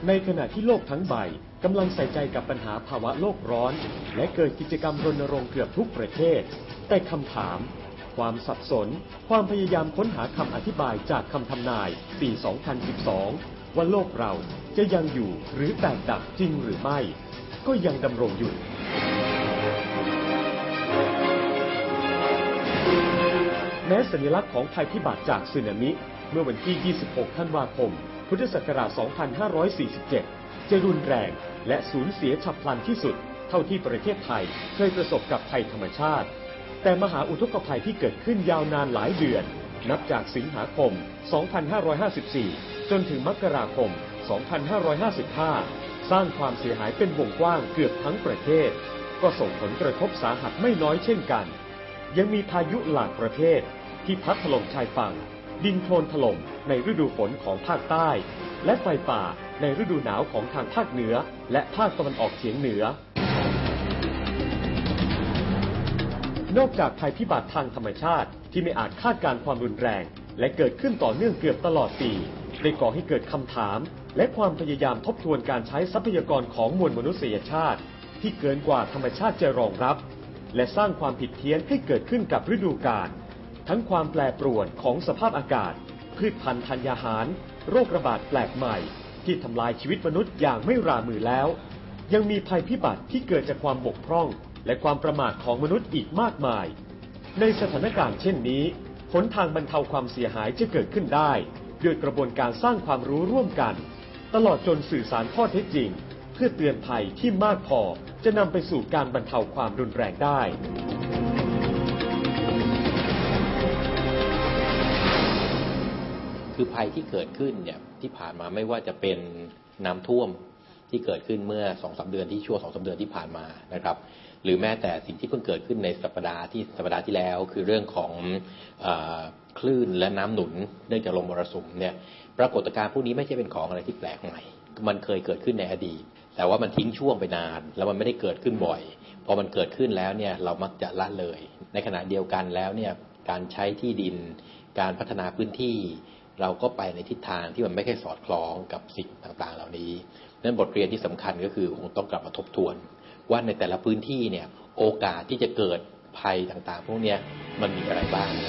ในขณะที่โลกทั้งใบกำลังใส่ใจกับปัญหาภาวะโลกร้อนและเกิดกิจกรรมรณรงค์เกือบทุกประเทศแต่คำถามความสับสนความพยายามค้นหาคำอธิบายจากคำทำนายปี 2012 ว่าโลกเราจะยังอยู่หรือแตกดับจริงหรือไม่ก็ยังดำรงอยู่แม้สัญลักษณ์ของภัยพิบัติจากสึนามิเมื่อวันที่ 26 ธันวาคม พุทธศักราช 2547 จะรุนแรงและสูญเสียฉับพลันที่สุดเท่าที่ประเทศไทยเคยประสบกับภัยธรรมชาติแต่มหาอุทกภัยที่เกิดขึ้นยาวนานหลายเดือนนับจากสิงหาคม 2554 จนถึงมกราคม 2555 สร้างความเสียหายเป็นวงกว้างเกือบทั้งประเทศก็ส่งผลกระทบสาหัสไม่น้อยเช่นกันยังมีพายุหลากประเภทที่พัดถล่มชายฝั่งดินโคลนถล่มในฤดูฝนของภาคใต้และไฟป่าในฤดูหนาวของทางภาคเหนือและภาคตะวันออกเฉียงเหนือนอกจากภัยพิบัติทางธรรมชาติที่ไม่อาจคาดการณ์ความรุนแรงและเกิดขึ้นต่อเนื่องเกือบตลอดปีได้ก่อให้เกิดคำถามและความพยายามทบทวนการใช้ทรัพยากรของมวลมนุษยชาติที่เกินกว่าธรรมชาติจะรองรับและสร้างความผิดเพี้ยนให้เกิดขึ้นกับฤดูกาลทั้งความแปรปรวนของสภาพอากาศพืชพันธุ์ธัญญาหารโรคระบาดแปลกใหม่ที่ทำลายชีวิตมนุษย์อย่างไม่รามือแล้วยังมีภัยพิบัติที่เกิดจากความบกพร่องและความประมาทของมนุษย์อีกมากมายในสถานการณ์เช่นนี้หนทางบรรเทาความเสียหายจะเกิดขึ้นได้ด้วยกระบวนการสร้างความรู้ร่วมกันตลอดจนสื่อสารข้อเท็จจริงเพื่อเตือนภัยที่มากพอจะนำไปสู่การบรรเทาความรุนแรงได้คือภัยที่เกิดขึ้นเนี่ยที่ผ่านมาไม่ว่าจะเป็นน้ำท่วมที่เกิดขึ้นเมื่อ 2-3 เดือนที่ช่วง 2-3 เดือนที่ผ่านมานะครับหรือแม้แต่สิ่งที่เพิ่งเกิดขึ้นในสัปดาห์ที่แล้วคือเรื่องของคลื่นและน้ำหนุนเนื่องจากลมมรสุมเนี่ยปรากฏการณ์พวกนี้ไม่ใช่เป็นของอะไรที่แปลกใหม่มันเคยเกิดขึ้นในอดีตแต่ว่ามันทิ้งช่วงไปนานแล้วมันไม่ได้เกิดขึ้นบ่อยพอมันเกิดขึ้นแล้วเนี่ยเรามักจะละเลยในขณะเดียวกันแล้วเนี่ยการใช้ที่ดินการพัฒนาพื้นที่เราก็ไปในทิศทางที่มันไม่ค่อยสอดคล้องกับสิ่งต่างๆเหล่านี้นั้นบทเรียนที่สำคัญก็คือคงต้องกลับมาทบทวนว่าในแต่ละพื้นที่เนี่ยโอกาสที่จะเกิดภัยต่างๆพวกนี้มันมีอะไรบ้าง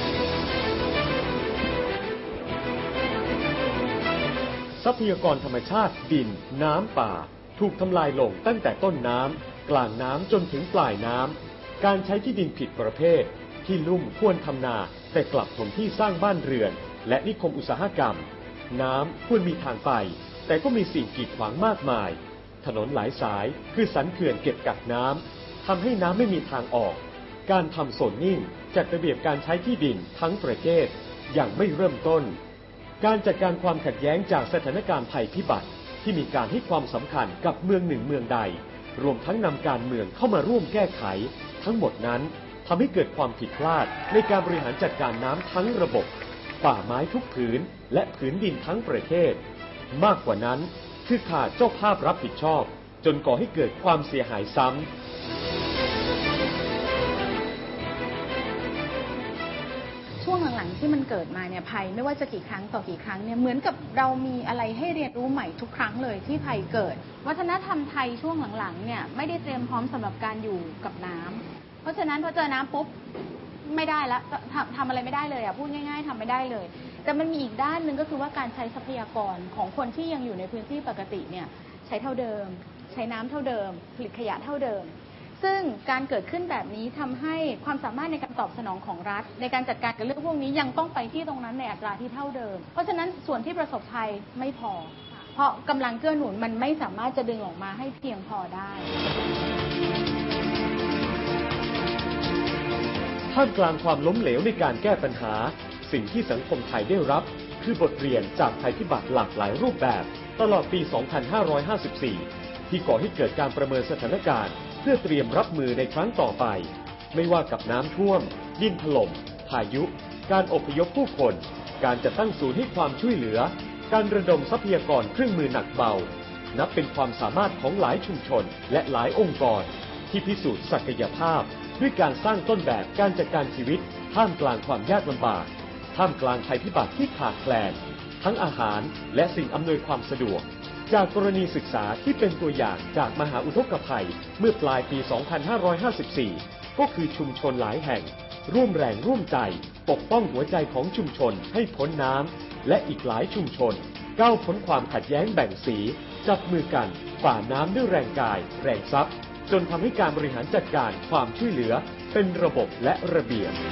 ทรัพยากรธรรมชาติดินน้ำป่าถูกทำลายลงตั้งแต่ต้นน้ำกลางน้ำจนถึงปลายน้ำการใช้ที่ดินผิดประเภทที่ลุ่มควรทำนาแต่กลับถมที่สร้างบ้านเรือนและนิคมอุตสาหกรรมน้ำควรมีทางไปแต่ก็มีสิ่งกีดขวางมากมายถนนหลายสายคือสันเขื่อนเก็บกักน้ำทำให้น้ำไม่มีทางออกการทำโซนนิ่งจัดระเบียบการใช้ที่ดินทั้งประเทศอย่างไม่เริ่มต้นการจัดการความขัดแย้งจากสถานการณ์ภัยพิบัติที่มีการให้ความสำคัญกับเมืองหนึ่งเมืองใดรวมทั้งนำการเมืองเข้ามาร่วมแก้ไขทั้งหมดนั้นทำให้เกิดความผิดพลาดในการบริหารจัดการน้ำทั้งระบบป่าไม้ทุกผืนและผืนดินทั้งประเทศมากกว่านั้นคือขาดเจ้าภาพรับผิดชอบจนก่อให้เกิดความเสียหายซ้ำช่วงหลังๆที่มันเกิดมาเนี่ยภัยไม่ว่าจะกี่ครั้งต่อกี่ครั้งเนี่ยเหมือนกับเรามีอะไรให้เรียนรู้ใหม่ทุกครั้งเลยที่ภัยเกิดวัฒนธรรมไทยช่วงหลังๆเนี่ยไม่ได้เตรียมพร้อมสำหรับการอยู่กับน้ำเพราะฉะนั้นพอเจอน้ำปุ๊บไม่ได้ละทำอะไรไม่ได้เลยพูดง่ายๆทำไม่ได้เลยแต่มันมีอีกด้านหนึ่งก็คือว่าการใช้ทรัพยากรของคนที่ยังอยู่ในพื้นที่ปกติเนี่ยใช้เท่าเดิมใช้น้ำเท่าเดิมผลิตขยะเท่าเดิมซึ่งการเกิดขึ้นแบบนี้ทำให้ความสามารถในการตอบสนองของรัฐในการจัดการกับเรื่องพวกนี้ยังต้องไปที่ตรงนั้นในอัตราที่เท่าเดิมเพราะฉะนั้นส่วนที่ประสบภัยไม่พอเพราะกำลังเกื้อหนุนมันไม่สามารถจะดึงออกมาให้เพียงพอได้ท่ามกลางความล้มเหลวในการแก้ปัญหาสิ่งที่สังคมไทยได้รับคือบทเรียนจากภัยพิบัติหลากหลายรูปแบบตลอดปี 2554 ที่ก่อให้เกิดการประเมินสถานการณ์เพื่อเตรียมรับมือในครั้งต่อไปไม่ว่ากับน้ำท่วมดินถล่มพายุการอพยพผู้คนการจัดตั้งศูนย์ให้ความช่วยเหลือการระดมทรัพยากรเครื่องมือหนักเบานับเป็นความสามารถของหลายชุมชนและหลายองค์กรที่พิสูจน์ศักยภาพด้วยการสร้างต้นแบบการจัดการชีวิตท่ามกลางความยากลำบากท่ามกลางภัยพิบัติที่ขาดแคลนทั้งอาหารและสิ่งอำนวยความสะดวกจากกรณีศึกษาที่เป็นตัวอย่างจากมหาอุทกภัยเมื่อปลายปี 2554 ก็คือชุมชนหลายแห่งร่วมแรงร่วมใจปกป้องหัวใจของชุมชนให้พ้นน้ำและอีกหลายชุมชนก้าวพ้นความขัดแย้งแบ่งสีจับมือกันฝ่าน้ำด้วยแรงกายแรงทรัพย์จนทำให้การบริหารจัดการความช่วยเหลือเป็นระบบและระเบียบ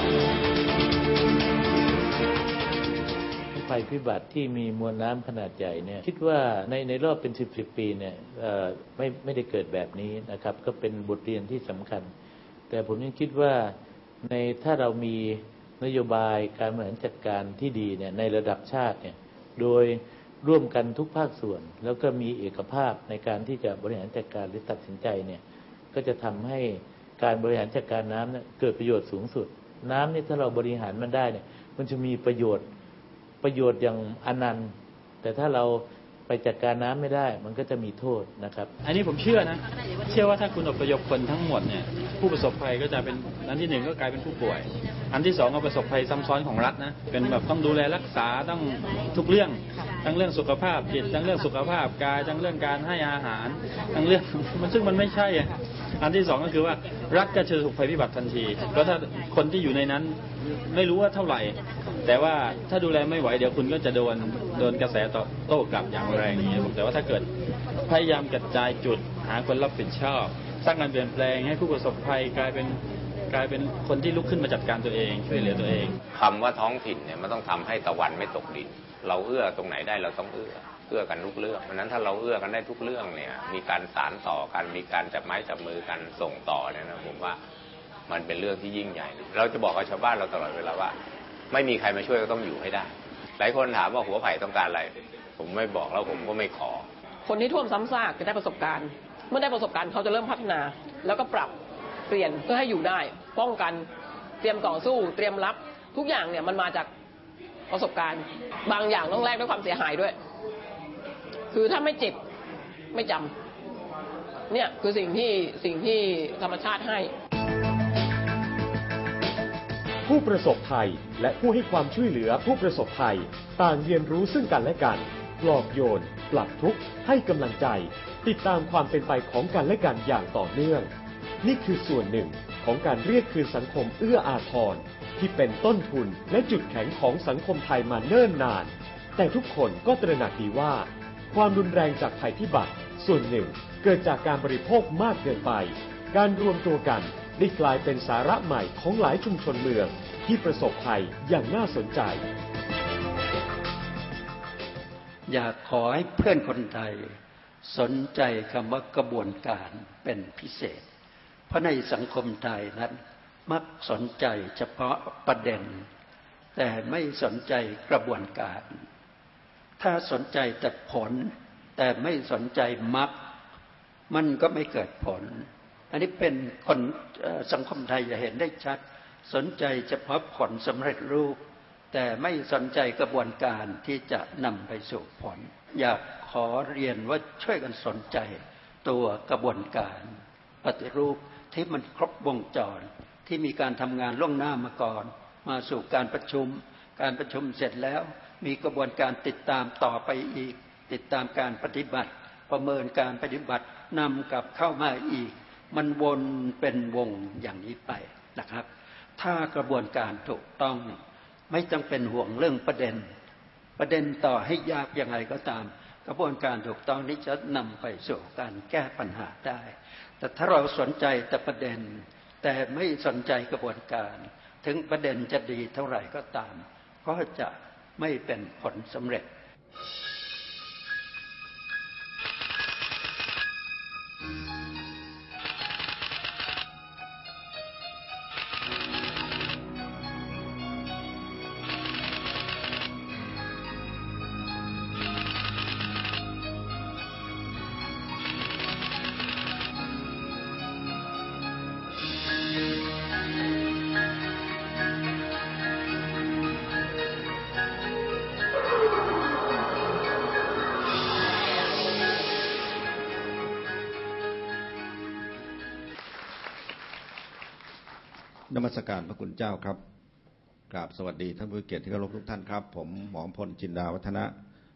ภัยพิบัติที่มีมวลน้ำขนาดใหญ่เนี่ยคิดว่าในรอบเป็น10 ปีเนี่ยไม่ได้เกิดแบบนี้นะครับก็เป็นบทเรียนที่สำคัญแต่ผมยังคิดว่าถ้าเรามีนโยบายการบริหารจัดการที่ดีเนี่ยในระดับชาติเนี่ยโดยร่วมกันทุกภาคส่วนแล้วก็มีเอกภาพในการที่จะบริหารจัดการหรือตัดสินใจเนี่ยก็จะทำให้การบริหารจัดการน้ำเนี่ยเกิดประโยชน์สูงสุดน้ำนี่ถ้าเราบริหารมันได้เนี่ยมันจะมีประโยชน์อย่างอนันต์แต่ถ้าเราไปจัดการน้ำไม่ได้มันก็จะมีโทษนะครับอันนี้ผมเชื่อว่าถ้าคุณอพยพคนทั้งหมดเนี่ยผู้ประสบภัยก็จะเป็นอันที่หนึ่งก็กลายเป็นผู้ป่วยอันที่สองก็ประสบภัยซ้ำซ้อนของรัฐนะเป็นแบบต้องดูแลรักษาต้องทุกเรื่องทั้งเรื่องสุขภาพจิตทั้งเรื่องสุขภาพกายทั้งเรื่องการให้อาหารทั้งเรื่องซึ่งมันไม่ใช่อันที่สองก็คือว่ารัฐก็จะถูกภัยพิบัติทันทีเพราะถ้าคนที่อยู่ในนั้นไม่รู้ว่าเท่าไหร่แต่ว่าถ้าดูแลไม่ไหวเดี๋ยวคุณก็จะโดนกระแสโต้กลับอย่างแรงอย่างนี้แต่ว่าถ้าเกิดพยายามกระจายจุดหาคนรับผิดชอบสร้างการเปลี่ยนแปลงให้ผู้ประสบภัยกลายเป็นคนที่ลุกขึ้นมาจัดการตัวเองช่วยเหลือตัวเองคำว่าท้องถิ่นเนี่ยมันต้องทำให้ตะวันไม่ตกดินเราเอื้อตรงไหนได้เราต้องเอื้อกันทุกเรื่องเพราะนั้นถ้าเราเอื้อกันได้ทุกเรื่องเนี่ยมีการสานต่อกันมีการจับไม้จับมือกันส่งต่อเนี่ยนะผมว่ามันเป็นเรื่องที่ยิ่งใหญ่เราจะบอกกับชาวบ้านเราตลอดเวลาว่าไม่มีใครมาช่วยก็ต้องอยู่ให้ได้หลายคนถามว่าหัวไผ่ต้องการอะไรผมไม่บอกแล้วผมก็ไม่ขอคนที่ท่วมซ้ำซากจะได้ประสบการณ์เมื่อได้ประสบการณ์เขาจะเริ่มพัฒนาแล้วก็ปรับเปลี่ยนเพื่อให้อยู่ได้ป้องกันเตรียมต่อสู้เตรียมรับทุกอย่างเนี่ยมันมาจากประสบการณ์บางอย่างต้องแลกด้วยความเสียหายด้วยคือถ้าไม่เจ็บไม่จำเนี่ยคือสิ่งที่ธรรมชาติให้ผู้ประสบภัยและผู้ให้ความช่วยเหลือผู้ประสบภัยต่างเรียนรู้ซึ่งกันและกันปลอบโยนปรับทุกข์ให้กำลังใจติดตามความเป็นไปของกันและกันอย่างต่อเนื่องนี่คือส่วนหนึ่งของการเรียกคืนสังคมเอื้ออาทรที่เป็นต้นทุนและจุดแข็งของสังคมไทยมาเนิ่นนานแต่ทุกคนก็ตระหนักดีว่าความรุนแรงจากภัยพิบัติส่วนหนึ่งเกิดจากการบริโภคมากเกินไปการรวมตัวกันได้กลายเป็นสาระใหม่ของหลายชุมชนเมืองที่ประสบภัยอย่างน่าสนใจอยากขอให้เพื่อนคนไทยสนใจคำว่ากระบวนการเป็นพิเศษเพราะในสังคมไทยนั้นมักสนใจเฉพาะประเด็นแต่ไม่สนใจกระบวนการถ้าสนใจแต่ผลแต่ไม่สนใจมรรคมันก็ไม่เกิดผลอันนี้เป็นคนสังคมไทยจะเห็นได้ชัดสนใจเฉพาะผลสำเร็จรูปแต่ไม่สนใจกระบวนการที่จะนำไปสู่ผลอยากขอเรียนว่าช่วยกันสนใจตัวกระบวนการปฏิรูปที่มันครบวงจรที่มีการทำงานล่วงหน้ามาก่อนมาสู่การประชุมเสร็จแล้วมีกระบวนการติดตามต่อไปอีกติดตามการปฏิบัติประเมินการปฏิบัตินำกลับเข้ามาอีกมันวนเป็นวงอย่างนี้ไปนะครับถ้ากระบวนการถูกต้องไม่ต้องเป็นห่วงเรื่องประเด็นต่อให้ยากยังไงก็ตามกระบวนการถูกต้องนี้จะนำไปสู่การแก้ปัญหาได้แต่ถ้าเราสนใจแต่ประเด็นแต่ไม่สนใจกระบวนการถึงประเด็นจะดีเท่าไหร่ก็ตามก็จะไม่เป็นผลสำเร็จนมัสการพระคุณเจ้าครับกราบสวัสดีท่านผู้เกียรติที่เคารพทุกท่านครับผมหมอพลจินดาวัฒนะ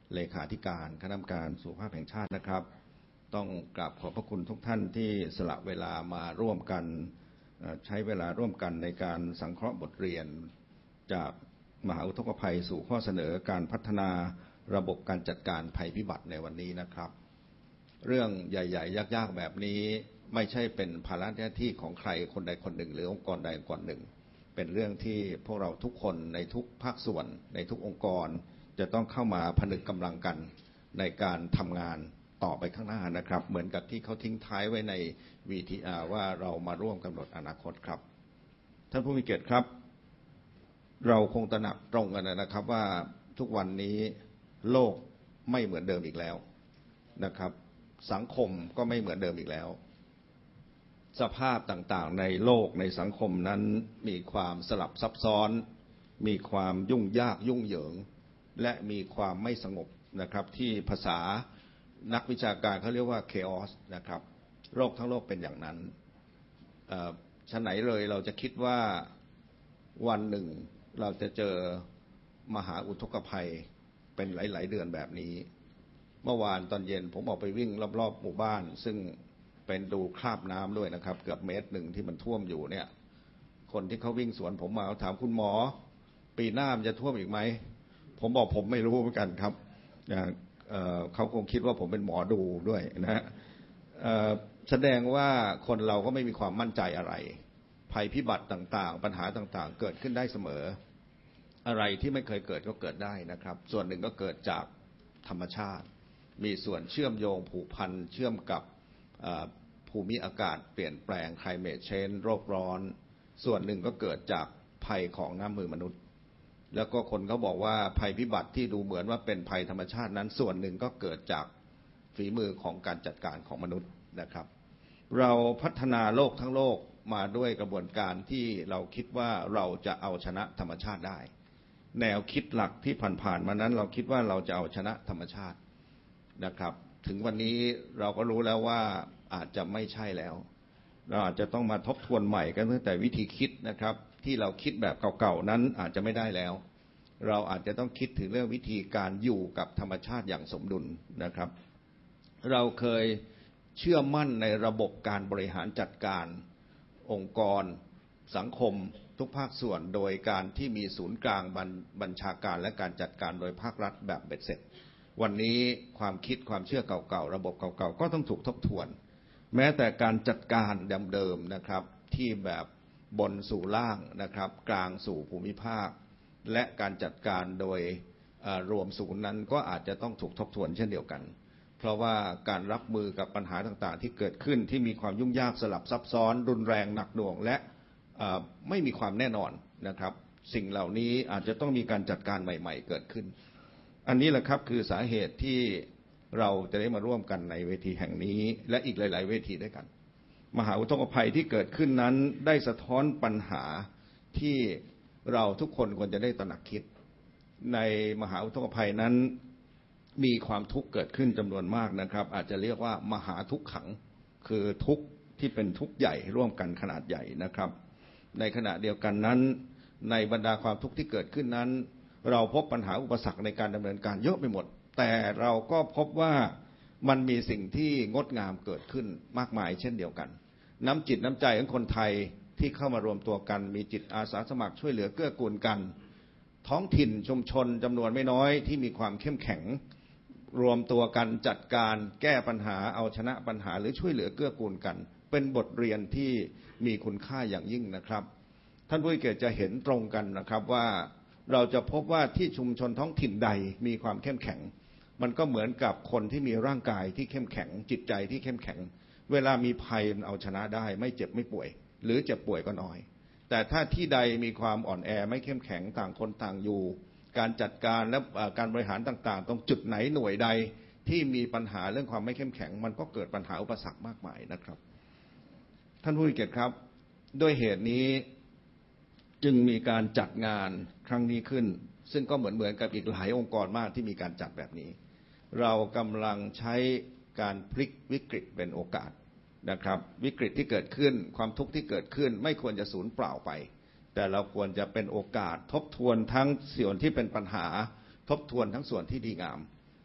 เลขาธิการคณะกรรมการสุขภาพแห่งชาตินะครับต้องกราบขอบพระคุณทุกท่านที่สละเวลามาร่วมกันใช้เวลาร่วมกันในการสังเคราะห์บทเรียนจากมหาอุทกภัยสู่ข้อเสนอการพัฒนาระบบการจัดการภัยพิบัติในวันนี้นะครับเรื่องใหญ่ๆยากๆแบบนี้ไม่ใช่เป็นภาระหน้าที่ของใครคนใดคนหนึ่งหรือองค์กรใดองค์กรหนึ่งเป็นเรื่องที่พวกเราทุกคนในทุกภาคส่วนในทุกองค์กรจะต้องเข้ามาผนึกกำลังกันในการทำงานต่อไปข้างหน้านะครับเหมือนกับที่เขาทิ้งท้ายไว้ใน VTR ว่าเรามาร่วมกำหนดอนาคตครับท่านผู้มีเกียรติครับเราคงตระหนักตรงกันนะครับว่าทุกวันนี้โลกไม่เหมือนเดิมอีกแล้วนะครับสังคมก็ไม่เหมือนเดิมอีกแล้วสภาพต่างๆในโลกในสังคมนั้นมีความสลับซับซ้อนมีความยุ่งยากยุ่งเหยิงและมีความไม่สงบนะครับที่ภาษานักวิชาการเขาเรียกว่า chaos นะครับโลกทั้งโลกเป็นอย่างนั้นฉะไหนเลยเราจะคิดว่าวันหนึ่งเราจะเจอมหาอุทกภัยเป็นหลายๆเดือนแบบนี้เมื่อวานตอนเย็นผมออกไปวิ่งรอบๆหมู่บ้านซึ่งเป็นดูคราบน้ำด้วยนะครับเกือบเมตรหนึ่งที่มันท่วมอยู่เนี่ยคนที่เขาวิ่งสวนผมมาถามคุณหมอปีหน้ามันจะท่วมอีกไหมผมบอกผมไม่รู้เหมือนกันครับเขาคงคิดว่าผมเป็นหมอดูด้วยนะฮะแสดงว่าคนเราก็ไม่มีความมั่นใจอะไรภัยพิบัติต่างๆปัญหาต่างๆเกิดขึ้นได้เสมออะไรที่ไม่เคยเกิดก็เกิดได้นะครับส่วนหนึ่งก็เกิดจากธรรมชาติมีส่วนเชื่อมโยงผูกพันเชื่อมกับภูมิอากาศเปลี่ยนแปลง climate change โลกร้อนส่วนหนึ่งก็เกิดจากภัยของน้ำมือมนุษย์แล้วก็คนเขาบอกว่าภัยพิบัติที่ดูเหมือนว่าเป็นภัยธรรมชาตินั้นส่วนหนึ่งก็เกิดจากฝีมือของการจัดการของมนุษย์นะครับเราพัฒนาโลกทั้งโลกมาด้วยกระบวนการที่เราคิดว่าเราจะเอาชนะธรรมชาติได้แนวคิดหลักที่ผ่านๆมานั้นเราคิดว่าเราจะเอาชนะธรรมชาตินะครับถึงวันนี้เราก็รู้แล้วว่าอาจจะไม่ใช่แล้วเราอาจจะต้องมาทบทวนใหม่กันตั้งแต่วิธีคิดนะครับที่เราคิดแบบเก่าๆนั้นอาจจะไม่ได้แล้วเราอาจจะต้องคิดถึงเรื่องวิธีการอยู่กับธรรมชาติอย่างสมดุลนะครับเราเคยเชื่อมั่นในระบบการบริหารจัดการองค์กรสังคมทุกภาคส่วนโดยการที่มีศูนย์กลางบัญชาการและการจัดการโดยภาครัฐแบบเบ็ดเสร็จวันนี้ความคิดความเชื่อเก่าๆระบบเก่าๆก็ต้องถูกทบทวนแม้แต่การจัดการเดิมๆนะครับที่แบบบนสู่ล่างนะครับกลางสู่ภูมิภาคและการจัดการโดยรวมศูนย์นั้นก็อาจจะต้องถูกทบทวนเช่นเดียวกันเพราะว่าการรับมือกับปัญหาต่างๆที่เกิดขึ้นที่มีความยุ่งยากสลับซับซ้อนรุนแรงหนักหน่วงและไม่มีความแน่นอนนะครับสิ่งเหล่านี้อาจจะต้องมีการจัดการใหม่ๆเกิดขึ้นอันนี้แหละครับคือสาเหตุที่เราจะได้มาร่วมกันในเวทีแห่งนี้และอีกหลายๆเวทีด้วยกันมหาอุทกภัยที่เกิดขึ้นนั้นได้สะท้อนปัญหาที่เราทุกคนควรจะได้ตระหนักคิดในมหาอุทกภัยนั้นมีความทุกข์เกิดขึ้นจำนวนมากนะครับอาจจะเรียกว่ามหาทุกขังคือทุกข์ที่เป็นทุกข์ใหญ่ร่วมกันขนาดใหญ่นะครับในขณะเดียวกันนั้นในบรรดาความทุกข์ที่เกิดขึ้นนั้นเราพบปัญหาอุปสรรคในการดำเนินการเยอะไปหมดแต่เราก็พบว่ามันมีสิ่งที่งดงามเกิดขึ้นมากมายเช่นเดียวกันน้ำจิตน้ำใจของคนไทยที่เข้ามารวมตัวกันมีจิตอาสาสมัครช่วยเหลือเกื้อกูลกันท้องถิ่นชุมชนจำนวนไม่น้อยที่มีความเข้มแข็งรวมตัวกันจัดการแก้ปัญหาเอาชนะปัญหาหรือช่วยเหลือเกื้อกูลกันเป็นบทเรียนที่มีคุณค่าอย่างยิ่งนะครับท่านผู้เกียรติจะเห็นตรงกันนะครับว่าเราจะพบว่าที่ชุมชนท้องถิ่นใดมีความเข้มแข็งมันก็เหมือนกับคนที่มีร่างกายที่เข้มแข็งจิตใจที่เข้มแข็งเวลามีภัยมันเอาชนะได้ไม่เจ็บไม่ป่วยหรือเจ็บป่วยก็น้อยแต่ถ้าที่ใดมีความอ่อนแอไม่เข้มแข็งต่างคนต่างอยู่การจัดการและการบริหารต่างๆตรงจุดไหนหน่วยใดที่มีปัญหาเรื่องความไม่เข้มแข็งมันก็เกิดปัญหาอุปสรรคมากมายนะครับท่านผู้มีเกียรติครับด้วยเหตุนี้จึงมีการจัดงานครั้งนี้ขึ้นซึ่งก็เหมือนกับอีกหลายองค์กรมากที่มีการจัดแบบนี้เรากำลังใช้การพลิกวิกฤตเป็นโอกาสนะครับวิกฤตที่เกิดขึ้นความทุกข์ที่เกิดขึ้นไม่ควรจะสูญเปล่าไปแต่เราควรจะเป็นโอกาสทบทวนทั้งส่วนที่เป็นปัญหาทบทวนทั้งส่วนที่ดีงาม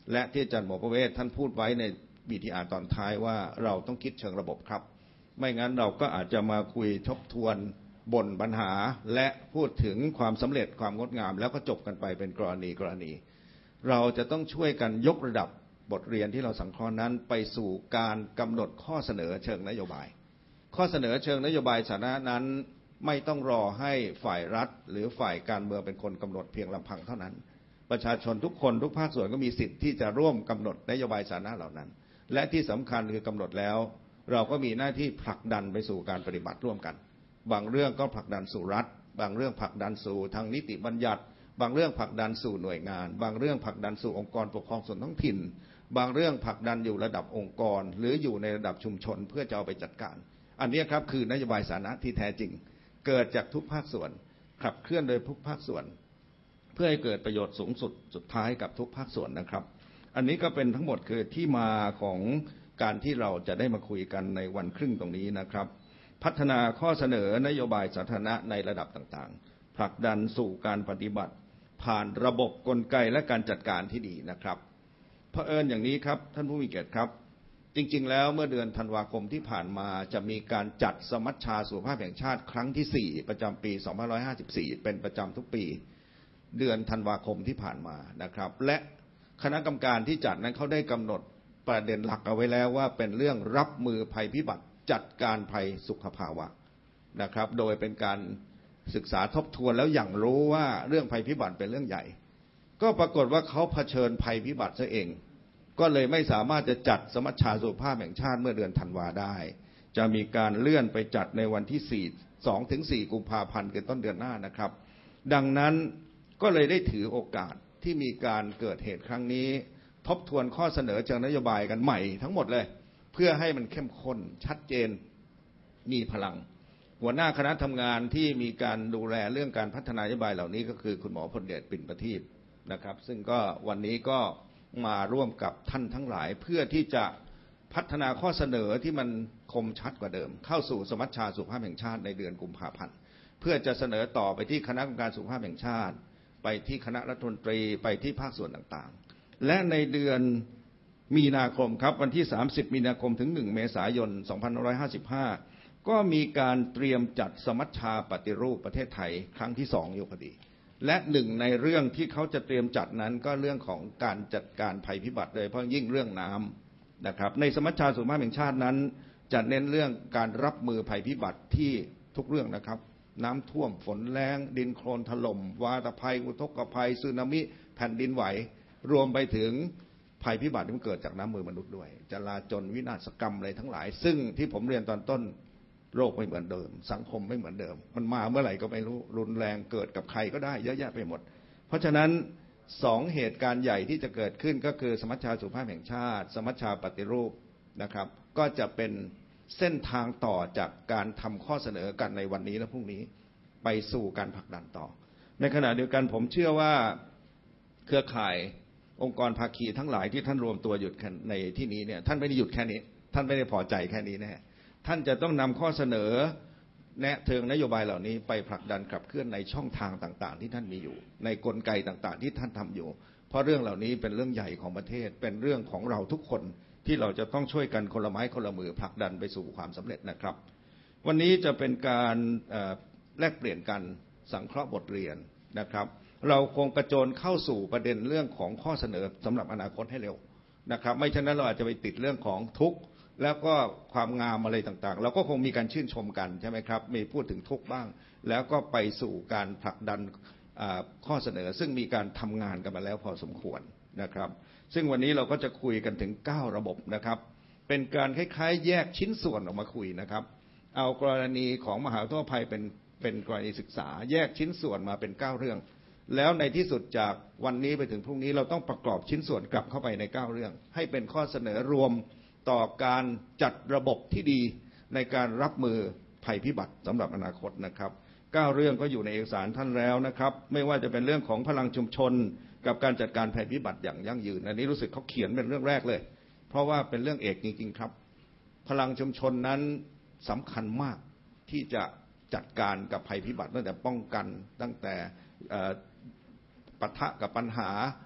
และที่อาจารย์หมอประเวศท่านพูดไว้ใน BTR ตอนท้ายว่าเราต้องคิดเชิงระบบครับไม่งั้นเราก็อาจจะมาคุยทบทวนบ่นปัญหาและพูดถึงความสำเร็จความงดงามแล้วก็จบกันไปเป็นกรณีเราจะต้องช่วยกันยกระดับบทเรียนที่เราสังเคราะห์นั้นไปสู่การกำหนดข้อเสนอเชิงนโยบายข้อเสนอเชิงนโยบายสาธารณะนั้นไม่ต้องรอให้ฝ่ายรัฐหรือฝ่ายการเมืองเป็นคนกำหนดเพียงลำพังเท่านั้นประชาชนทุกคนทุกภาคส่วนก็มีสิทธิ์ที่จะร่วมกำหนดนโยบายสาธารณะเหล่านั้นและที่สำคัญคือกำหนดแล้วเราก็มีหน้าที่ผลักดันไปสู่การปฏิบัติร่วมกันบางเรื่องก็ผลักดันสู่รัฐบางเรื่องผลักดันสู่ทางนิติบัญญัติบางเรื่องผลักดันสู่หน่วยงานบางเรื่องผลักดันสู่องค์กรปกครองส่วนท้องถิ่นบางเรื่องผลักดันอยู่ระดับองค์กรหรืออยู่ในระดับชุมชนเพื่อจะเอาไปจัดการอันนี้ครับคือนโยบายสาธารณะที่แท้จริงเกิดจากทุกภาคส่วนขับเคลื่อนโดยทุกภาคส่วนเพื่อให้เกิดประโยชน์สูงสุดสุดท้ายกับทุกภาคส่วนนะครับอันนี้ก็เป็นทั้งหมดคือที่มาของการที่เราจะได้มาคุยกันในวันครึ่งตรงนี้นะครับพัฒนาข้อเสนอนโยบายสาธารณะในระดับต่างๆผลักดันสู่การปฏิบัติผ่านระบบกลไกและการจัดการที่ดีนะครับเผอิญอย่างนี้ครับท่านผู้มีเกียรติครับจริงๆแล้วเมื่อเดือนธันวาคมที่ผ่านมาจะมีการจัดสมัชชาสุขภาพแห่งชาติครั้งที่4ประจำปี2554เป็นประจำทุกปีเดือนธันวาคมที่ผ่านมานะครับและคณะกรรมการที่จัดนั้นเขาได้กำหนดประเด็นหลักเอาไว้แล้วว่าเป็นเรื่องรับมือภัยพิบัติจัดการภัยสุขภาวะนะครับโดยเป็นการศึกษาทบทวนแล้วอย่างรู้ว่าเรื่องภัยพิบัติเป็นเรื่องใหญ่ก็ปรากฏว่าเขาเผชิญภัยพิบัติซะเองก็เลยไม่สามารถจะจัดสมัชชาสุขภาพแห่งชาติเมื่อเดือนธันวาได้จะมีการเลื่อนไปจัดในวันที่2 ถึง 4 กุมภาพันธ์คือต้นเดือนหน้านะครับดังนั้นก็เลยได้ถือโอกาสที่มีการเกิดเหตุครั้งนี้ทบทวนข้อเสนอเชิงนโยบายกันใหม่ทั้งหมดเลยเพื่อให้มันเข้มข้นชัดเจนมีพลังหัวหน้าคณะทำงานที่มีการดูแลเรื่องการพัฒนานโยบายเหล่านี้ก็คือคุณหมอพลเดช ปิ่นประทีปนะครับซึ่งก็วันนี้ก็มาร่วมกับท่านทั้งหลายเพื่อที่จะพัฒนาข้อเสนอที่มันคมชัดกว่าเดิมเข้าสู่สมัชชาสุขภาพแห่งชาติในเดือนกุมภาพันธ์เพื่อจะเสนอต่อไปที่คณะกรรมการสุขภาพแห่งชาติไปที่คณะรัฐมนตรีไปที่ภาคส่วนต่างๆและในเดือนมีนาคมครับวันที่30 มีนาคมถึง1 เมษายน 2555ก็มีการเตรียมจัดสมัชชาปฏิรูปประเทศไทยครั้งที่2อยู่พอดีและหนึ่งในเรื่องที่เขาจะเตรียมจัดนั้นก็เรื่องของการจัดการภัยพิบัติโดยเฉพาะยิ่งเรื่องน้ำนะครับในสมัชชาสุขภาพแห่งชาตินั้นจะเน้นเรื่องการรับมือภัยพิบัติที่ทุกเรื่องนะครับน้ำท่วมฝนแล้งดินโคลนถล่มวาตภัยอุทกภัยสึนามิแผ่นดินไหวรวมไปถึงภัยพิบัติที่เกิดจากน้ำมือมนุษย์ด้วยจลาจลวินาศกรรมอะไรทั้งหลายซึ่งที่ผมเรียนตอนต้นโลกไม่เหมือนเดิมสังคมไม่เหมือนเดิมมันมาเมื่อไหร่ก็ไม่รู้รุนแรงเกิดกับใครก็ได้เยอะแยะไปหมดเพราะฉะนั้น2 เหตุการณ์ใหญ่ที่จะเกิดขึ้นก็คือสมัชชาสุขภาพแห่งชาติสมัชชาปฏิรูปนะครับก็จะเป็นเส้นทางต่อจากการทำข้อเสนอกันในวันนี้และพรุ่งนี้ไปสู่การผลักดันต่อในขณะเดียวกันผมเชื่อว่าเครือข่ายองค์กรภาคีทั้งหลายที่ท่านรวมตัวหยุดในที่นี้เนี่ยท่านไม่ได้หยุดแค่นี้ท่านไม่ได้พอใจแค่นี้แน่ท่านจะต้องนำข้อเสนอแนะเชิงนโยบายเหล่านี้ไปผลักดันขับเคลื่อนในช่องทางต่างๆที่ท่านมีอยู่ในกลไกต่างๆที่ท่านทำอยู่เพราะเรื่องเหล่านี้เป็นเรื่องใหญ่ของประเทศเป็นเรื่องของเราทุกคนที่เราจะต้องช่วยกันคนละไม้คนละมือผลักดันไปสู่ความสำเร็จนะครับวันนี้จะเป็นการแลกเปลี่ยนกันสังเคราะห์บทเรียนนะครับเราคงกระโจนเข้าสู่ประเด็นเรื่องของข้อเสนอสำหรับอนาคตให้เร็วนะครับไม่ฉะนั้นเราอาจจะไปติดเรื่องของทุกข์แล้วก็ความงามอะไรต่างๆเราก็คงมีการชื่นชมกันใช่ไหมครับมีพูดถึงทุกข์บ้างแล้วก็ไปสู่การผลักดันข้อเสนอซึ่งมีการทำงานกันมาแล้วพอสมควรนะครับซึ่งวันนี้เราก็จะคุยกันถึง9 ระบบนะครับเป็นการคล้ายๆแยกชิ้นส่วนออกมาคุยนะครับเอากรณีของมหาวิทยาลัยเป็นกรณีศึกษาแยกชิ้นส่วนมาเป็น9 เรื่องแล้วในที่สุดจากวันนี้ไปถึงพรุ่งนี้เราต้องประกอบชิ้นส่วนกลับเข้าไปใน9 เรื่องให้เป็นข้อเสนอรวมต่อการจัดระบบที่ดีในการรับมือภัยพิบัติสำหรับอนาคตนะครับ9 เรื่องก็อยู่ในเอกสารท่านแล้วนะครับไม่ว่าจะเป็นเรื่องของพลังชุมชนกับการจัดการภัยพิบัติอย่างยั่งยืนอันนี้รู้สึกเขาเขียนเป็นเรื่องแรกเลยเพราะว่าเป็นเรื่องเอกจริงๆครับพลังชุมชนนั้นสำคัญมากที่จะจัดการกับภัยพิบัติตั้งแต่ป้องกันตั้งแต่ปะทะกับปัญหา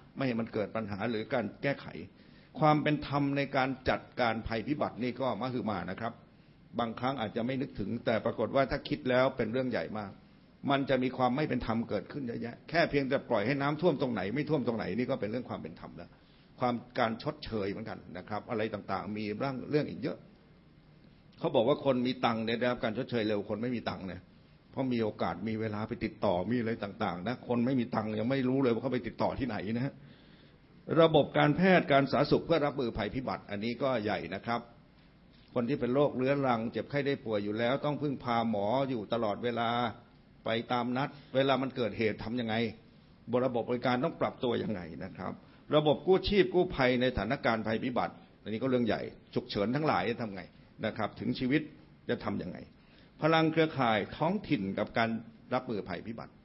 ไม่ให้มันเกิดปัญหาหรือการแก้ไขความเป็นธรรมในการจัดการภัยพิบัตินี่ก็มหึมานะครับบางครั้งอาจจะไม่นึกถึงแต่ปรากฏว่าถ้าคิดแล้วเป็นเรื่องใหญ่มากมันจะมีความไม่เป็นธรรมเกิดขึ้นเยอะแยะแค่เพียงแต่ปล่อยให้น้ำท่วมตรงไหนไม่ท่วมตรงไหนนี่ก็เป็นเรื่องความเป็นธรรมแล้วความการชดเชยเหมือนกันนะครับอะไรต่างๆมีเรื่องอีกเยอะเขาบอกว่าคนมีตังค์เนี่ยได้รับการชดเชยเร็วคนไม่มีตังค์เนี่ยเพราะมีโอกาสมีเวลาไปติดต่อมีอะไรต่างๆนะคนไม่มีตังค์ยังไม่รู้เลยว่าเขาไปติดต่อที่ไหนนะฮะระบบการแพทย์การสาธารณสุขเพื่อรับมือภัยพิบัติอันนี้ก็ใหญ่นะครับคนที่เป็นโรคเรื้อรังเจ็บไข้ได้ป่วยอยู่แล้วต้องพึ่งพาหมออยู่ตลอดเวลาไปตามนัดเวลามันเกิดเหตุทำยังไงระบบบริการต้องปรับตัวยังไงนะครับระบบกู้ชีพกู้ภัยในสถานการณ์ภัยพิบัติอันนี้ก็เรื่องใหญ่ฉุกเฉินทั้งหลายจะทำไงนะครับถึงชีวิตจะทำยังไงพลังเครือข่ายท้องถิ่นกับการรับมือภัยพิบัติ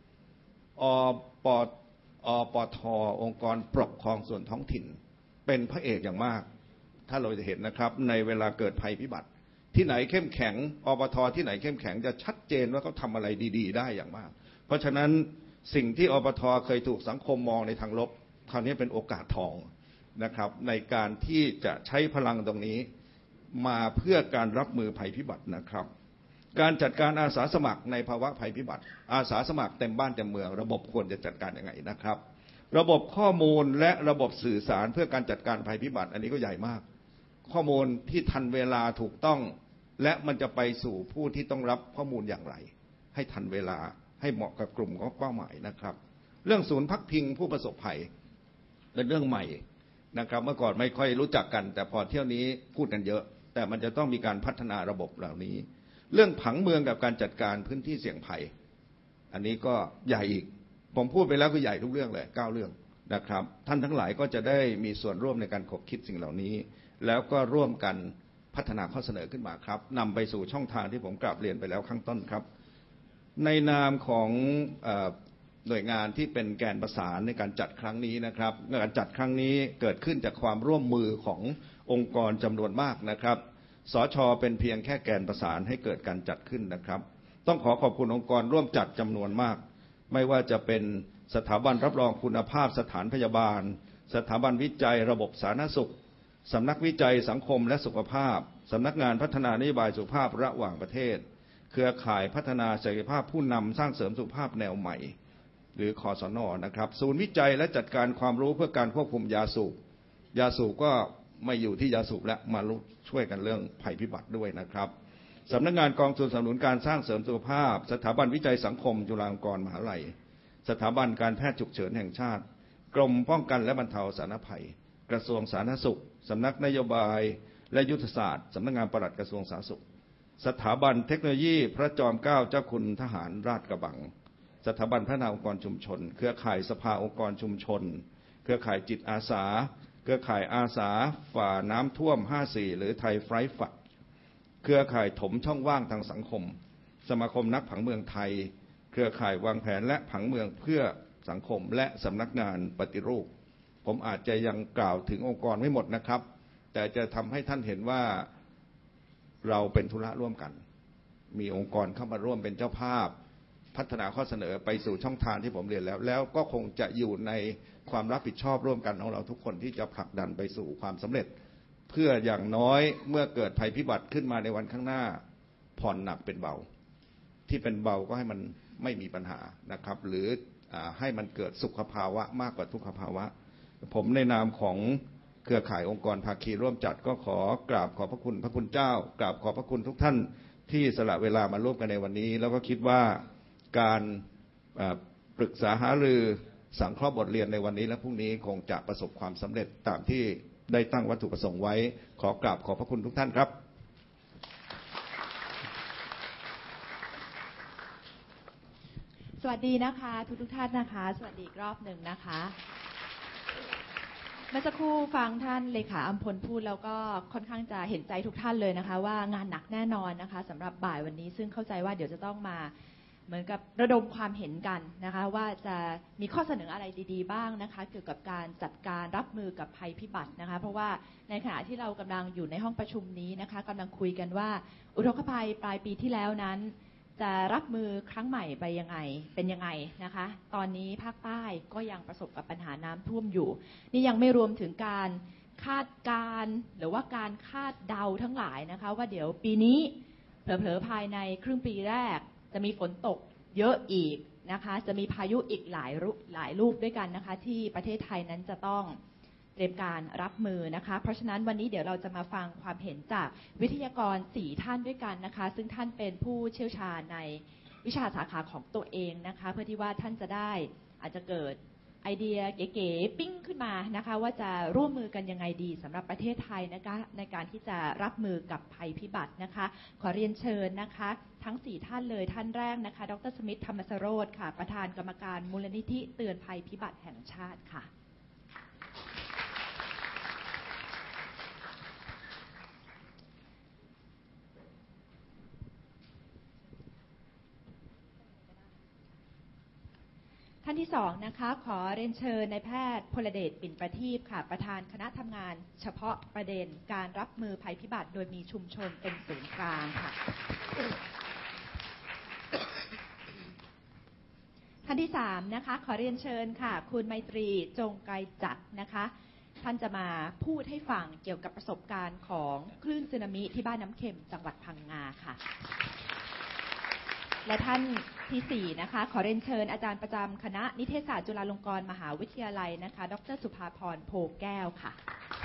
อปท.องค์กรปกครองส่วนท้องถิ่นเป็นพระเอกอย่างมากถ้าเราจะเห็นนะครับในเวลาเกิดภัยพิบัติที่ไหนเข้มแข็งอปท.ที่ไหนเข้มแข็งจะชัดเจนว่าเขาทำอะไรดีๆได้อย่างมากเพราะฉะนั้นสิ่งที่อปท.เคยถูกสังคมมองในทางลบคราวนี้เป็นโอกาสทองนะครับในการที่จะใช้พลังตรงนี้มาเพื่อการรับมือภัยพิบัตินะครับการจัดการอาสาสมัครในภาวะภัยพิบัติอาสาสมัครเต็มบ้านเต็มเมืองระบบควรจะจัดการยังไงนะครับระบบข้อมูลและระบบสื่อสารเพื่อการจัดการภัยพิบัติอันนี้ก็ใหญ่มากข้อมูลที่ทันเวลาถูกต้องและมันจะไปสู่ผู้ที่ต้องรับข้อมูลอย่างไรให้ทันเวลาให้เหมาะกับกลุ่มของเป้าหมายนะครับเรื่องศูนย์พักพิงผู้ประสบภัยเป็นเรื่องใหม่นะครับเมื่อก่อนไม่ค่อยรู้จักกันแต่พอเที่ยวนี้พูดกันเยอะแต่มันจะต้องมีการพัฒนาระบบเหล่านี้เรื่องผังเมืองกับการจัดการพื้นที่เสี่ยงภัยอันนี้ก็ใหญ่อีกผมพูดไปแล้วก็ใหญ่ทุกเรื่องเลย9เรื่องนะครับท่านทั้งหลายก็จะได้มีส่วนร่วมในการขบคิดสิ่งเหล่านี้แล้วก็ร่วมกันพัฒนาข้อเสนอขึ้นมาครับนำไปสู่ช่องทางที่ผมกราบเรียนไปแล้วข้างต้นครับในนามของหน่วยงานที่เป็นแกนประสานในการจัดครั้งนี้นะครับการจัดครั้งนี้เกิดขึ้นจากความร่วมมือขององค์กรจำนวนมากนะครับสช.เป็นเพียงแค่แกนประสานให้เกิดการจัดขึ้นนะครับต้องขอบคุณองค์กรร่วมจัดจำนวนมากไม่ว่าจะเป็นสถาบันรับรองคุณภาพสถานพยาบาลสถาบันวิจัยระบบสาธารณสุขสำนักวิจัยสังคมและสุขภาพสำนักงานพัฒนานโยบายสุขภาพระหว่างประเทศเครือข่ายพัฒนาศักยภาพผู้นำสร้างเสริมสุขภาพแนวใหม่หรือคสน.นะครับศูนย์วิจัยและจัดการความรู้เพื่อการควบคุมยาสูบก็ไม่อยู่ที่ยาสูบและมาช่วยกันเรื่องภัยพิบัติด้วยนะครับสำนักงานกองทุนสนับสนุนการสร้างเสริมสุขภาพสถาบันวิจัยสังคมจุฬาลงกรณ์มหาวิทยาลัยสถาบันการแพทย์ฉุกเฉินแห่งชาติกรมป้องกันและบรรเทาสาธารณภัยกระทรวงสาธารณสุขสำนักนโยบายและยุทธศาสตร์สำนักงานปลัดกระทรวงสาธารณสุขสถาบันเทคโนโลยีพระจอมเกล้าเจ้าคุณทหารราชกระบังสถาบันพัฒนาองค์กรชุมชนเครือข่ายสภาองค์กรชุมชนเครือข่ายจิตอาสาเครือข่ายอาสาฝ่าน้ำท่วม54หรือไทยไฟท์ฝัดเครือข่ายถมช่องว่างทางสังคมสมาคมนักผังเมืองไทยเครือข่ายวางแผนและผังเมืองเพื่อสังคมและสำนักงานปฏิรูปผมอาจจะยังกล่าวถึงองค์กรไม่หมดนะครับแต่จะทำให้ท่านเห็นว่าเราเป็นธุระร่วมกันมีองค์กรเข้ามาร่วมเป็นเจ้าภาพพัฒนาข้อเสนอไปสู่ช่องทางที่ผมเรียนแล้วก็คงจะอยู่ในความรับผิดชอบร่วมกันของเราทุกคนที่จะผลักดันไปสู่ความสำเร็จเพื่ออย่างน้อยเมื่อเกิดภัยพิบัติขึ้นมาในวันข้างหน้าผ่อนหนักเป็นเบาที่เป็นเบาก็ให้มันไม่มีปัญหานะครับหรือให้มันเกิดสุขภาวะมากกว่าทุกขภาวะผมในนามของเครือข่ายองค์กรภาคีร่วมจัดก็ขอกราบขอบพระคุณพระคุณเจ้ากราบขอบพระคุณทุกท่านที่สละเวลามาร่วมกันในวันนี้แล้วก็คิดว่าการปรึกษาหารือสังเคราะห์บทเรียนในวันนี้และพรุ่งนี้คงจะประสบความสำเร็จตามที่ได้ตั้งวัตถุประสงค์ไว้ขอกราบขอบพระคุณทุกท่านครับสวัสดีนะคะทุกท่านนะคะสวัสดีอีกรอบหนึ่งนะคะเมื่อสักครู่ฟังท่านเลขาอัมพลพูดแล้วก็ค่อนข้างจะเห็นใจทุกท่านเลยนะคะว่างานหนักแน่นอนนะคะสำหรับบ่ายวันนี้ซึ่งเข้าใจว่าเดี๋ยวจะต้องมาเหมือนกับระดมความเห็นกันนะคะว่าจะมีข้อเสนออะไรดีๆบ้างนะคะเกี่ยวกับการจัดการรับมือกับภัยพิบัตินะคะเพราะว่าในขณะที่เรากำลังอยู่ในห้องประชุมนี้นะคะกำลังคุยกันว่าอุทกภัยปลายปีที่แล้วนั้นจะรับมือครั้งใหม่ไปยังไงเป็นยังไงนะคะตอนนี้ภาคใต้ก็ยังประสบกับปัญหาน้ำท่วมอยู่นี่ยังไม่รวมถึงการคาดการณ์หรือว่าการคาดเดาทั้งหลายนะคะว่าเดี๋ยวปีนี้เผลอๆภายในครึ่งปีแรกจะมีฝนตกเยอะอีกนะคะจะมีพายุอีกหลายลูกด้วยกันนะคะที่ประเทศไทยนั้นจะต้องเตรียมการรับมือนะคะเพราะฉะนั้นวันนี้เดี๋ยวเราจะมาฟังความเห็นจากวิทยากร4ท่านด้วยกันนะคะซึ่งท่านเป็นผู้เชี่ยวชาญในวิชาสาขาของตัวเองนะคะเพื่อที่ว่าท่านจะได้อาจจะเกิดไอเดียเก๋ๆปิ้งขึ้นมานะคะว่าจะร่วมมือกันยังไงดีสำหรับประเทศไทยนะคะในการที่จะรับมือกับภัยพิบัตินะคะขอเรียนเชิญนะคะทั้ง4ท่านเลยท่านแรกนะคะดร.สมิทธธรรมสโรจน์ค่ะประธานกรรมการมูลนิธิเตือนภัยพิบัติแห่งชาติค่ะท่านที่2นะคะขอเรียนเชิญนายแพทย์พลเดช ปิ่นประทีปค่ะประธานคณะทำงานเฉพาะประเด็นการรับมือภัยพิบัติโดยมีชุมชนเป็นศูนย์กลางค่ะท่านที่3นะคะขอเรียนเชิญค่ะคุณไมตรีจงไกรจักรนะคะท่านจะมาพูดให้ฟังเกี่ยวกับประสบการณ์ของคลื่นสึนามิที่บ้านน้ำเค็มจังหวัดพังงาค่ะและท่านที่4นะคะขอเรียนเชิญอาจารย์ประจำคณะนิเทศศาสตร์จุฬาลงกรณ์มหาวิทยาลัยนะคะดร.สุภาพร โพแก้วค่ะ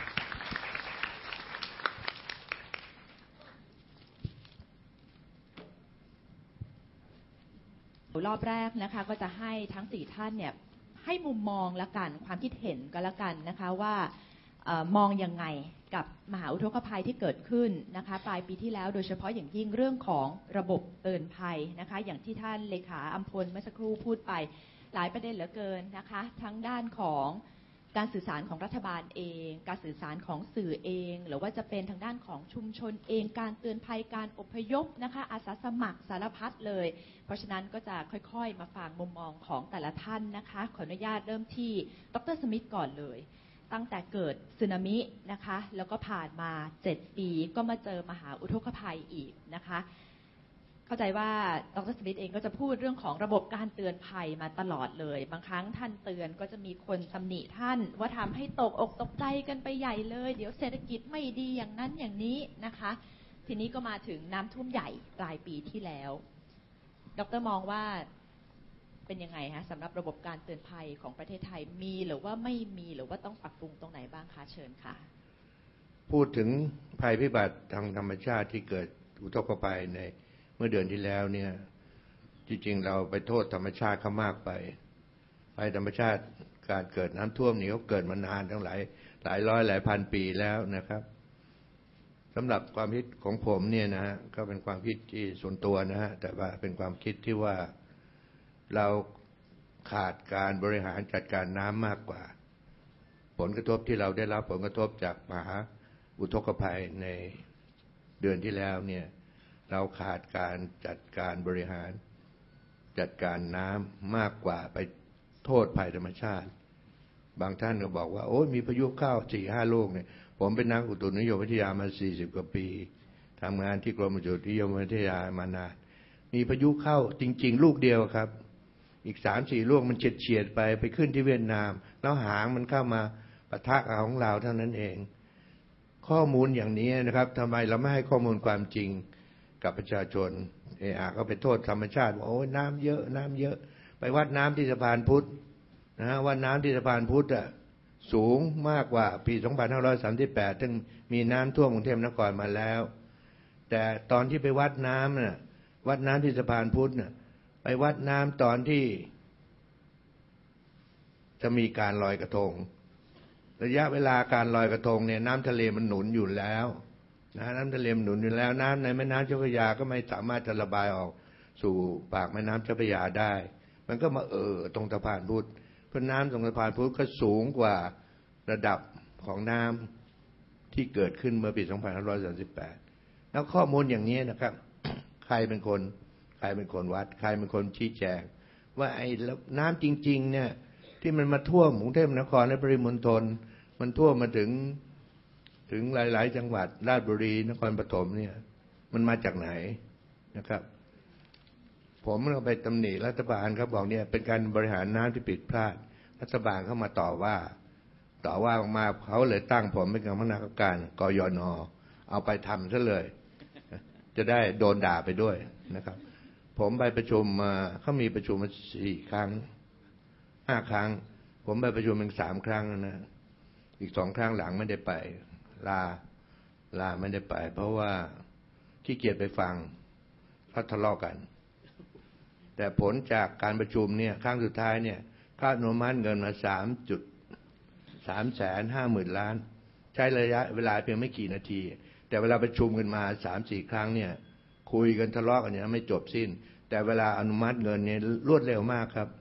รอบแรกนะคะก็จะให้ทั้ง4ท่านเนี่ยให้มุมมองละกันความคิดเห็นก็แล้วกันนะคะว่ามองยังไงกับมหาอุทกภัยที่เกิดขึ้นนะคะปลายปีที่แล้วโดยเฉพาะอย่างยิ่งเรื่องของระบบเตือนภัยนะคะอย่างที่ท่านเลขาอัมพลเมื่อสักครู่พูดไปหลายประเด็นเหลือเกินนะคะทั้งด้านของการสื่อสารของรัฐบาลเองการสื่อสารของสื่อเองหรือว่าจะเป็นทางด้านของชุมชนเองการเตือนภัยการอพยพนะคะอาสาสมัครสารพัดเลยเพราะฉะนั้นก็จะค่อยๆมาฟังมุมมองของแต่ละท่านนะคะขออนุญาตเริ่มที่ดร.สมิทธก่อนเลยตั้งแต่เกิดสึนามินะคะแล้วก็ผ่านมา7ปีก็มาเจอมหาอุทกภัยอีกนะคะเข้าใจว่าดร.สมิทธเองก็จะพูดเรื่องของระบบการเตือนภัยมาตลอดเลยบางครั้งท่านเตือนก็จะมีคนตำหนิท่านว่าทำให้ตกอกตกใจกันไปใหญ่เลยเดี๋ยวเศรษฐกิจไม่ดีอย่างนั้นอย่างนี้นะคะทีนี้ก็มาถึงน้ำท่วมใหญ่ปลายปีที่แล้วดร.มองว่าเป็นยังไงฮะสำหรับระบบการเตือนภัยของประเทศไทยมีหรือว่าไม่มีหรือว่าต้องปรับปรุงตรงไหนบ้างคะเชิญค่ะพูดถึงภัยพิบัติทางธรรมชาติที่เกิดอุทกภัยในเมื่อเดือนที่แล้วเนี่ยจริงๆเราไปโทษธรรมชาติเขามากไปภัยธรรมชาติการเกิดน้ำท่วมนี่เขาเกิดมานานตั้งหลายร้อยหลายพันปีแล้วนะครับสำหรับความคิดของผมเนี่ยนะฮะก็เป็นความคิดที่ส่วนตัวนะฮะแต่ว่าเป็นความคิดที่ว่าเราขาดการบริหารจัดการน้ำมากกว่าผลกระทบที่เราได้รับผลกระทบจากมหาอุทกภัยในเดือนที่แล้วเนี่ยเราขาดการจัดการบริหารจัดการน้ำมากกว่าไปโทษภัยธรรมชาติบางท่านก็บอกว่าโอ้ยมีพายุเข้า 4-5 ลูกเนี่ยผมเป็นนักอุตุนิยมวิทยามา40 กว่าปีทำงานที่กรมอุตุนิยมวิทยามานานมีพายุเข้าจริงๆลูกเดียวครับอีก 3-4 ลูกมันเฉียดไปขึ้นที่เวียดนามแล้วหางมันเข้ามาปะทะของเราเท่านั้นเองข้อมูลอย่างนี้นะครับทำไมเราไม่ให้ข้อมูลความจริงกับประชาชนก็ไปโทษธรรมชาติว่าโอ้ยน้ำเยอะไปวัดน้ำที่สะพานพุทธนะฮะว่าน้ำที่สะพานพุทธสูงมากกว่าปี 2538 ซึ่งมีน้ำท่วมกรุงเทพมหานครมาแล้วแต่ตอนที่ไปวัดน้ำน่ะวัดน้ำที่สะพานพุทธน่ะไปวัดน้ำตอนที่จะมีการลอยกระทงระยะเวลาการลอยกระทงเนี่ยน้ำทะเลมันหนุนอยู่แล้วนะน้ำทะเลหนุนอยู่แล้วน้ำในแม่น้ำเจ้าพระยาก็ไม่สามารถจะระบายออกสู่ปากแม่น้ำเจ้าพระยาได้มันก็มาตรงสะพานพุทธเพราะน้ำตรงสะพานพุทธก็สูงกว่าระดับของน้ำที่เกิดขึ้นเมื่อปี 2538 แล้วข้อมูลอย่างนี้นะครับใครเป็นคนวัดใครเป็นคนชี้แจงว่าไอ้น้ำจริงๆเนี่ยที่มันมาท่วมกรุงเทพมหานครและปริมณฑลมันท่วมมาถึงหลายๆจังหวัดราชบุรีนครปฐมเนี่ยมันมาจากไหนนะครับผมเราไปตำหนิรัฐบาลเขาบอกเนี่ยเป็นการบริหารน้ำที่ผิดพลาดรัฐบาลเข้ามาต่อว่ามาเขาเลยตั้งผมเป็นคณะกรรมการกยน.เอาไปทำซะเลยจะได้โดนด่าไปด้วยนะครับผมไปประชุมมาเขามีประชุมมา4 ครั้ง 5 ครั้งผมไปประชุมเป็น3 ครั้งนะอีก2 ครั้งหลังไม่ได้ไปลาไม่ได้ไปเพราะว่าขี้เกียจไปฟังเขาทะเลาะกันแต่ผลจากการประชุมเนี่ยครั้งสุดท้ายเนี่ยค่าอนุมัติเงินมา350,000 ล้านใช้ระยะเวลาเพียงไม่กี่นาทีแต่เวลาประชุมกันมา 3-4 ครั้งเนี่ยคุยกันทะเลาะกันเนี่ยไม่จบสิ้นแต่เวลาอนุมัติเงินเนี่ยรวดเร็วมากครับ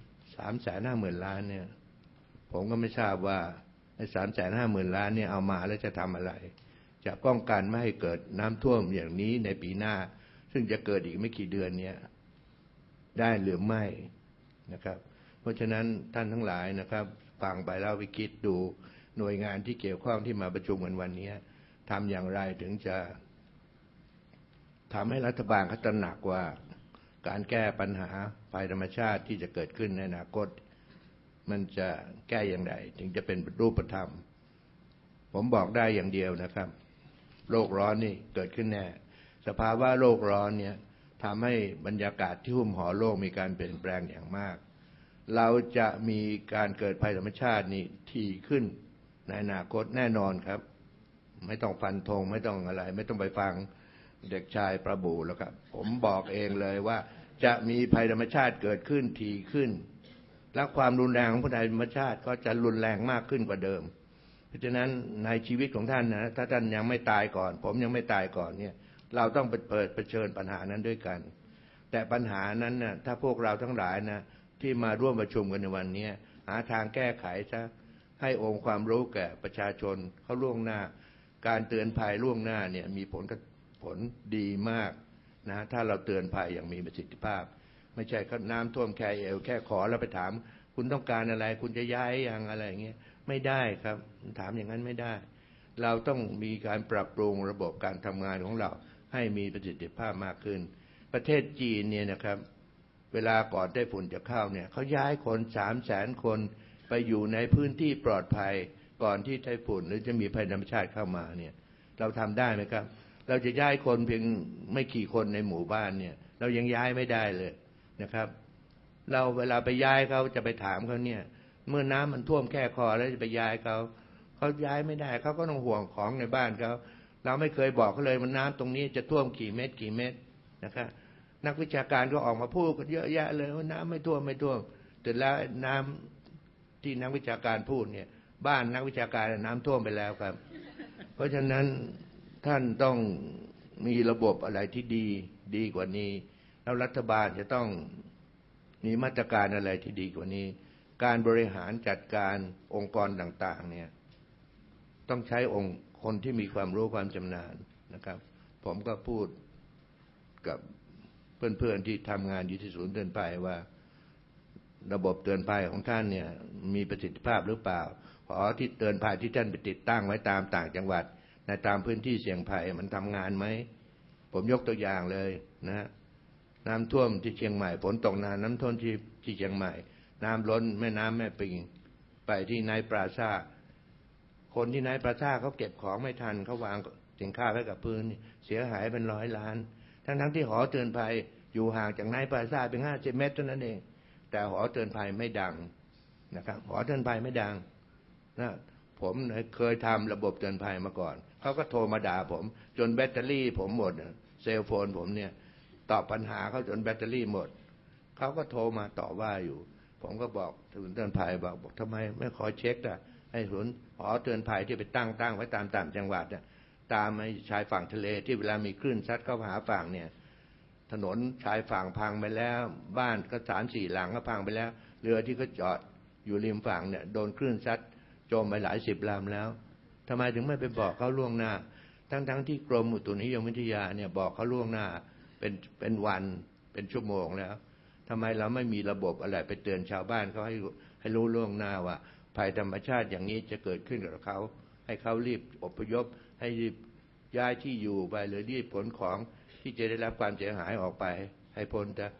350,000 ล้านเนี่ยผมก็ไม่ทราบว่าไอ้350,000 ล้านเนี่ยเอามาแล้วจะทำอะไรจะป้องกันไม่ให้เกิดน้ำท่วมอย่างนี้ในปีหน้าซึ่งจะเกิดอีกไม่กี่เดือนเนี่ยได้หรือไม่นะครับเพราะฉะนั้นท่านทั้งหลายนะครับฟังไปแล้วไปคิดดูหน่วยงานที่เกี่ยวข้องที่มาประชุมกันวันนี้ทำอย่างไรถึงจะทำให้รัฐบาลเขาตระหนักว่าการแก้ปัญหาภัยธรรมชาติที่จะเกิดขึ้นในอนาคตมันจะแก้อย่างไรถึงจะเป็นรูปธรรมผมบอกได้อย่างเดียวนะครับโลกร้อนนี่เกิดขึ้นแน่สภาวะโลกร้อนเนี่ยทำให้บรรยากาศที่หุ้มห่อโลกมีการเปลี่ยนแปลงอย่างมากเราจะมีการเกิดภัยธรรมชาตินี่ถี่ขึ้นในอนาคตแน่นอนครับไม่ต้องฟันธงไม่ต้องอะไรไม่ต้องไปฟังเด็กชายประบูแล้วครับผมบอกเองเลยว่าจะมีภัยธรรมชาติเกิดขึ้นถี่ขึ้นและความรุนแรงของภัยธรรมชาติก็จะรุนแรงมากขึ้นกว่าเดิมเพราะฉะนั้นในชีวิตของท่านนะถ้าท่านยังไม่ตายก่อนผมยังไม่ตายก่อนเนี่ยเราต้องเผชิญปัญหานั้นด้วยกันแต่ปัญหานั้นนะถ้าพวกเราทั้งหลายนะที่มาร่วมประชุมกันในวันนี้หาทางแก้ไขซะให้องค์ความรู้แก่ประชาชนเขาล่วงหน้าการเตือนภัยล่วงหน้าเนี่ยมีผลดีมากนะถ้าเราเตือนภัยอย่างมีประสิทธิภาพไม่ใช่น้ำท่วมแค่เอวแค่ขอแล้วไปถามคุณต้องการอะไรคุณจะย้ายอย่างอะไรอย่างเงี้ยไม่ได้ครับถามอย่างนั้นไม่ได้เราต้องมีการปรับปรุงระบบการทำงานของเราให้มีประสิทธิภาพมากขึ้นประเทศจีนเนี่ยนะครับเวลาก่อนไต้ฝุ่นจะเข้าเนี่ยเขาย้ายคน300,000 คนไปอยู่ในพื้นที่ปลอดภัยก่อนที่ไต้ฝุ่นหรือจะมีภัยธรรมชาติเข้ามาเนี่ยเราทำได้ไหมครับเราจะย้ายคนเพียงไม่กี่คนในหมู่บ้านเนี่ยเรายังย้ายไม่ได้เลยนะครับเราเวลาไปย้ายเขาจะไปถามเขาเนี่ยเมื่อน้ำมันท่วมแค่คอแล้วจะไปย้ายเขาย้ายไม่ได้เขาก็ต้องห่วงของในบ้านเขาเราไม่เคยบอกเขาเลยว่าน้ำตรงนี้จะท่วมกี่เมตรนะครับนักวิชาการก็ออกมาพูดกันเยอะแยะเลยว่าน้ำไม่ท่วมแต่แล้วน้ำที่นักวิชาการพูดเนี่ยบ้านนักวิชาการน้ำท่วมไปแล้วครับเพราะฉะนั้นท่านต้องมีระบบอะไรที่ดีกว่านี้แล้วรัฐบาลจะต้องมีมาตรการอะไรที่ดีกว่านี้การบริหารจัดการองค์กรต่างๆเนี่ยต้องใช้คนที่มีความรู้ความชำนาญนะครับผมก็พูดกับเพื่อนๆที่ทำงานอยู่ที่ศูนย์เตือนภัยว่าระบบเตือนภัยของท่านเนี่ยมีประสิทธิภาพหรือเปล่าที่เตือนภัยที่ท่านไปติดตั้งไว้ตามต่างจังหวัดในตามพื้นที่เสี่ยงภัยมันทำงานไหมผมยกตัวอย่างเลยนะน้ำท่วมที่เชียงใหม่ฝนตกนานน้ำท่วมที่เชียงใหม่น้ำล้นแม่น้ำแม่ปิงไปที่ไนท์ปราซ่าคนที่ไนท์ปราซ่าเขาเก็บของไม่ทันเขาวางสินค้าไว้กับพื้นเสียหายเป็น100 ล้านทั้งที่หอเตือนภัยอยู่ห่างจากไนท์ปราซ่าเป็น50 เมตรเท่านั้นเองแต่หอเตือนภัยไม่ดังนะครับหอเตือนภัยไม่ดังนะผมเคยทำระบบเตือนภัยมาก่อนเขาก็โทรมาด่าผมจนแบตเตอรี่ผมหมดเซลโฟนผมเนี่ยตอบปัญหาเขาจนแบตเตอรี่หมดเขาก็โทรมาต่อว่าอยู่ผมก็บอกศูนย์เตือนภัยบอกทำไมไม่ขอเช็คให้ศูนย์หอเตือนภัยที่ไปตั้งไว้ตามต่างจังหวัดตามชายฝั่งทะเลที่เวลามีคลื่นซัดเข้าหาฝั่งเนี่ยถนนชายฝั่งพังไปแล้วบ้านก็3-4 หลังก็พังไปแล้วเรือที่เขาจอดอยู่ริมฝั่งเนี่ยโดนคลื่นซัดจมไปหลาย10 ลำแล้วทำไมถึงไม่ไปบอกเขาล่วงหน้าทั้งที่กรมอุตุนิยมวิทยาเนี่ยบอกเขาล่วงหน้าเป็นวันเป็นชั่วโมงแล้วทำไมเราไม่มีระบบอะไรไปเตือนชาวบ้านเขาให้รู้ล่วงหน้าว่าภัยธรรมชาติอย่างนี้จะเกิดขึ้นกับเขาให้เขารีบอพยพให้รีบย้ายที่อยู่ไปหรือรีบขนของที่จะได้รับความเสียหายออกไปให้พ้น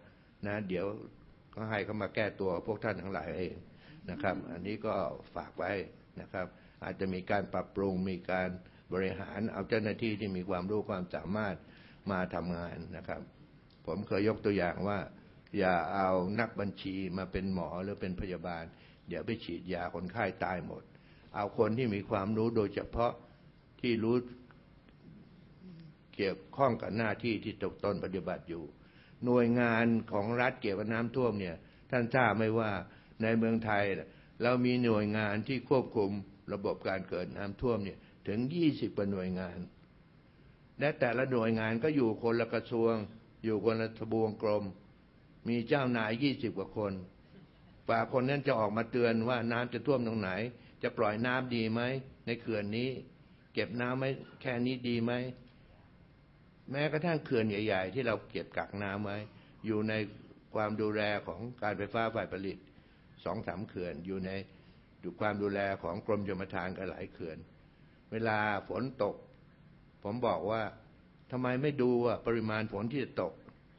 นะเดี๋ยวก็ให้เขามาแก้ตัวพวกท่านทั้งหลายเองนะครับอันนี้ก็ฝากไว้นะครับอาจจะมีการปรับปรุงมีการบริหารเอาเจ้าหน้าที่ที่มีความรู้ความสามารถมาทำงานนะครับผมเคยยกตัวอย่างว่าอย่าเอานักบัญชีมาเป็นหมอหรือเป็นพยาบาลเดี๋ยวไปฉีดยาคนไข้ตายหมดเอาคนที่มีความรู้โดยเฉพาะที่รู้เกี่ยวข้องกับหน้าที่ที่ตนปฏิบัติอยู่หน่วยงานของรัฐเกี่ยวกับน้ำท่วมเนี่ยท่านทราบไหมว่าในเมืองไทยเรามีหน่วยงานที่ควบคุมระบบการเกิดน้ำท่วมเนี่ยถึง20 กว่าหน่วยงานและแต่ละหน่วยงานก็อยู่คนละกระทรวงอยู่คนละทบวงกรมมีเจ้านาย20 กว่าคนฝ่าคนนั้นจะออกมาเตือนว่าน้ำจะท่วมตรงไหนจะปล่อยน้ำดีไหมในเขื่อนนี้เก็บน้ำไหมแค่นี้ดีไหมแม้กระทั่งเขื่อนใหญ่ๆที่เราเก็บกักน้ำไว้อยู่ในความดูแลของการไฟฟ้าฝ่ายผลิต 2-3 เขื่อนอยู่ในความดูแลของกรมชลประทานกับหลายเขื่อนเวลาฝนตกผมบอกว่าทำไมไม่ดูว่าปริมาณฝนที่จะตก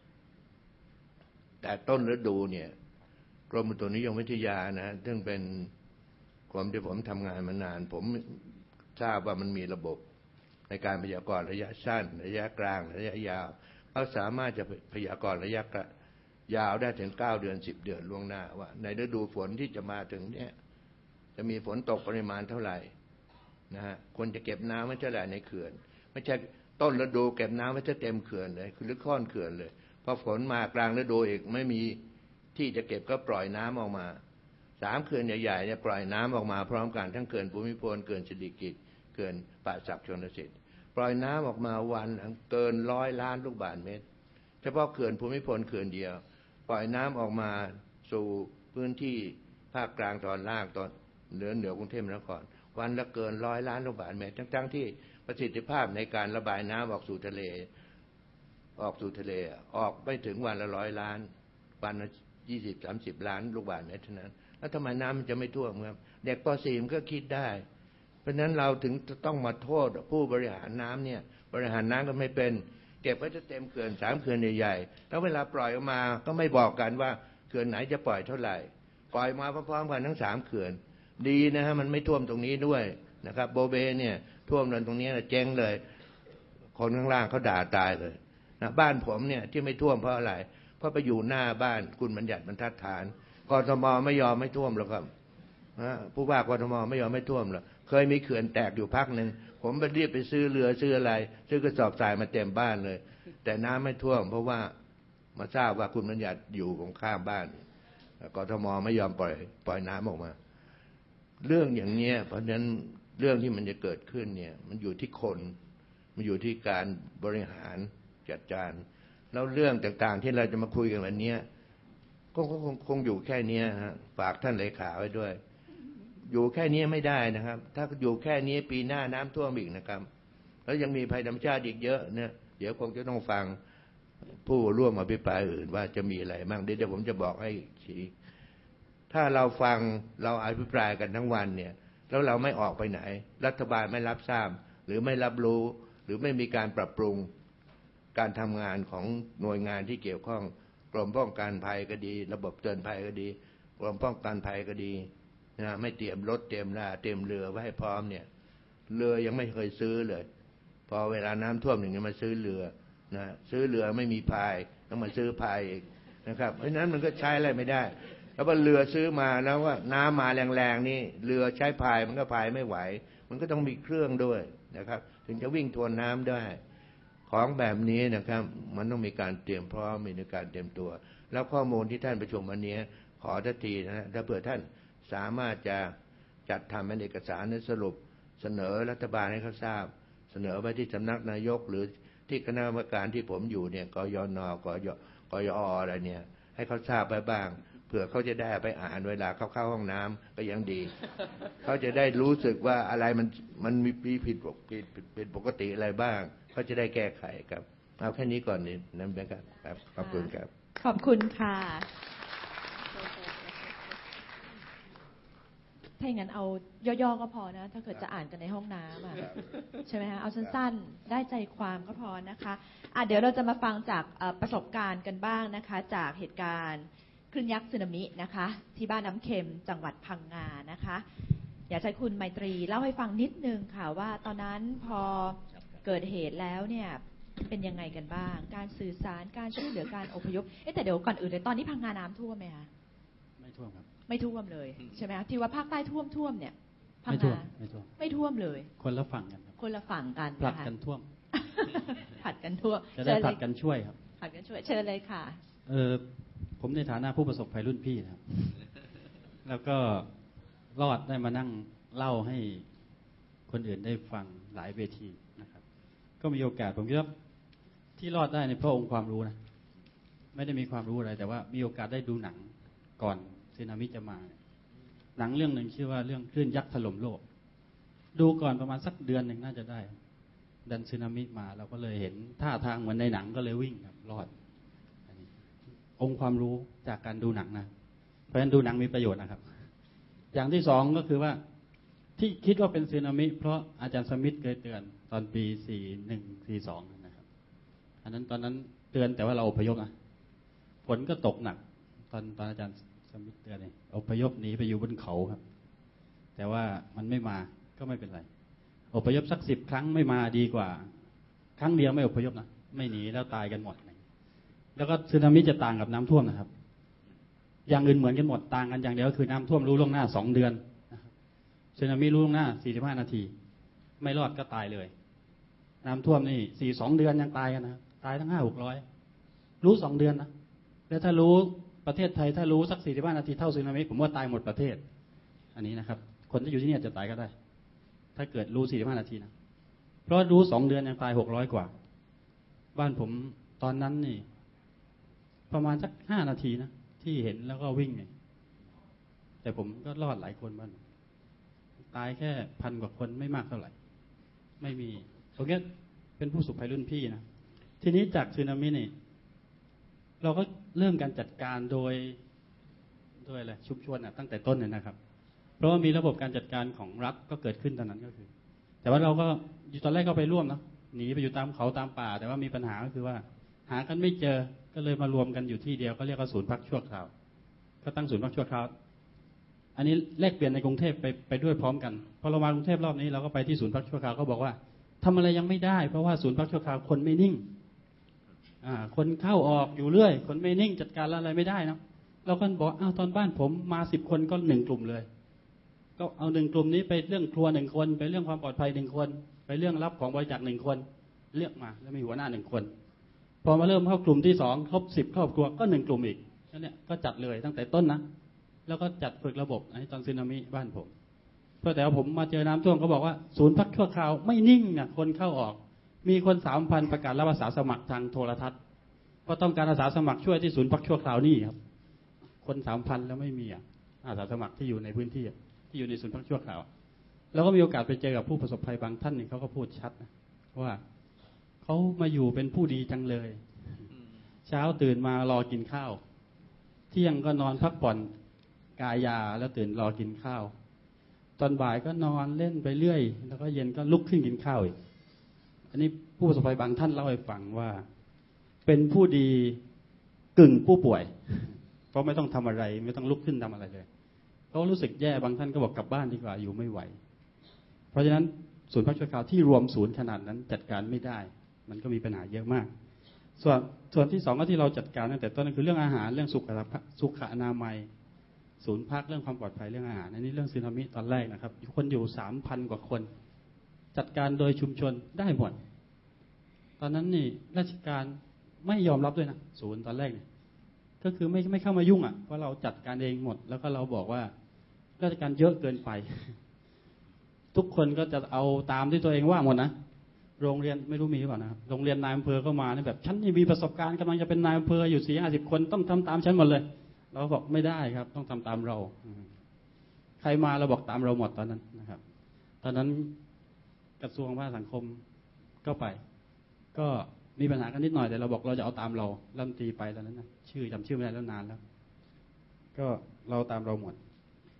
แต่ต้นฤดูเนี่ยกรมอุตุนิยมวิทยานะซึ่งเป็นกรมที่ผมทำงานมานานผมทราบว่ามันมีระบบในการพยากรณ์ระยะสั้นระยะกลางระยะยาวเขาสามารถจะพยากรณ์ระยะยาวได้ถึง9 เดือน10 เดือนล่วงหน้าว่าในฤดูฝนที่จะมาถึงเนี่ยจะมีฝนตกปริมาณเท่าไหร่นะฮะควรจะเก็บน้ำไว้เท่าไหร่ในเขื่อนไม่ใช่ต้นฤดูเก็บน้ำไว้เต็มเขื่อนเลยหรือค่อนเขื่อนเลยพอฝนมากลางฤดูอีกไม่มีที่จะเก็บก็ปล่อยน้ำออกมา3 เขื่อนใหญ่ๆเนี่ยปล่อยน้ำออกมาพร้อมกันทั้งเขื่อนภูมิพลเขื่อนสิริกิติ์เขื่อนป่าสักชลสิทธิ์ปล่อยน้ำออกมาวันเกิน100 ล้านลูกบาศก์เมตรเฉพาะเขื่อนภูมิพลเขื่อนเดียวปล่อยน้ำออกมาสู่พื้นที่ภาคกลางตอนล่างตอนเหนือกรุงเทพมหานครวันละเกิน100 ล้านลูกบาศก์เมตรทั้งที่ประสิทธิภาพในการระบายน้ำออกสู่ทะเลออกไม่ถึงวันละ100 ล้านวันละ20-30 ล้านลูกบาศก์เมตรเท่านั้นแล้วทำไมน้ำมันจะไม่ท่วมครับเด็กป .4 มันก็คิดได้เพราะฉะนั้นเราถึงต้องมาโทษผู้บริหารน้ำเนี่ยบริหารน้ำก็ไม่เป็นเก็บไว้จะเต็มเขื่อน3 เขื่อนใหญ่ๆแล้วเวลาปล่อยออกมาก็ไม่บอกกันว่าเขื่อนไหนจะปล่อยเท่าไหร่ปล่อยมาพร้อมๆกันทั้ง3 เขื่อนดีนะฮะมันไม่ท่วมตรงนี้ด้วยนะครับโบเบเนี่ยท่วมตรงนี้เจ๊งเลยคนข้างล่างเขาด่าตายเลยนะบ้านผมเนี่ยที่ไม่ท่วมเพราะอะไรเพราะไปอยู่หน้าบ้านคุณบัญญัติบรรทัดฐานกทมไม่ยอมไม่ท่วมหรอกครับผู้ว่ากทมไม่ยอมไม่ท่วมหรอกเคยมีเขื่อนแตกอยู่พักหนึ่งผมไปรีบไปซื้อเรือซื้ออะไรซื้อกระสอบทรายมาเต็มบ้านเลยแต่น้ำไม่ท่วมเพราะว่ามาทราบว่าคุณบัญญัติอยู่ตรงข้ามบ้านกทมไม่ยอมปล่อยน้ำออกมาเรื่องอย่างนี้เพราะฉะนั้นเรื่องที่มันจะเกิดขึ้นเนี่ยมันอยู่ที่คนมันอยู่ที่การบริหารจัดการแล้วเรื่องต่างๆที่เราจะมาคุยกันวันนี้ก็คงอยู่แค่นี้ฮะฝากท่านเลขาไว้ด้วยอยู่แค่นี้ไม่ได้นะครับถ้าอยู่แค่นี้ปีหน้าน้ำท่วมอีกนะครับแล้วยังมีภัยธรรมชาติอีกเยอะเนี่ยเดี๋ยวคงจะต้องฟังผู้ร่วมอภิปรายอื่นว่าจะมีอะไรบ้างเดี๋ยวผมจะบอกให้ชี้ถ้าเราฟังเราอภิปรายกันทั้งวันเนี่ยแล้วเราไม่ออกไปไหนรัฐบาลไม่รับทราบหรือไม่รับรู้หรือไม่มีการปรับปรุงการทำงานของหน่วยงานที่เกี่ยวข้องกรมป้องกันภัยก็ดีระบบเตือนภัยก็ดีกรมป้องกันภัยก็ดีนะไม่เตรียมรถเตรียมเตรียมเรือไว้ให้พร้อมเนี่ยเรือยังไม่เคยซื้อเลยพอเวลาน้ำท่วมอย่างนี้มาซื้อเรือนะซื้อเรือไม่มีพายต้องมาซื้อพายอีกนะครับเพราะฉะนั้นมันก็ใช้อะไรไม่ได้แล้วพอเรือซื้อมาแล้วว่าน้ำมาแรงๆนี่เรือใช้พายมันก็พายไม่ไหวมันก็ต้องมีเครื่องด้วยนะครับถึงจะวิ่งทวนน้ำได้ของแบบนี้นะครับมันต้องมีการเตรียมพร้อมมีการเตรียมตัวแล้วข้อมูลที่ท่านประชุมวันนี้ขอทันทีนะถ้าเผื่อท่านสามารถจะจัดทำเป็นเอกสารสรุปเสนอรัฐบาลให้เขาทราบเสนอไปที่สำนักนายกหรือที่คณะกรรมการที่ผมอยู่เนี่ยกยน.กยอ.อะไรเนี่ยให้เขาทราบไปบ้างเผื่อเขาจะได้ไปอ่านเวลาเขาเข้าห้องน้ำก็ยังดีเขาจะได้รู้สึกว่าอะไรมันมีผิดปกติอะไรบ้างเขาจะได้แก้ไขครับเอาแค่นี้ก่อนนี่นั่นเป็นครับขอบคุณครับขอบคุณค่ะถ้าอย่างนั้นเอาย่อๆก็พอนะถ้าเกิดจะอ่านกันในห้องน้ำใช่ไหมคะเอาสั้นๆได้ใจความก็พอนะคะเดี๋ยวเราจะมาฟังจากประสบการณ์กันบ้างนะคะจากเหตุการณ์คลื่นยักษ์สึนามินะคะที่บ้านน้ำเค็มจังหวัดพังงานะคะอยากให้คุณไมตรีเล่าให้ฟังนิดนึงค่ะว่าตอนนั้นพอเกิดเหตุแล้วเนี่ยเป็นยังไงกันบ้างการสื่อสารการช่วยเหลือการอพยพแต่เดี๋ยวก่อนอื่นเลยตอนนี้พังงาน้ำท่วมไหมคะไม่ท่วมครับไม่ท่วมเลยใช่ไหมคะที่ว่าภาคใต้ท่วมเนี่ยพังงาไม่ท่วมเลยคนละฝั่งกันคนละฝั่งกันผลัดกันท่วมผัดกันท่วมจะได้ผัดกันช่วยครับผัดกันช่วยเชิญเลยค่ะผมในฐานะผู้ประสบภัยรุ่นพี่นะครับแล้วก็รอดได้มานั่งเล่าให้คนอื่นได้ฟังหลายเวทีนะครับก็มีโอกาสผมคิดว่าที่รอดได้ในเพราะองค์ความรู้นะไม่ได้มีความรู้อะไรแต่ว่ามีโอกาสได้ดูหนังก่อนสึนามิจะมาหนังเรื่องหนึ่งชื่อว่าเรื่องคลื่นยักษ์ถล่มโลกดูก่อนประมาณสักเดือนหนึ่งน่าจะได้ดันสึนามิมาเราก็เลยเห็นท่าทางเหมือนในหนังก็เลยวิ่งครับรอดองค์ความรู้จากการดูหนังนะเพราะฉะนั้นดูหนังมีประโยชน์นะครับอย่างที่สองก็คือว่าที่คิดว่าเป็นสึนามิเพราะอาจารย์สมิธเคยเตือนตอนปี41-42นะครับอันนั้นตอนนั้นเตือนแต่ว่าเราอพยพนะฝนก็ตกหนักตอนอาจารย์สมิธเตือนอพยพหนีไปอยู่บนเขาครับแต่ว่ามันไม่มาก็ไม่เป็นไรอพยพสัก10 ครั้งไม่มาดีกว่าครั้งเดียวไม่อพยพนะไม่หนีแล้วตายกันหมดแล้วก็สึนามิจะต่างกับน้ำท่วมนะครับอย่างอื่นเหมือนกันหมดต่างกันอย่างเดียวคือน้ำท่วมรู้ล่วงหน้า2 เดือนสึนามิรู้ล่วงหน้า45 นาทีไม่รอดก็ตายเลยน้ำท่วมนี่2 เดือนยังตายกันนะตายทั้ง500-600รู้2 เดือนนะแล้วถ้ารู้ประเทศไทยถ้ารู้สัก45 นาทีเท่าสึนามิผมว่าตายหมดประเทศอันนี้นะครับคนที่อยู่ที่นี่จะตายก็ได้ถ้าเกิดรู้45 นาทีนะเพราะรู้2 เดือนยังตาย600 กว่าบ้านผมตอนนั้นนี่ประมาณสัก5 นาทีนะที่เห็นแล้วก็วิ่งไงแต่ผมก็รอดหลายคนบ้างตายแค่1,000 กว่าคนไม่มากเท่าไหร่ไม่มีผมก็เป็นผู้ประสบภัยรุ่นพี่นะทีนี้จากสึนามินี่เราก็เริ่มการจัดการโดยอะไรชุมชนตั้งแต่ต้นเลยนะครับเพราะว่ามีระบบการจัดการของรัฐก็เกิดขึ้นตอนนั้นก็คือแต่ว่าเราก็อยู่ตอนแรกก็ไปร่วมนะหนีไปอยู่ตามเขาตามป่าแต่ว่ามีปัญหาก็คือว่าหากันไม่เจอก็เลยมารวมกันอยู่ที่เดียวก็เรียกว่าศูนย์พักชั่วคราวก็ตั้งศูนย์พักชั่วคราวอันนี้แลกเปลี่ยนในกรุงเทพไปด้วยพร้อมกันพอเรามากรุงเทพรอบนี้เราก็ไปที่ศูนย์พักชั่วคราวเขาบอกว่าทำอะไรยังไม่ได้เพราะว่าศูนย์พักชั่วคราวคนไม่นิ่งคนเข้าออกอยู่เรื่อยคนไม่นิ่งจัดการอะไรไม่ได้นะเราก็บอกตอนบ้านผมมา10 คนก็1 กลุ่มเลยก็เอา1 กลุ่มนี้ไปเรื่องครัว1 คนไปเรื่องความปลอดภัย1 คนไปเรื่องรับของบริจาค1 คนเลือกมาแล้วมีหัวหน้า1 คนพอมาเริ่มเข้ากลุ่มที่2ครบ10 ครอบครัวก็1 กลุ่มอีกนั่นเนี่ยก็จัดเลยตั้งแต่ต้นนะแล้วก็จัดฝึกระบบตอนสึนามิบ้านผมเพราะแต่ว่าผมมาเจอน้ำท่วมเขาบอกว่าศูนย์พักชั่วคราวไม่นิ่งนะคนเข้าออกมีคน 3,000 ประกาศรับอาสาสมัครทางโทรทัศน์เพราะต้องการอาสาสมัครช่วยที่ศูนย์พักชั่วคราวนี่ครับคน 3,000 แล้วไม่มีอาสาสมัครที่อยู่ในพื้นที่ที่อยู่ในศูนย์พักชั่วคราวแล้วก็มีโอกาสไปเจอกับผู้ประสบภัยบางท่านนี่เขาก็พูดชัดนะว่าเขามาอยู่เป็นผู้ดีจังเลยเช้าตื่นมารอกินข้าวเที่ยงก็นอนพักผ่อนกายาแล้วตื่นรอกินข้าวตอนบ่ายก็นอนเล่นไปเรื่อยแล้วก็เย็นก็ลุกขึ้นกินข้าวอีกอันนี้ผู้ประสบภัยบางท่านเล่าให้ฟังว่าเป็นผู้ดีกึ่งผู้ป่วยเพราะไม่ต้องทำอะไรไม่ต้องลุกขึ้นทำอะไรเลยเขารู้สึกแย่บางท่านก็บอกกลับบ้านดีกว่าอยู่ไม่ไหวเพราะฉะนั้นศูนย์พักชั่วคราวที่รวมศูนย์ขนาดนั้นจัดการไม่ได้มันก็มีปัญหาเยอะมากส่วนที่2ก็ที่เราจัดการตั้งแต่ต้นนั่นคือเรื่องอาหารเรื่องสุขอนามัยศูนย์พักเรื่องความปลอดภัยเรื่องอาหารอันนี้เรื่องสึนามิตอนแรกนะครับคนอยู่ 3,000 กว่าคนจัดการโดยชุมชนได้หมดตอนนั้นนี่ราชการไม่ยอมรับด้วยนะศูนย์ตอนแรกเนี่ยก็คือไม่เข้ามายุ่งเพราะเราจัดการเองหมดแล้วก็เราบอกว่าราชการเยอะเกินไปทุกคนก็จะเอาตามที่ตัวเองว่าหมดนะโรงเรียนไม่รู้มีหรือเปล่านะครับโรงเรียนนายอำเภอก็มาแบบฉันนี่มีประสบการณ์กำลังจะเป็นนายอำเภออยู่40-50 คนต้องทำตามฉันหมดเลยเราบอกไม่ได้ครับต้องทำตามเราใครมาเราบอกตามเราหมดตอนนั้นนะครับตอนนั้นกระทรวงพัฒนาสังคมก็ไปก็มีปัญหากันนิดหน่อยแต่เราบอกเราจะเอาตามเรารัฐมนตรีไปตอนนั้นนะจำชื่อไม่ได้แล้วนานแล้วก็เราตามเราหมด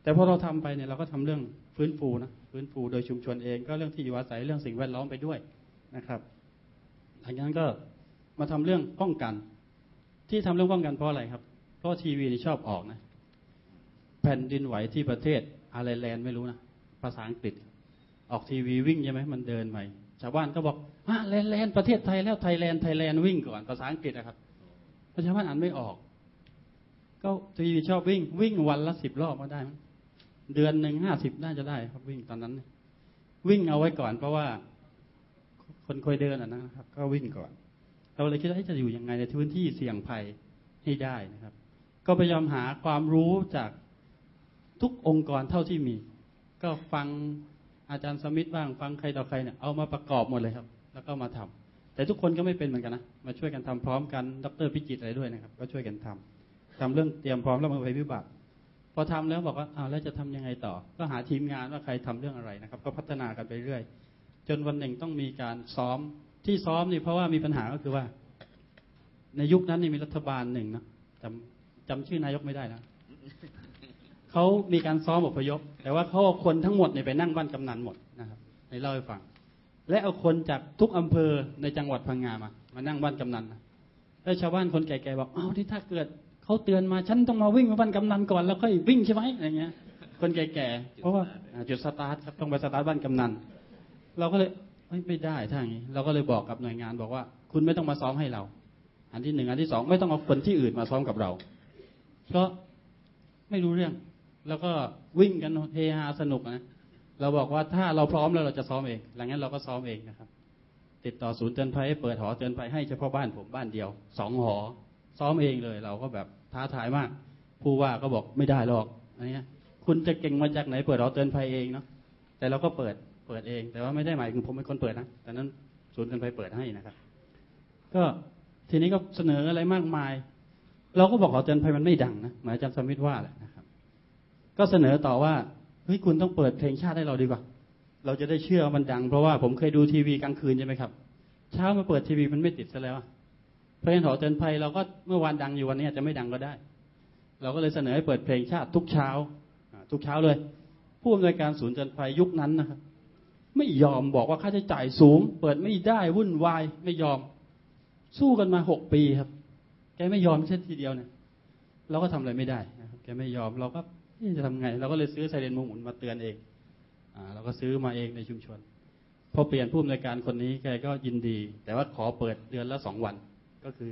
แต่พอเราทำไปเนี่ยเราก็ทำเรื่องฟื้นฟูนะฟื้นฟูโดยชุมชนเองก็เรื่องที่อยู่อาศัยเรื่องสิ่งแวดล้อมไปด้วยนะครับหลังจากนั้นก็มาทำเรื่องป้องกันที่ทำเรื่องป้องกันเพราะอะไรครับเพราะทีวีนี่ชอบออกนะแผ่นดินไหวที่ประเทศอะไรแลนด์ไม่รู้นะภาษาอังกฤษออกทีวีวิ่งใช่ไหมมันเดินไปชาวบ้านก็บอกแลนด์ประเทศไทยแล้วไทยแลนด์วิ่งก่อนภาษาอังกฤษนะครับชาวบ้านอ่านไม่ออกก็ทีวีชอบวิ่งวันละ10 รอบก็ได้เดือนหนึ่ง50น่าจะได้ครับวิ่งตอนนั้นวิ่งเอาไว้ก่อนเพราะว่าคนเคยเดินนะครับก็วิ่งก่อนเราเลยคิดว่าจะอยู่ยังไงในพื้นที่เสี่ยงภัยให้ได้นะครับก็พยายามหาความรู้จากทุกองค์กรเท่าที่มีก็ฟังอาจารย์สมิธบ้างฟังใครต่อใครเนี่ยเอามาประกอบหมดเลยครับแล้วก็มาทำแต่ทุกคนก็ไม่เป็นเหมือนกันนะมาช่วยกันทำพร้อมกันดร.พิจิตรอะไรด้วยนะครับก็ช่วยกันทำเรื่องเตรียมพร้อมแล้วมาภัยพิบัติพอทำแล้วบอกว่าแล้วจะทำยังไงต่อก็หาทีมงานว่าใครทำเรื่องอะไรนะครับก็พัฒนากันไปเรื่อยจนวันหนึ่งต้องมีการซ้อมที่ซ้อมนี่เพราะว่ามีปัญหาก็คือว่าในยุคนั้นนี่มีรัฐบาลหนึ่งนะจำชื่อนายกไม่ได้นะเขามีการซ้อมอพยพแต่ว่าเขาเอาคนทั้งหมดไปนั่งบ้านกำนันหมดนะครับให้เล่าให้ฟังและเอาคนจากทุกอำเภอในจังหวัดพังงามานั่งบ้านกำนันแล้วชาวบ้านคนแก่ๆบอกที่ถ้าเกิดเขาเตือนมาฉันต้องมาวิ่งมาบ้านกำนันก่อนแล้วค่อยวิ่งใช่ไหมอะไรเงี้ยคนแก่ๆเพราะว่าจุดสตาร์ทครับต้องไปสตาร์ทบ้านกำนันเราก็เลยไม่ได้ถ้าอย่างนี้เราก็เลยบอกกับหน่วยงานบอกว่าคุณไม่ต้องมาซ้อมให้เราอันที่1อันที่2ไม่ต้องเอาคนที่อื่นมาซ้อมกับเราเพราะไม่รู้เรื่องแล้วก็วิ่งกันเฮฮาสนุกนะเราบอกว่าถ้าเราพร้อมแล้วเราจะซ้อมเองหลังนั้นเราก็ซ้อมเองนะครับติดต่อศูนย์เตือนภัยให้เปิดหอเตือนภัยให้เฉพาะบ้านผมบ้านเดียว2 หอซ้อมเองเลยเราก็แบบท้าทายมากผู้ว่าก็บอกไม่ได้หรอกอะไรเงี้ยคุณจะเก่งมาจากไหนเปิดหอเตือนภัยเองเนาะแต่เราก็เปิดเองแต่ว่าไม่ได้หมายถึงผมเป็นคนเปิดนะแต่นั้นศูนย์เตือนภัยเปิดให้นะครับก็ทีนี้ก็เสนออะไรมากมายเราก็บอกหอเตือนภัยมันไม่ดังนะหมายอาจารย์สมิธว่าแหละนะครับก็เสนอต่อว่าเฮ้ยคุณต้องเปิดเพลงชาติให้เราดีกว่าเราจะได้เชื่อมันดังเพราะว่าผมเคยดูทีวีกลางคืนใช่ไหมครับเช้ามาเปิดทีวีมันไม่ติดซะแล้วเพลงหอเตือนภัยเราก็เมื่อวานดังอยู่วันนี้อาจจะไม่ดังก็ได้เราก็เลยเสนอให้เปิดเพลงชาติทุกเช้าเลยผู้อำนวยการศูนย์เตือนภัยยุคนั้นนะครับไม่ยอมบอกว่าค่าใช้จ่ายสูงเปิดไม่ได้วุ่นวายไม่ยอมสู้กันมา6 ปีครับแกไม่ยอมแค่ทีเดียวเนี่ยเราก็ทำอะไรไม่ได้นะครับแกไม่ยอมเราก็จะทำไงเราก็เลยซื้อไซเรนหมุนมาเตือนเองเราก็ซื้อมาเองในชุมชนพอเปลี่ยนผู้อำนวยการคนนี้แกก็ยินดีแต่ว่าขอเปิดเดือนละ2 วันก็คือ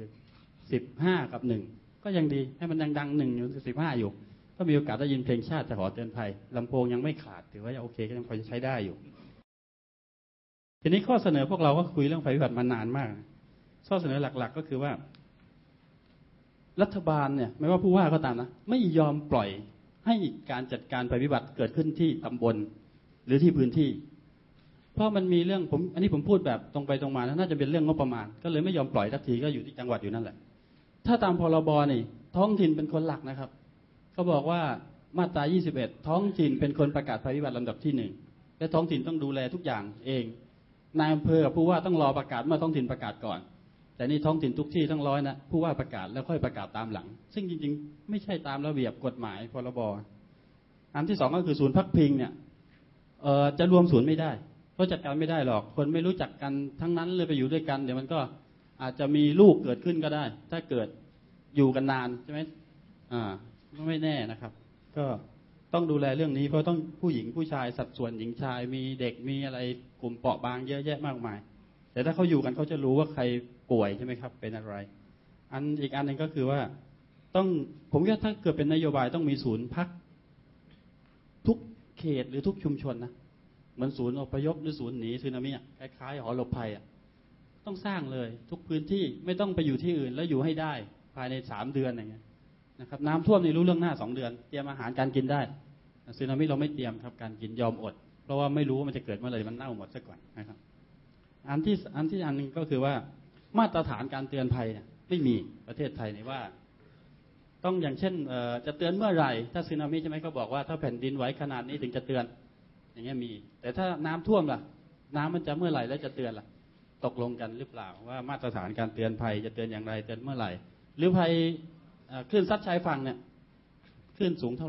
15 กับ 1ก็ยังดีให้มันดัง1อยู่15อยู่ก็มีโอกาสได้ยินเพลงชาติจากหอเตือนภัยลำโพงยังไม่ขาดถือว่าโอเคก็ยังพอจะใช้ได้อยู่ทีนี้ข้อเสนอพวกเราก็คุยเรื่องภัยพิบัติมานานมากข้อเสนอหลักๆก็คือว่ารัฐบาลเนี่ยไม่ว่าผู้ว่าก็ตามนะไม่ยอมปล่อยให้การจัดการภัยพิบัติเกิดขึ้นที่ตำบลหรือที่พื้นที่เพราะมันมีเรื่องอันนี้ผมพูดแบบตรงไปตรงมานะน่าจะเป็นเรื่องงบประมาณก็เลยไม่ยอมปล่อยทักทีก็อยู่ที่จังหวัดอยู่นั่นแหละถ้าตามพรบนี่ท้องถิ่นเป็นคนหลักนะครับเขาบอกว่ามาตรา21ท้องถิ่นเป็นคนประกาศภัยพิบัติลำดับที่1และท้องถิ่นต้องดูแลทุกอย่างเองนายอำเภอกับผู้ว่าต้องรอประกาศเมื่อท้องถิ่นประกาศก่อนแต่นี่ท้องถิ่นทุกที่ทั้ง100นะผู้ว่าประกาศแล้วค่อยประกาศตามหลังซึ่งจริงๆไม่ใช่ตามระเบียบกฎหมายพรบอันที่2ก็คือศูนย์พักพิงเนี่ยจะรวมศูนย์ไม่ได้เพราะจัดการไม่ได้หรอกคนไม่รู้จักกันทั้งนั้นเลยไปอยู่ด้วยกันเดี๋ยวมันก็อาจจะมีลูกเกิดขึ้นก็ได้ถ้าเกิดอยู่กันนานใช่ไหมไม่แน่นะครับก็ต้องดูแลเรื่องนี้เพราะต้องผู้หญิงผู้ชายสัดส่วนหญิงชายมีเด็กมีอะไรกลุ่มเปราะบางเยอะแยะมากมายแต่ถ้าเขาอยู่กันเขาจะรู้ว่าใครป่วยใช่ไหมครับเป็นอะไรอีกอันหนึ่งก็คือว่าผมว่าถ้าเกิดเป็นนโยบายต้องมีศูนย์พักทุกเขตหรือทุกชุมชนนะเหมือนศูนย์อพยพหรือศูนย์หนีสึนามิคล้ายๆหอหลบภัยต้องสร้างเลยทุกพื้นที่ไม่ต้องไปอยู่ที่อื่นแล้วอยู่ให้ได้ภายใน3 เดือนอย่างเงี้ยนะครับน้ำท่วมนี่รู้เรื่องหน้า2 เดือนเตรียมอาหารการกินได้สึนามิเราไม่เตรียมครับการกินยอมอดเพราะว่าไม่รู้ว่ามันจะเกิดเมื่อไหร่มันเน่าหมดซะก่อนนะครับอันนึงก็คือว่ามาตรฐานการเตือนภัยเนี่ยไม่มีประเทศไทยเนี่ยว่าต้องอย่างเช่นจะเตือนเมื่อไหร่ถ้าสึนามิใช่ไหมเขาบอกว่าถ้าแผ่นดินไหวขนาดนี้ถึงจะเตือนอย่างเงี้ยมีแต่ถ้าน้ำท่วมล่ะน้ำมันจะเมื่อไหร่แล้วจะเตือนล่ะตกลงกันหรือเปล่าว่ามาตรฐานการเตือนภัยจะเตือนอย่างไรเตือนเมื่อไหร่หรือภัยคลื่นซัดชายฝั่งเนี่ยคลื่นสูงเท่าไหร่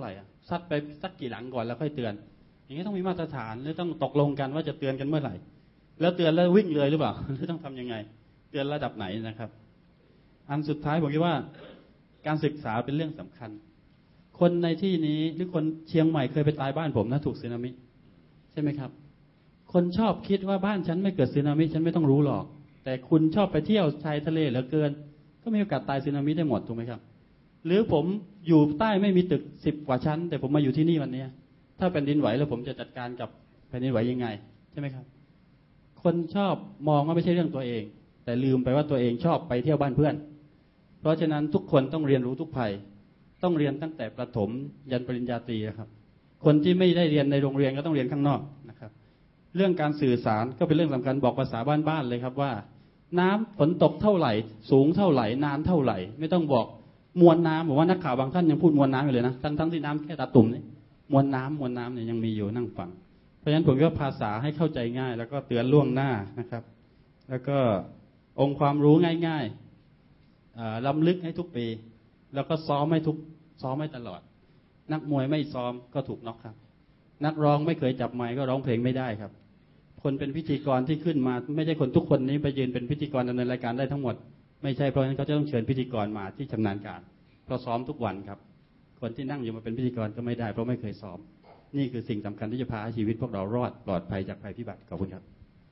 ซัดไปสักกี่หลังก่อนแล้วค่อยเตือนอย่างนี้ต้องมีมาตรฐานหรือต้องตกลงกันว่าจะเตือนกันเมื่อไหร่แล้วเตือนแล้ววิ่งเลยหรือเปล่าหรือต้องทำยังไงเตือนระดับไหนนะครับอันสุดท้ายผมคิดว่าการศึกษาเป็นเรื่องสำคัญคนในที่นี้หรือคนเชียงใหม่เคยไปตายบ้านผมนะถูกสึนามิใช่ไหมครับคนชอบคิดว่าบ้านฉันไม่เกิดสึนามิฉันไม่ต้องรู้หรอกแต่คุณชอบไปเที่ยวชายทะเลเหลือเกินก็มีโอกาสตายสึนามิได้หมดถูกไหมครับหรือผมอยู่ใต้ไม่มีตึก10 กว่าชั้นแต่ผมมาอยู่ที่นี่วันนี้ถ้าแผ่นดินไหวแล้วผมจะจัดการกับแผ่นดินไหวยังไงใช่ไหมครับคนชอบมองว่าไม่ใช่เรื่องตัวเองแต่ลืมไปว่าตัวเองชอบไปเที่ยวบ้านเพื่อนเพราะฉะนั้นทุกคนต้องเรียนรู้ทุกภัยต้องเรียนตั้งแต่ประถมยันปริญญาตรีครับคนที่ไม่ได้เรียนในโรงเรียนก็ต้องเรียนข้างนอกนะครับเรื่องการสื่อสารก็เป็นเรื่องสำคัญบอกภาษาบ้านๆเลยครับว่าน้ำฝนตกเท่าไหร่สูงเท่าไหร่นานเท่าไหร่ไม่ต้องบอกมวลน้ำผมว่านักข่าวบางท่านยังพูดมวลน้ำอยู่เลยนะทั้งที่น้ำแค่ตาตุ่มนี่มวลน้ำเนี่ยยังมีอยู่นั่งฟังเพราะฉะนั้นผมก็ภาษาให้เข้าใจง่ายแล้วก็เตือนล่วงหน้านะครับแล้วก็องค์ความรู้ง่ายๆล้ำลึกให้ทุกปีแล้วก็ซ้อมให้ตลอดนักมวยไม่ซ้อมก็ถูกน็อกครับนักร้องไม่เคยจับไมค์ก็ร้องเพลงไม่ได้ครับคนเป็นพิธีกรที่ขึ้นมาไม่ใช่คนทุกคนนี้ไปยืนเป็นพิธีกรดำเนินรายการได้ทั้งหมดไม่ใช่เพราะฉะนั้นเขาจะต้องเชิญพิธีกรมาที่ชำนาญการเพราะซ้อมทุกวันครับคนที่นั่งอยู่มาเป็นพิธีกรก็ไม่ได้เพราะไม่เคยซ้อมนี่คือสิ่งสำคัญที่จะพาชีวิตพวกเรารอดปลอดภัยจากภัยพิบัติขอบคุณครับ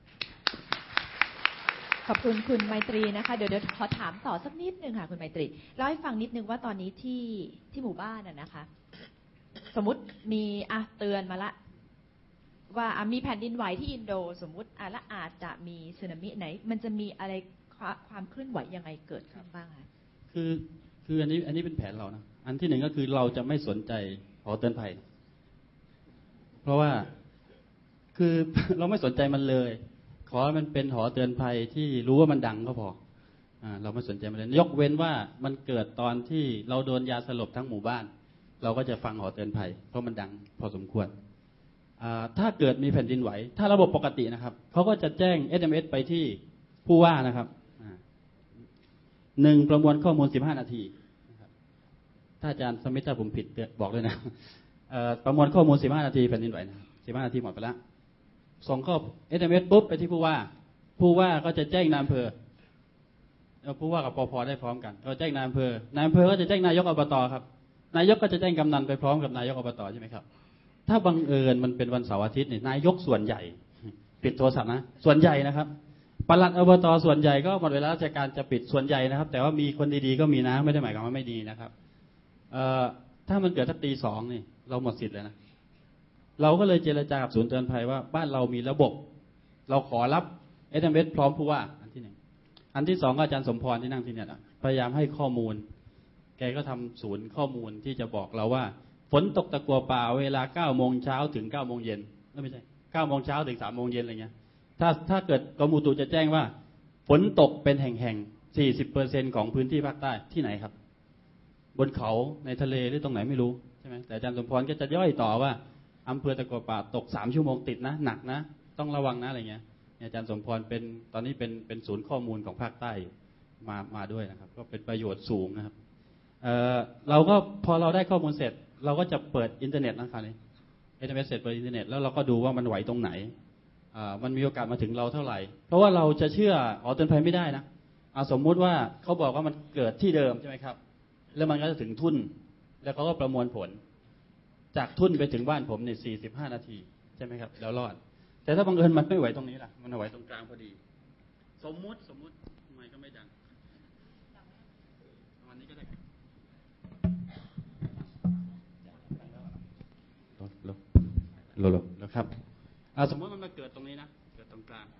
ขอบคุณคุณไมตรีนะคะเดี๋ยวขอถามต่อสักนิดนึงค่ะคุณไมตรีเล่าให้ฟังนิดนึงว่าตอนนี้ที่หมู่บ้านนะคะสมมติมีเตือนมาละว่ามีแผ่นดินไหวที่อินโดสมมุติและอาจจะมีสึนามิไหนมันจะมีอะไรความเคลื่อนไหวยังไงเกิดขึ้นบ้างคะคืออันนี้เป็นแผนเรานะอันที่หนึ่งก็คือเราจะไม่สนใจหอเตือนภัยเพราะว่าคือ เราไม่สนใจมันเลยขอให้มันเป็นหอเตือนภัยที่รู้ว่ามันดังก็พอเราไม่สนใจมันเลยยกเว้นว่ามันเกิดตอนที่เราโดนยาสลบทั้งหมู่บ้านเราก็จะฟังหอเตือนภัยเพราะมันดังพอสมควรถ้าเกิดมีแผ่นดินไหวถ้าระบบปกตินะครับเขาก็จะแจ้ง SMS ไปที่ผู้ว่านะครับ1ประมวลข้อมูล15 นาทีถ้าอาจารย์สมิทถ้าผมผิดบอกด้วยนะประมวลข้อมูล15 นาทีแผ่นดินไหวนะ15 นาทีหมดไปแล้วส่งข้อ SMS ปุ๊บไปที่ผู้ว่าก็จะแจ้งนายอำเภอผู้ว่ากับปภได้พร้อมกันก็แจ้งนายอำเภอก็จะแจ้งนายกอบตครับนายกก็จะแจ้งกำนันไปพร้อมกับนายกอบตใช่ไหมครับถ้าบังเอิญมันเป็นวันเสาร์อาทิตย์เนี่ยนายกส่วนใหญ่ปิดโทรศัพท์นะส่วนใหญ่นะครับปลัดอบตส่วนใหญ่ก็หมดเวลาราชการจะปิดส่วนใหญ่นะครับแต่ว่ามีคนดีๆก็มีนะไม่ได้หมายความว่าไม่ดีนะครับถ้ามันเกิดสักตี 2นี่เราหมดสิทธิ์เลยนะเราก็เลยเจรจากับศูนย์เตือนภัยว่าบ้านเรามีระบบเราขอรับ SMS พร้อมผู้ว่าอันที่1อันที่2ก็อาจารย์สมพรที่นั่งที่เนี่ยพยายามให้ข้อมูลแกก็ทำศูนย์ข้อมูลที่จะบอกเราว่าฝนตกตะกั่วป่าเวลา 9 โมงเช้าถึง 9 โมงเย็นไม่ใช่ 9 โมงเช้าถึง 3 โมงเย็นอะไรเงี้ยถ้าเกิดกรมอุตุจะแจ้งว่าฝนตกเป็นแห่งๆ 40% ของพื้นที่ภาคใต้ที่ไหนครับบนเขาในทะเลหรือตรงไหนไม่รู้ใช่ไหมแต่อาจารย์สมพรก็จะย่อยต่อว่าอำเภอตะกั่วป่าตก3 ชั่วโมงติดนะหนักนะต้องระวังนะอะไรเงี้ยอาจารย์สมพรเป็นตอนนี้เป็นศูนย์ข้อมูลของภาคใต้มาด้วยนะครับก็เป็นประโยชน์สูงนะครับเราก็พอเราได้ข้อมูลเสร็จเราก็จะเปิดอินเทอร์เน็ตนะครับนี่SMS เสร็จเปิดอินเทอร์เน็ตแล้วเราก็ดูว่ามันไหวตรงไหนมันมีโอกาสมาถึงเราเท่าไหร่เพราะว่าเราจะเชื่อเตือนภัยไม่ได้นะสมมุติว่าเขาบอกว่ามันเกิดที่เดิมใช่ไหมครับแล้วมันก็จะถึงทุ่นแล้วเขาก็ประมวลผลจากทุ่นไปถึงบ้านผมเนี่ย45 นาทีใช่ไหมครับแล้วรอดแต่ถ้าบังเอิญมันไม่ไหวตรงนี้ล่ะมันไหวตรงกลางพอดีสมมุติไม่ก็ไม่ดังวันนี้ก็ได้ลดแล้วครับสมมติมันมาเกิดตรงนี้นะเกิดตรงกลาง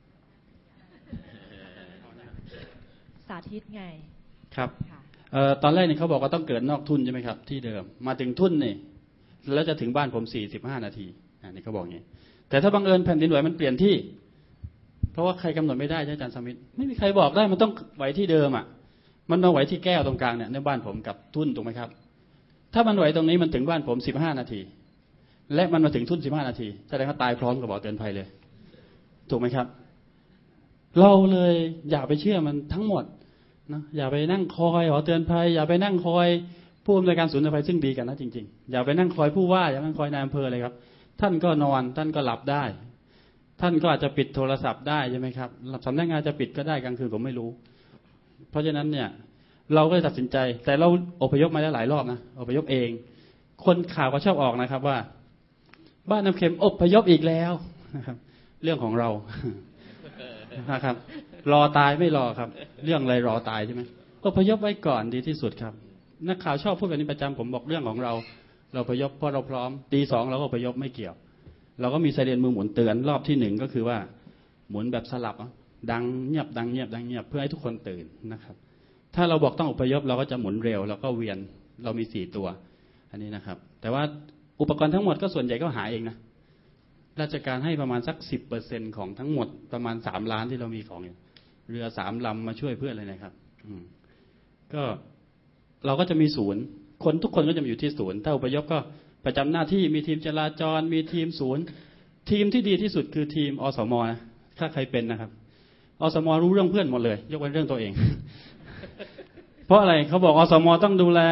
สาธิตไงครับตอนแรกเนี่ยเขาบอกว่าต้องเกิดนอกทุ่นใช่ไหมครับที่เดิมมาถึงทุ่นนี่แล้วจะถึงบ้านผม45 นาทีนี่เขาบอกอย่างนี้แต่ถ้าบังเอิญแผ่นดินไหวมันเปลี่ยนที่เพราะว่าใครกำหนดไม่ได้ใช่อาจารย์สมิทธิ์ไม่มีใครบอกได้มันต้องไหวที่เดิมมันมาไหวที่แก้วตรงกลางเนี่ยในบ้านผมกับทุ่นถูกไหมครับถ้ามันไหวตรงนี้มันถึงบ้านผม15 นาทีและมันมาถึงทุ่น15 นาทีแสดงว่าตายพร้อมกับเตือนภัยเลยถูกไหมครับเราเลยอย่าไปเชื่อมันทั้งหมดนะอย่าไปนั่งคอยเตือนภัยอย่าไปนั่งคอยผู้อำนวยการศูนย์อภัยซึ่งดีกันนะจริงๆอย่าไปนั่งคอยผู้ว่าอย่านั่งคอยนายอำเภอเลยครับท่านก็นอนท่านก็หลับได้ท่านก็อาจจะปิดโทรศัพท์ได้ใช่ไหมครับสำนักงานจะปิดก็ได้กลางคืนผมไม่รู้เพราะฉะนั้นเนี่ยเราก็ตัดสินใจแต่เราอพยพมาแล้วหลายรอบนะอพยพเองคนข่าวก็ชอบออกนะครับว่าบ้านน้ำเค็มอพยพอีกแล้วนะครับเรื่องของเรานะครับรอตายไม่รอครับเรื่องอะไรรอตายใช่ไหมอพยพไว้ก่อนดีที่สุดครับนักข่าวชอบพูดแบบนี้ประจำผมบอกเรื่องของเราอพยพเพราะเราพร้อมตี 2เราก็อพยพไม่เกี่ยวเราก็มีไซเรนมือหมุนเตือนรอบที่ 1ก็คือว่าหมุนแบบสลับดังเงียบดังเงียบดังเงียบเพื่อให้ทุกคนตื่นนะครับถ้าเราบอกต้องอพยพเราก็จะหมุนเร็วแล้วก็เวียนเรามี4ตัวอันนี้นะครับแต่ว่าอุปกรณ์ทั้งหมดก็ส่วนใหญ่ก็หาเองนะราชการให้ประมาณสัก 10% ของทั้งหมดประมาณ3 ล้านที่เรามีของอยู่เรือ3 ลำมาช่วยเพื่อนเลยนะครับก็เราก็จะมีศูนย์คนทุกคนก็จะมาอยู่ที่ศูนย์ถ้าอพยพก็ประจำหน้าที่มีทีมจราจรมีทีมศูนย์ทีมที่ดีที่สุดคือทีมอสมนะถ้าใครเป็นนะครับอสมรู้เรื่องเพื่อนหมดเลยยกเว้นเรื่องตัวเอง เพราะอะไรเขาบอกอสมต้องดูแล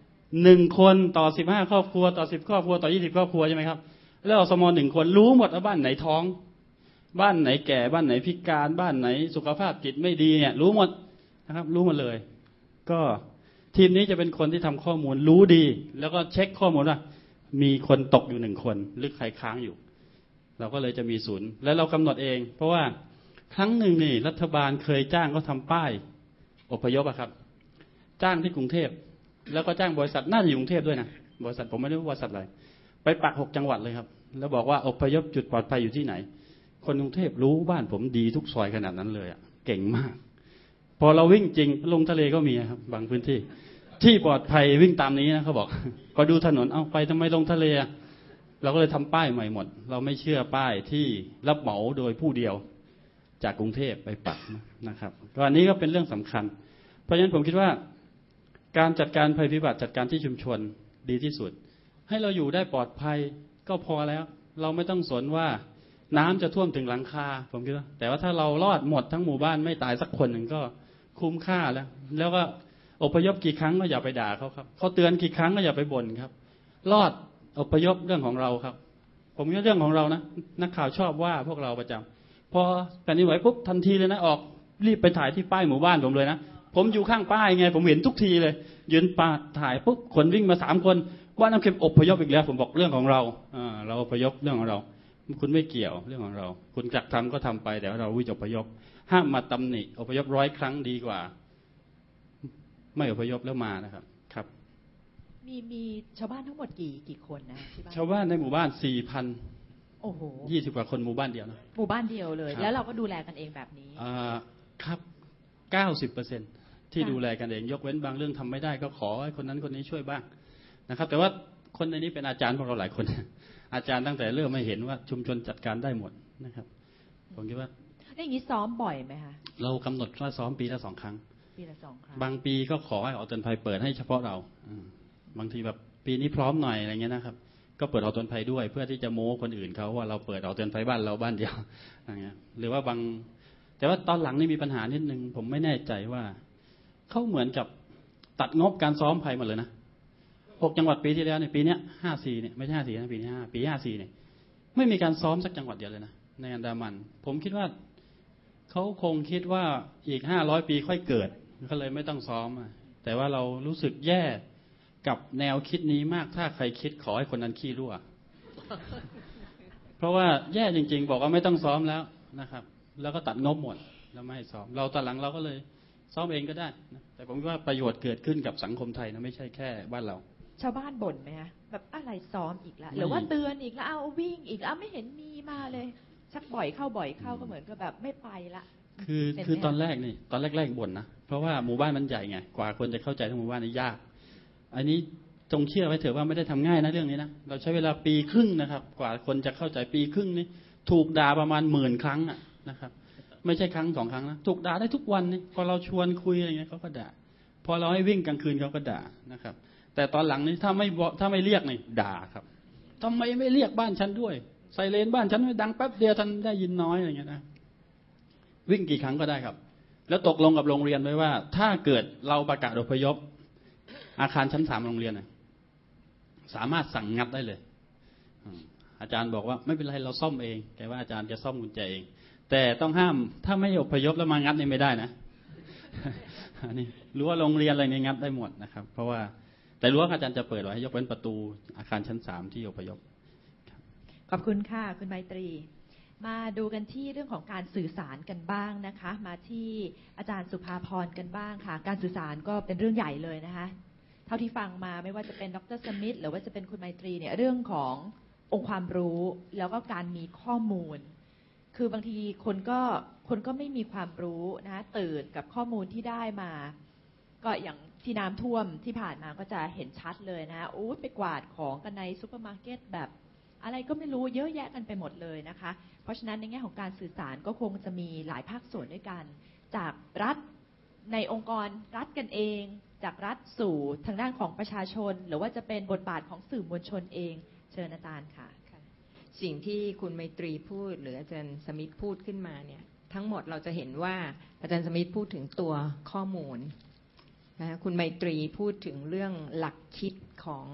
1 คนต่อ15 ครอบครัวต่อ10 ครอบครัวต่อ20 ครอบครัวใช่ไหมครับแล้วอสม1 คนรู้หมดว่าบ้านไหนท้องบ้านไหนแก่บ้านไหนพิการบ้านไหนสุขภาพจิตไม่ดีเนี่ยรู้หมดนะครับรู้หมดเลยก็ทีมนี้จะเป็นคนที่ทำข้อมูลรู้ดีแล้วก็เช็คข้อมูลว่ามีคนตกอยู่1 คนหรือใครค้างอยู่เราก็เลยจะมีศูนย์และเรากำหนดเองเพราะว่าครั้งหนึ่งนี่รัฐบาลเคยจ้างเขาทำป้ายอพยพครับจ้างที่กรุงเทพแล้วก็จ้างบริษัทน่าจะอยู่กรุงเทพด้วยนะบริษัทผมไม่รู้บริษัทอะไรไปปัก6 จังหวัดเลยครับแล้วบอกว่าอพยพจุดปลอดภัยอยู่ที่ไหนคนกรุงเทพรู้บ้านผมดีทุกซอยขนาดนั้นเลยเก่งมากพอเราวิ่งจริงลงทะเลก็มีครับบางพื้นที่ที่ปลอดภัยวิ่งตามนี้นะเขาบอกพอดูถนนเอาไปทำไมลงทะเลเราก็เลยทำป้ายใหม่หมดเราไม่เชื่อป้ายที่รับเหมาโดยผู้เดียวจากกรุงเทพไปปักนะครับก็อันนี้ก็เป็นเรื่องสำคัญเพราะฉะนั้นผมคิดว่าการจัดการภัยพิบัติจัดการที่ชุมชนดีที่สุดให้เราอยู่ได้ปลอดภัยก็พอแล้วเราไม่ต้องสนว่าน้ำจะท่วมถึงหลังคาผมคิดว่าแต่ว่าถ้าเรารอดหมดทั้งหมู่บ้านไม่ตายสักคนหนึ่งก็คุ้มค่าแล้วก็อพยพกี่ครั้งก็อย่าไปด่าเขาครับเขาเตือนกี่ครั้งก็อย่าไปบ่นครับรอดอพยพเรื่องของเราครับผมคิดเรื่องของเรานะนักข่าวชอบว่าพวกเราประจำพอแผ่นดินไหวปุ๊บทันทีเลยนะออกรีบไปถ่ายที่ป้ายหมู่บ้านผมเลยนะผมอยู่ข้างป้ายไงผมเห็นทุกทีเลยยืนป้าถ่ายปุ๊บคนวิ่งมา3 คนว่าน้ำเค็มอพยพอีกแล้วผมบอกเรื่องของเราเราอพยพเรื่องของเราคุณไม่เกี่ยวเรื่องของเราคุณจักทำก็ทำไปแต่ว่าเราวิจอพยพห้ามมาตำหนิอพยพ100 ครั้งดีกว่าไม่อพยพแล้วมานะครับครับมีชาวบ้านทั้งหมดกี่คนนะที่บ้านชาวบ้านในหมู่บ้าน 4,000 โอ้โห 20 กว่าคนหมู่บ้านเดียวนะหมู่บ้านเดียวเลยแล้วเราก็ดูแลกันเองแบบนี้ครับ 90% ที่ดูแลกันเองยกเว้นบางเรื่องทำไม่ได้ก็ขอให้คนนั้นคนนี้ช่วยบ้างนะครับแต่ว่าคนในนี้เป็นอาจารย์พวกเราหลายคนอาจารย์ตั้งแต่เริ่มไม่เห็นว่าชุมชนจัดการได้หมดนะครับผมคิดว่าอย่างนี้ซ้อมบ่อยไหมคะเรากำหนดว่าซ้อมปีละ2 ครั้งปีละ2 ครั้งบางปีก็ขอให้ออกเตือนภัยเปิดให้เฉพาะเราบางทีแบบปีนี้พร้อมหน่อยอะไรเงี้ยนะครับก็เปิดออกเตือนภัยด้วยเพื่อที่จะโม้คนอื่นเขาว่าเราเปิดออกเตือนภัยบ้านเราบ้านเดียวอะไรเงี้ยหรือว่าแต่ว่าตอนหลังนี่มีปัญหานิดนึงผมไม่แน่ใจว่าเขาเหมือนกับตัดงบการซ้อมภัยหมดเลยนะ6 จังหวัดปีที่แล้วเนี่ยปีนี้54เนี่ยไม่ใช่54นะปีนี้5ปี54เนี่ยไม่มีการซ้อมสักจังหวัดเดียวเลยนะในอันดามันผมคิดว่าเขาคงคิดว่าอีก500 ปีค่อยเกิดก็เลยไม่ต้องซ้อมแต่ว่าเรารู้สึกแย่กับแนวคิดนี้มากถ้าใครคิดขอให้คนนั้นขี้รั่ว เพราะว่าแย่จริงๆบอกว่าไม่ต้องซ้อมแล้วนะครับแล้วก็ตัดงบหมดแล้วไม่ให้ซ้อมเราตอนหลังเราก็เลยซ้อมเองก็ได้นะแต่ผมว่าประโยชน์เกิดขึ้นกับสังคมไทยนะไม่ใช่แค่บ้านเราชาวบ้านบ่นไหมคะแบบอะไรซ้อมอีกแล้วหรือว่าเตือนอีกแล้วเอาวิ่งอีกแล้วไม่เห็นมีมาเลยชักบ่อยเข้าก็เหมือนกับแบบไม่ไปละคือตอนแรกบ่นนะเพราะว่าหมู่บ้านมันใหญ่ไงกว่าคนจะเข้าใจทั้งหมู่บ้านนี่ยากอันนี้จงเชื่อไว้เถอะว่าไม่ได้ทำง่ายนะเรื่องนี้นะเราใช้เวลา1 ปีครึ่งนะครับกว่าคนจะเข้าใจ1 ปีครึ่งนี่ถูกด่าประมาณ10,000 ครั้งนะครับไม่ใช่ครั้ง2 ครั้งนะถูกด่าได้ทุกวันนี่พอเราชวนคุยอะไรเงี้ยเขาก็ด่าพอเราให้วิ่งกลางคืนเขาก็ด่านะครับแต่ตอนหลังนี้ถ้าไม่เรียกนี่ด่าครับทำไมไม่เรียกบ้านฉันด้วยไซเรนบ้านฉันไม่ดังแป๊บเดียวท่านได้ยินน้อยอะไรเงี้ยนะวิ่งกี่ครั้งก็ได้ครับแล้วตกลงกับโรงเรียนไว้ว่าถ้าเกิดเราประกาศอพยพอาคารชั้น3โรงเรียนสามารถสั่งงัดได้เลยอาจารย์บอกว่าไม่เป็นไรเราซ่อมเองแกว่าอาจารย์จะซ่อมกุญแจเองแต่ต้องห้ามถ้าไม่อพยพแล้วมางัดนี่ไม่ได้นะอันนี้รั้วโรงเรียนอะไรนี่งัดได้หมดนะครับเพราะว่าแต่รั้วอาจารย์จะเปิดไว้ให้ยกเว้นประตูอาคารชั้น3ที่อพยพขอบคุณค่ะคุณไมตรีมาดูกันที่เรื่องของการสื่อสารกันบ้างนะคะมาที่อาจารย์สุภาพรกันบ้างค่ะการสื่อสารก็เป็นเรื่องใหญ่เลยนะคะเท่าที่ฟังมาไม่ว่าจะเป็นดร.สมิธหรือว่าจะเป็นคุณไมตรีเนี่ยเรื่องขององค์ความรู้แล้วก็การมีข้อมูลคือบางทีคนก็ไม่มีความรู้นะตื่นกับข้อมูลที่ได้มาก็อย่างที่น้ำท่วมที่ผ่านมาก็จะเห็นชัดเลยนะไปกวาดของกันในซุปเปอร์มาร์เก็ตแบบอะไรก็ไม่รู้เยอะแยะกันไปหมดเลยนะคะเพราะฉะนั้นในแง่ของการสื่อสารก็คงจะมีหลายภาคส่วนด้วยกันจากรัฐในองค์กรรัฐกันเองจากรัฐสู่ทางด้านของประชาชนหรือว่าจะเป็นบทบาทของสื่อมวลชนเองเชิญอาจารย์ค่ะสิ่งที่คุณไมตรีพูดหรืออาจารย์สมิธพูดขึ้นมาเนี่ยทั้งหมดเราจะเห็นว่าอาจารย์สมิธพูดถึงตัวข้อมูลนะคุณไมตรีพูดถึงเรื่องหลักคิด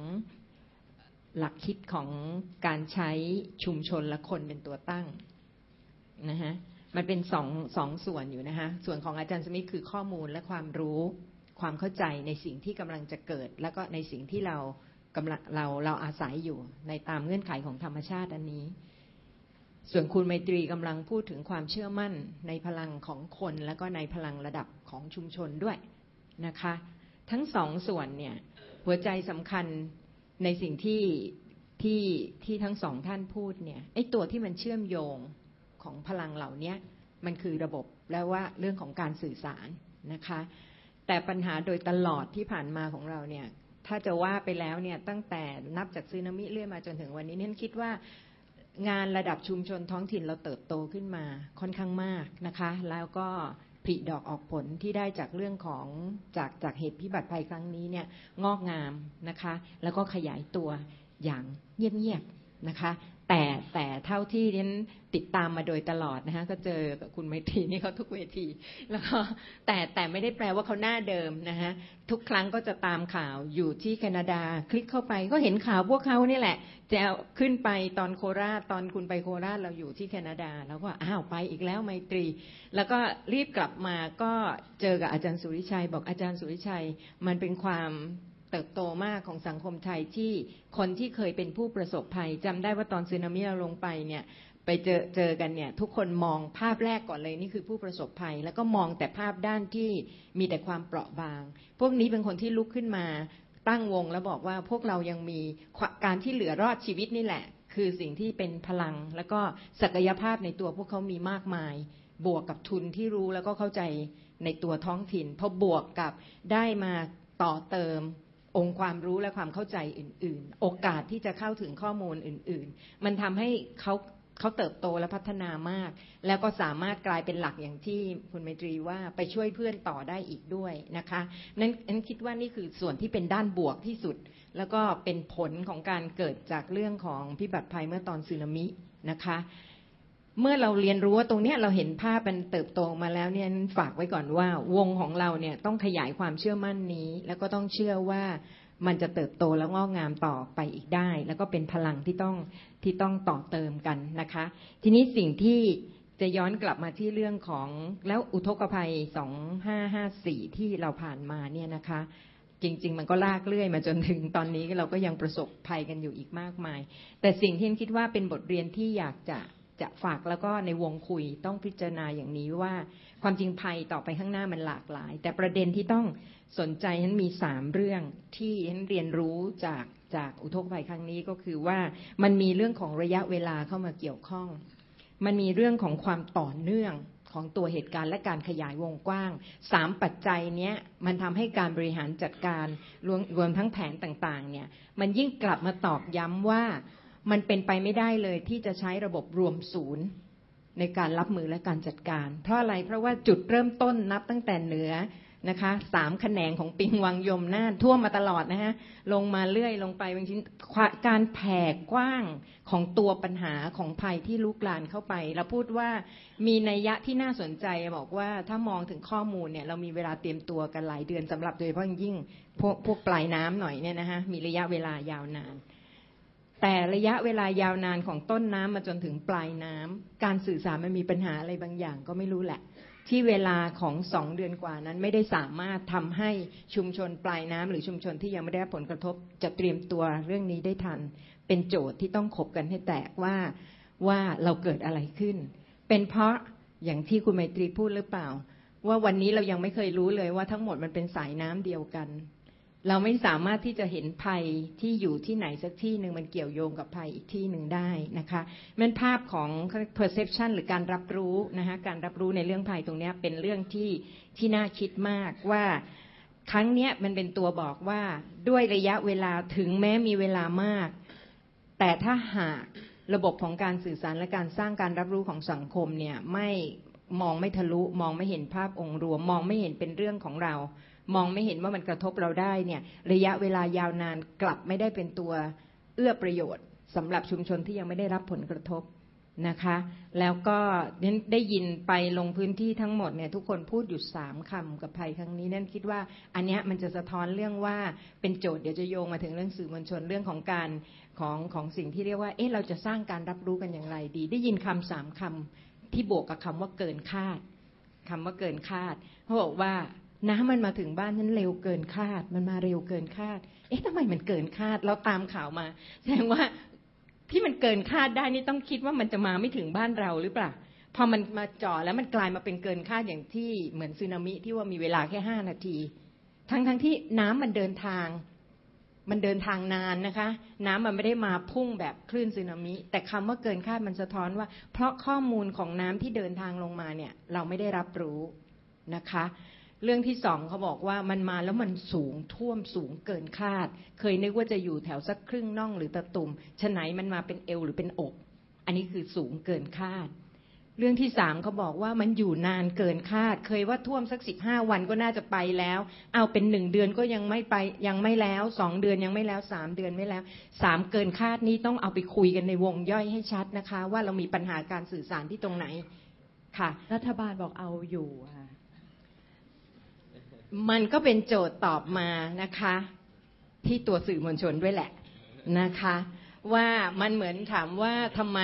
ของการใช้ชุมชนและคนเป็นตัวตั้งนะฮะมันเป็นสองส่วนอยู่นะคะส่วนของอาจารย์สมิธคือข้อมูลและความรู้ความเข้าใจในสิ่งที่กำลังจะเกิดแล้วก็ในสิ่งที่เราอาศัยอยู่ในตามเงื่อนไขของธรรมชาติอันนี้ส่วนคุณไมตรีกำลังพูดถึงความเชื่อมั่นในพลังของคนแล้วก็ในพลังระดับของชุมชนด้วยนะคะทั้งสองส่วนเนี่ยหัวใจสำคัญในสิ่งที่ทั้งสองท่านพูดเนี่ยไอ้ตัวที่มันเชื่อมโยงของพลังเหล่านี้มันคือระบบแล้วว่าเรื่องของการสื่อสารนะคะแต่ปัญหาโดยตลอดที่ผ่านมาของเราเนี่ยถ้าจะว่าไปแล้วเนี่ยตั้งแต่นับจากสึนามิเรื่อยมาจนถึงวันนี้เนี่ยคิดว่างานระดับชุมชนท้องถิ่นเราเติบโตขึ้นมาค่อนข้างมากนะคะแล้วก็ผลิดอกออกผลที่ได้จากเรื่องของจากเหตุพิบัติภัยครั้งนี้เนี่ยงอกงามนะคะแล้วก็ขยายตัวอย่างเงียบๆนะคะแต่เท่าที่เรียนติดตามมาโดยตลอดนะคะก็เจอกับคุณไมตรีนี่เขาทุกเวทีแล้วก็แต่ไม่ได้แปลว่าเขาหน้าเดิมนะคะทุกครั้งก็จะตามข่าวอยู่ที่แคนาดาคลิกเข้าไปก็เห็นข่าวพวกเขานี่แหละจะขึ้นไปตอนโคราชตอนคุณไปโคราชเราอยู่ที่แคนาดาแล้วก็อ้าวไปอีกแล้วไมตรีแล้วก็รีบกลับมาก็เจอกับอาจารย์สุริชัยบอกอาจารย์สุริชัยมันเป็นความเติบโตมากของสังคมไทยที่คนที่เคยเป็นผู้ประสบภัยจำได้ว่าตอนสึนามิเราลงไปเนี่ยไปเจอกันเนี่ยทุกคนมองภาพแรกก่อนเลยนี่คือผู้ประสบภัยแล้วก็มองแต่ภาพด้านที่มีแต่ความเปราะบางพวกนี้เป็นคนที่ลุกขึ้นมาตั้งวงแล้วบอกว่าพวกเรายังมีการที่เหลือรอดชีวิตนี่แหละคือสิ่งที่เป็นพลังแล้วก็ศักยภาพในตัวพวกเขามีมากมายบวกกับทุนที่รู้แล้วก็เข้าใจในตัวท้องถิ่นพอบวกกับได้มาต่อเติมองค์ความรู้และความเข้าใจอื่นๆโอกาสที่จะเข้าถึงข้อมูลอื่นๆมันทำให้เขาเติบโตและพัฒนามากแล้วก็สามารถกลายเป็นหลักอย่างที่คุณไมตรีว่าไปช่วยเพื่อนต่อได้อีกด้วยนะคะนั้นคิดว่านี่คือส่วนที่เป็นด้านบวกที่สุดแล้วก็เป็นผลของการเกิดจากเรื่องของพิบัติภัยเมื่อตอนสึนามินะคะเมื่อเราเรียนรู้ว่าตรงนี้เราเห็นภาพมันเติบโตมาแล้วเนี่ยฝากไว้ก่อนว่าวงของเราเนี่ยต้องขยายความเชื่อมั่นนี้แล้วก็ต้องเชื่อว่ามันจะเติบโตและงอกงามต่อไปอีกได้แล้วก็เป็นพลังที่ต้องต่อเติมกันนะคะทีนี้สิ่งที่จะย้อนกลับมาที่เรื่องของแล้วอุทกภัย2554ที่เราผ่านมาเนี่ยนะคะจริงๆมันก็ลากเลื่อยมาจนถึงตอนนี้เราก็ยังประสบภัยกันอยู่อีกมากมายแต่สิ่งที่คิดว่าเป็นบทเรียนที่อยากจะฝากแล้วก็ในวงคุยต้องพิจารณาอย่างนี้ว่าความจริงภัยต่อไปข้างหน้ามันหลากหลายแต่ประเด็นที่ต้องสนใจนั้นมี3เรื่องที่ฉันเรียนรู้จากอุทกภัยครั้งนี้ก็คือว่ามันมีเรื่องของระยะเวลาเข้ามาเกี่ยวข้องมันมีเรื่องของความต่อเนื่องของตัวเหตุการณ์และการขยายวงกว้าง3ปัจจัยเนี้ยมันทำให้การบริหารจัดการรวมทั้งแผนต่างๆเนี่ยมันยิ่งกลับมาตอกย้ำว่ามันเป็นไปไม่ได้เลยที่จะใช้ระบบรวมศูนย์ในการรับมือและการจัดการเพราะอะไรเพราะว่าจุดเริ่มต้นนับตั้งแต่เหนือนะคะ3แขนงของปิงวังยมน่านท่วมมาตลอดนะฮะลงมาเรื่อยลงไปบางทีการแผ่กว้างของตัวปัญหาของภัยที่ลุกลามเข้าไปเราพูดว่ามีนัยยะที่น่าสนใจบอกว่าถ้ามองถึงข้อมูลเนี่ยเรามีเวลาเตรียมตัวกันหลายเดือนสำหรับโดยเฉพาะยิ่งพวกปลายน้ำหน่อยเนี่ยนะฮะมีระยะเวลายาวนานแต่ระยะเวลายาวนานของต้นน้ำมาจนถึงปลายน้ำการสื่อสารมันมีปัญหาอะไรบางอย่างก็ไม่รู้แหละที่เวลาของ2 เดือนกว่านั้นไม่ได้สามารถทำให้ชุมชนปลายน้ำหรือชุมชนที่ยังไม่ได้รับผลกระทบจะเตรียมตัวเรื่องนี้ได้ทันเป็นโจทย์ที่ต้องขบกันให้แตกว่าเราเกิดอะไรขึ้นเป็นเพราะอย่างที่คุณไมตรีพูดหรือเปล่าว่าวันนี้เรายังไม่เคยรู้เลยว่าทั้งหมดมันเป็นสายน้ำเดียวกันเราไม่สามารถที่จะเห็นภัยที่อยู่ที่ไหนสักที่หนึ่งมันเกี่ยวโยงกับภัยอีกที่หนึ่งได้นะคะมันภาพของ perception หรือการรับรู้นะคะการรับรู้ในเรื่องภัยตรงนี้เป็นเรื่องที่น่าคิดมากว่าครั้งนี้มันเป็นตัวบอกว่าด้วยระยะเวลาถึงแม้มีเวลามากแต่ถ้าหากระบบของการสื่อสารและการสร้างการรับรู้ของสังคมเนี่ยไม่มองไม่ทะลุมองไม่เห็นภาพองค์รวมมองไม่เห็นเป็นเรื่องของเรามองไม่เห็นว่ามันกระทบเราได้เนี่ยระยะเวลายาวนานกลับไม่ได้เป็นตัวเอื้อประโยชน์สำหรับชุมชนที่ยังไม่ได้รับผลกระทบนะคะแล้วก็ได้ยินไปลงพื้นที่ทั้งหมดเนี่ยทุกคนพูดอยู่3 คำกับภัยครั้งนี้นั่นคิดว่าอันเนี้ยมันจะสะท้อนเรื่องว่าเป็นโจทย์เดี๋ยวจะโยงมาถึงเรื่องสื่อมวลชนเรื่องของการของสิ่งที่เรียกว่าเราจะสร้างการรับรู้กันอย่างไรดีได้ยินคำ3 คำที่บวกกับคำว่าเกินคาดคำว่าเกินคาดเขาบอกว่าน้ำมันมาถึงบ้านนั้นเร็วเกินคาดมันมาเร็วเกินคาดทำไมมันเกินคาดเราตามข่าวมาแสดงว่าที่มันเกินคาดได้นี่ต้องคิดว่ามันจะมาไม่ถึงบ้านเราหรือเปล่าพอมันมาจ่อแล้วมันกลายมาเป็นเกินคาดอย่างที่เหมือนสึนามิที่ว่ามีเวลาแค่5 นาทีทั้งที่น้ำมันเดินทางนานนะคะน้ำมันไม่ได้มาพุ่งแบบคลื่นสึนามิแต่คำว่าเกินคาดมันสะท้อนว่าเพราะข้อมูลของน้ำที่เดินทางลงมาเนี่ยเราไม่ได้รับรู้นะคะเรื่องที่2เขาบอกว่ามันมาแล้วมันสูงท่วมสูงเกินคาดเคยนึกว่าจะอยู่แถวสักครึ่งน่องหรือตะตุ่มฉะไหนมันมาเป็นเอวหรือเป็นอกอันนี้คือสูงเกินคาดเรื่องที่3เขาบอกว่ามันอยู่นานเกินคาดเคยว่าท่วมสัก15 วันก็น่าจะไปแล้วเอาเป็น1 เดือนก็ยังไม่ไปยังไม่แล้ว2 เดือนยังไม่แล้ว3 เดือนไม่แล้ว3เกินคาดนี้ต้องเอาไปคุยกันในวงย่อยให้ชัดนะคะว่าเรามีปัญหาการสื่อสารที่ตรงไหนค่ะรัฐบาลบอกเอาอยู่ค่ะมันก็เป็นโจทย์ตอบมานะคะที่ตัวสื่อมวลชนด้วยแหละนะคะว่ามันเหมือนถามว่าทำไม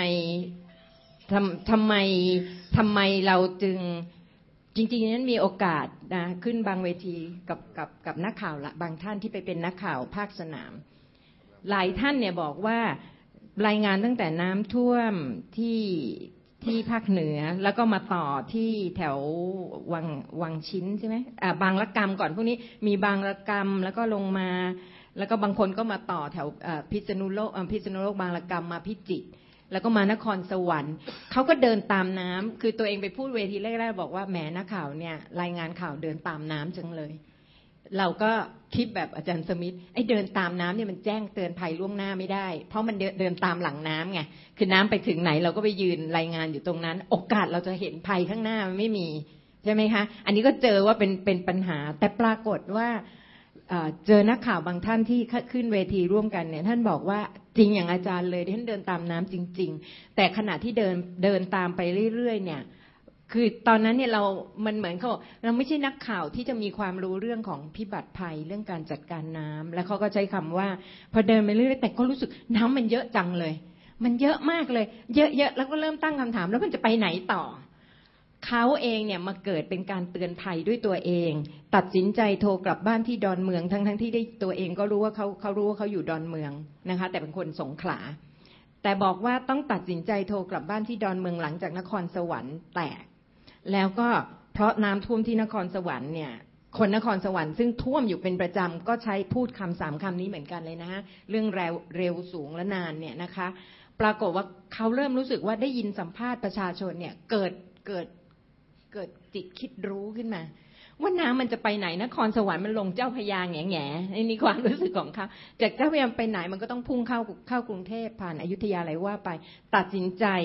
เราจึงจริงๆนั้นมีโอกาสนะขึ้นบางเวทีกับนักข่าวละบางท่านที่ไปเป็นนักข่าวภาคสนามหลายท่านเนี่ยบอกว่ารายงานตั้งแต่น้ำท่วมที่ภาคเหนือแล้วก็มาต่อที่แถววังชิ้นใช่ไหมบางละกำก่อนพวกนี้มีบางละกำแล้วก็ลงมาแล้วก็บางคนก็มาต่อแถวพิษณุโลกบางละกำมาพิจิตรแล้วก็มานครสวรรค์เขาก็เดินตามน้ำคือตัวเองไปพูดเวทีแรกๆบอกว่าแหมนักข่าวเนี่ยรายงานข่าวเดินตามน้ำจังเลยเราก็คิดแบบอาจารย์สมิธเดินตามน้ำเนี่ยมันแจ้งเตือนภัยล่วงหน้าไม่ได้เพราะมันเดินตามหลังน้ำไงคือน้ำไปถึงไหนเราก็ไปยืนรายงานอยู่ตรงนั้นโอกาสเราจะเห็นภัยข้างหน้ามันไม่มีใช่ไหมคะอันนี้ก็เจอว่าเป็นปัญหาแต่ปรากฏว่าเจอนักข่าวบางท่านที่ขึ้นเวทีร่วมกันเนี่ยท่านบอกว่าจริงอย่างอาจารย์เลยท่านเดินตามน้ำจริงๆแต่ขณะที่เดินตามไปเรื่อยๆเนี่ยคือตอนนั้นเนี่ยมันเหมือนเราไม่ใช่นักข่าวที่จะมีความรู้เรื่องของพิบัติภัยเรื่องการจัดการน้ำแล้วเขาก็ใช้คำว่าพอเดินไปเรื่อยๆแต่ก็รู้สึกน้ำมันเยอะจังเลยมันเยอะมากเลยเยอะๆแล้วก็เริ่มตั้งคำถามแล้วมันจะไปไหนต่อเขาเองเนี่ยมาเกิดเป็นการเตือนภัยด้วยตัวเองตัดสินใจโทรกลับบ้านที่ดอนเมืองทั้งที่ได้ตัวเองก็รู้ว่าเขารู้ว่าเขาอยู่ดอนเมืองนะคะแต่เป็นคนสงขลาแต่บอกว่าต้องตัดสินใจโทรกลับบ้านที่ดอนเมืองหลังจากนครสวรรค์แตกแล้วก็เพราะน้ำท่วมที่นครสวรรค์เนี่ยคนนครสวรรค์ซึ่งท่วมอยู่เป็นประจำก็ใช้พูด3 คำนี้เหมือนกันเลยนะฮะเรื่องเร็วสูงและนานเนี่ยนะคะปรากฏว่าเขาเริ่มรู้สึกว่าได้ยินสัมภาษณ์ประชาชนเนี่ยเกิดจิตคิดรู้ขึ้นมาว่าน้ำมันจะไปไหนนครสวรรค์มันลงเจ้าพระยาแง่ๆนี่ความรู้สึกของเขาจากเจ้าพระยาไปไหนมันก็ต้องพุ่งเข้ากรุงเทพผ่านอยุธยาอะไรว่าไปตัดสินใจ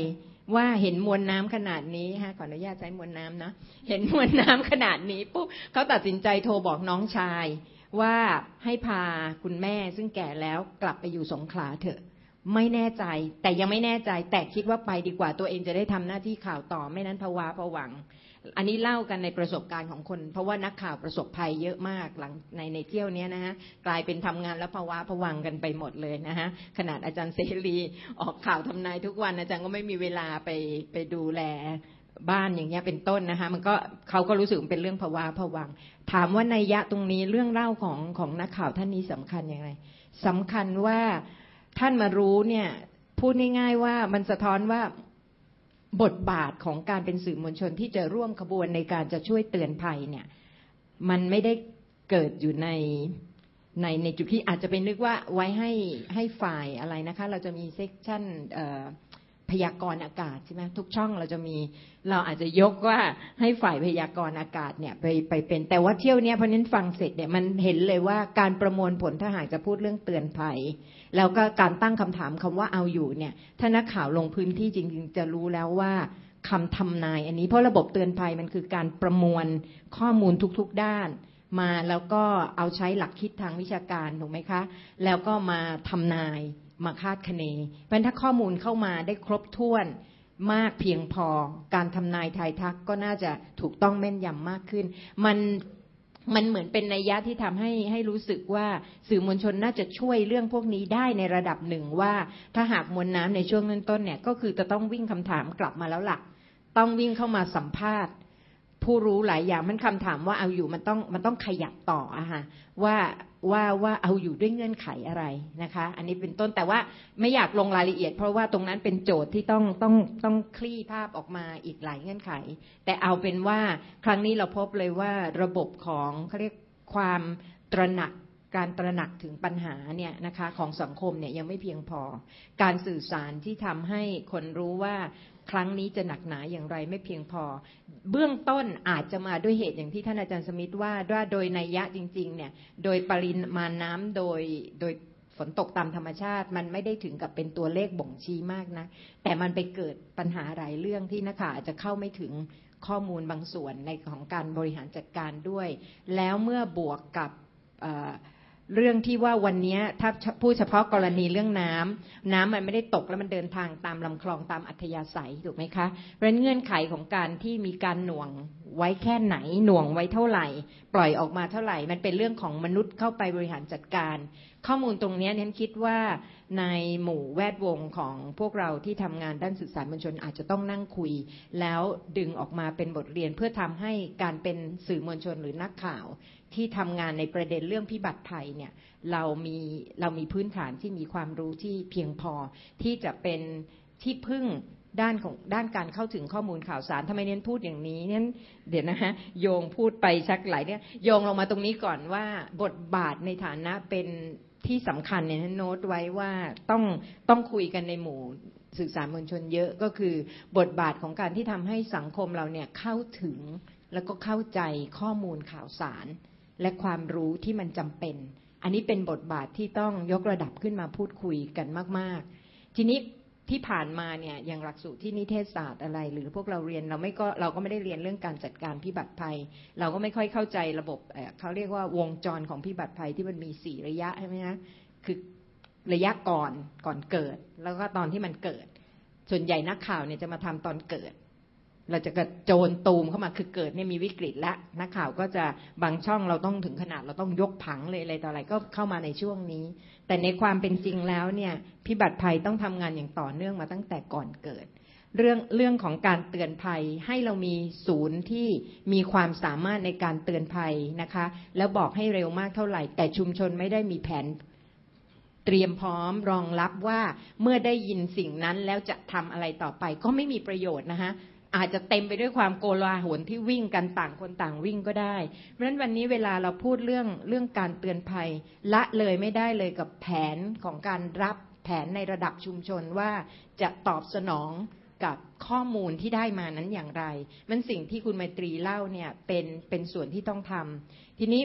ว่าเห็นมวลน้ำขนาดนี้ฮะขออนุญาตใช้มวลน้ำนะเห็นมวลน้ำขนาดนี้ปุ๊บเขาตัดสินใจโทรบอกน้องชายว่าให้พาคุณแม่ซึ่งแก่แล้วกลับไปอยู่สงขลาเถอะไม่แน่ใจแต่ยังไม่แน่ใจแต่คิดว่าไปดีกว่าตัวเองจะได้ทำหน้าที่ข่าวต่อไม่นั้นภาวะผวังอันนี้เล่ากันในประสบการณ์ของคนเพราะว่านักข่าวประสบภัยเยอะมากหลังในเที่ยวนี้นะฮะกลายเป็นทำงานแล้วภาวะผวังกันไปหมดเลยนะฮะขนาดอาจารย์เสรีออกข่าวทำนายทุกวันอาจารย์ก็ไม่มีเวลาไปดูแลบ้านอย่างเงี้ยเป็นต้นนะคะมันก็เขาก็รู้สึกเป็นเรื่องภาวะผวังถามว่านัยยะตรงนี้เรื่องเล่าของนักข่าวท่านนี้สำคัญอย่างไรสำคัญว่าท่านมารู้เนี่ยพูดง่ายๆว่ามันสะท้อนว่าบทบาทของการเป็นสื่อมวลชนที่จะร่วมขบวนในการจะช่วยเตือนภัยเนี่ยมันไม่ได้เกิดอยู่ในจุดที่อาจจะเป็นนึกว่าไว้ให้ฝ่ายอะไรนะคะเราจะมีเซกชันพยากรณ์อากาศใช่ไหมทุกช่องเราอาจจะยกว่าให้ฝ่ายพยากรณ์อากาศเนี่ยไปเป็นแต่ว่าเที่ยวนี้พอนั้นฟังเสร็จเนี่ยมันเห็นเลยว่าการประมวลผลถ้าหากจะพูดเรื่องเตือนภัยแล้วก็การตั้งคำถามคำว่าเอาอยู่เนี่ยถ้านักข่าวลงพื้นที่จริงๆจะรู้แล้วว่าคำทำนายอันนี้เพราะระบบเตือนภัยมันคือการประมวลข้อมูลทุกๆด้านมาแล้วก็เอาใช้หลักคิดทางวิชาการถูกไหมคะแล้วก็มาทำนายมาคาดคะเนเพราะฉะนั้นถ้าข้อมูลเข้ามาได้ครบถ้วนมากเพียงพอการทำนายทายทักก็น่าจะถูกต้องแม่นยำมากขึ้นมันเหมือนเป็นนัยยะที่ทำให้รู้สึกว่าสื่อมวลชนน่าจะช่วยเรื่องพวกนี้ได้ในระดับหนึ่งว่าถ้าหากมวลน้ำในช่วงต้นเนี่ยก็คือจะต้องวิ่งคำถามกลับมาแล้วล่ะต้องวิ่งเข้ามาสัมภาษณ์ผู้รู้หลายอย่างมันคำถามว่าเอาอยู่มันต้องขยับต่ออะค่ะว่าเอาอยู่ด้วยเงื่อนไขอะไรนะคะอันนี้เป็นต้นแต่ว่าไม่อยากลงรายละเอียดเพราะว่าตรงนั้นเป็นโจทย์ที่ต้องคลี่ภาพออกมาอีกหลายเงื่อนไขแต่เอาเป็นว่าครั้งนี้เราพบเลยว่าระบบของเขาเรียกความตระหนักการตระหนักถึงปัญหาเนี่ยนะคะของสังคมเนี่ยยังไม่เพียงพอการสื่อสารที่ทำให้คนรู้ว่าครั้งนี้จะหนักหนาอย่างไรไม่เพียงพอเบื้องต้นอาจจะมาด้วยเหตุอย่างที่ท่านอาจารย์สมิทธิ์ว่าโดยนัยยะจริงๆเนี่ยโดยปริมาณน้ำโดยฝนตกตามธรรมชาติมันไม่ได้ถึงกับเป็นตัวเลขบ่งชี้มากนะแต่มันไปเกิดปัญหาหลายเรื่องที่นักข่าวอาจจะเข้าไม่ถึงข้อมูลบางส่วนในของการบริหารจัดการด้วยแล้วเมื่อบวกกับเรื่องที่ว่าวันนี้ถ้าพูดเฉพาะกรณีเรื่องน้ำมันไม่ได้ตกแล้วมันเดินทางตามลำคลองตามอัธยาศัยถูกไหมคะเพราะฉะนั้นเงื่อนไขของการที่มีการหน่วงไว้แค่ไหนหน่วงไว้เท่าไหร่ปล่อยออกมาเท่าไหร่มันเป็นเรื่องของมนุษย์เข้าไปบริหารจัดการข้อมูลตรงนี้ฉันคิดว่าในหมู่แวดวงของพวกเราที่ทำงานด้านสื่อสารมวลชนอาจจะต้องนั่งคุยแล้วดึงออกมาเป็นบทเรียนเพื่อทำให้การเป็นสื่อมวลชนหรือนักข่าวที่ทำงานในประเด็นเรื่องพิบัติภัยเนี่ยเรามีพื้นฐานที่มีความรู้ที่เพียงพอที่จะเป็นที่พึ่งด้านการเข้าถึงข้อมูลข่าวสารทำไมเน้นพูดอย่างนี้เนี่ยเดี๋ยวนะฮะโยงพูดไปชักหลายเนี่ยโยงลงมาตรงนี้ก่อนว่าบทบาทในฐานะเป็นที่สำคัญเนี่ยโน้ตไว้ว่าต้องคุยกันในหมู่สื่อสารมวลชนเยอะก็คือบทบาทของการที่ทำให้สังคมเราเนี่ยเข้าถึงแล้วก็เข้าใจข้อมูลข่าวสารและความรู้ที่มันจำเป็นอันนี้เป็นบทบาทที่ต้องยกระดับขึ้นมาพูดคุยกันมากๆทีนี้ที่ผ่านมาเนี่ยอย่างหลักสูตรที่นิเทศศาสตร์อะไรหรือพวกเราเรียนเราก็ไม่ได้เรียนเรื่องการจัดการพิบัติภัยเราก็ไม่ค่อยเข้าใจระบบเขาเรียกว่าวงจรของพิบัติภัยที่มันมี4ระยะใช่ไหมนะคือระยะก่อนเกิดแล้วก็ตอนที่มันเกิดส่วนใหญ่นักข่าวเนี่ยจะมาทำตอนเกิดเราจะกระโจนตูมเข้ามาคือเกิดเนี่ยมีวิกฤตแล้วนักข่าวก็จะบางช่องเราต้องถึงขนาดเราต้องยกผังเลยอะไรต่ออะไรก็เข้ามาในช่วงนี้แต่ในความเป็นจริงแล้วเนี่ยพิบัติภัยต้องทำงานอย่างต่อเนื่องมาตั้งแต่ก่อนเกิดเรื่องของการเตือนภัยให้เรามีศูนย์ที่มีความสามารถในการเตือนภัยนะคะแล้วบอกให้เร็วมากเท่าไหร่แต่ชุมชนไม่ได้มีแผนเตรียมพร้อมรองรับว่าเมื่อได้ยินสิ่งนั้นแล้วจะทำอะไรต่อไปก็ไม่มีประโยชน์นะคะอาจจะเต็มไปด้วยความโกลาหลที่วิ่งกันต่างคนต่างวิ่งก็ได้เพราะฉะนั้นวันนี้เวลาเราพูดเรื่องการเตือนภัยละเลยไม่ได้เลยกับแผนของการรับแผนในระดับชุมชนว่าจะตอบสนองกับข้อมูลที่ได้มานั้นอย่างไรมันสิ่งที่คุณไมตรีเล่าเนี่ยเป็นส่วนที่ต้องทำทีนี้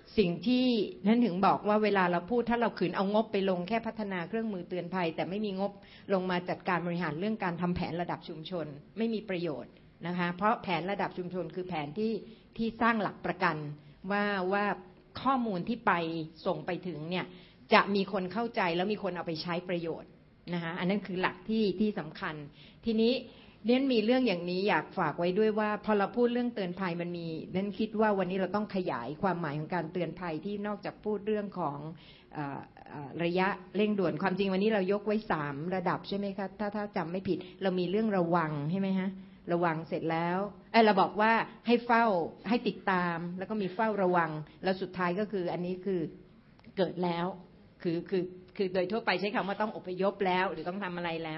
สิ่งที่นั่นถึงบอกว่าเวลาเราพูดถ้าเราขืนเอางบไปลงแค่พัฒนาเครื่องมือเตือนภัยแต่ไม่มีงบลงมาจัดการบริหารเรื่องการทำแผนระดับชุมชนไม่มีประโยชน์นะคะเพราะแผนระดับชุมชนคือแผนที่สร้างหลักประกันว่าข้อมูลที่ไปส่งไปถึงเนี่ยจะมีคนเข้าใจแล้วมีคนเอาไปใช้ประโยชน์นะคะอันนั้นคือหลักที่สำคัญทีนี้เน้นมีเรื่องอย่างนี้อยากฝากไว้ด้วยว่าพอเราพูดเรื่องเตือนภัยมันมีเน้นคิดว่าวันนี้เราต้องขยายความหมายของการเตือนภัยที่นอกจากพูดเรื่องของระยะเร่งด่วนความจริงวันนี้เรายกไว้3ระดับใช่ไหมคะถ้าจำไม่ผิดเรามีเรื่องระวังใช่ไหมฮะระวังเสร็จแล้วเราบอกว่าให้เฝ้าให้ติดตามแล้วก็มีเฝ้าระวังแล้วสุดท้ายก็คืออันนี้คือเกิดแล้วคือโดยทั่วไปใช้คำว่าต้องอพยพแล้วหรือต้องทำอะไรแล้ว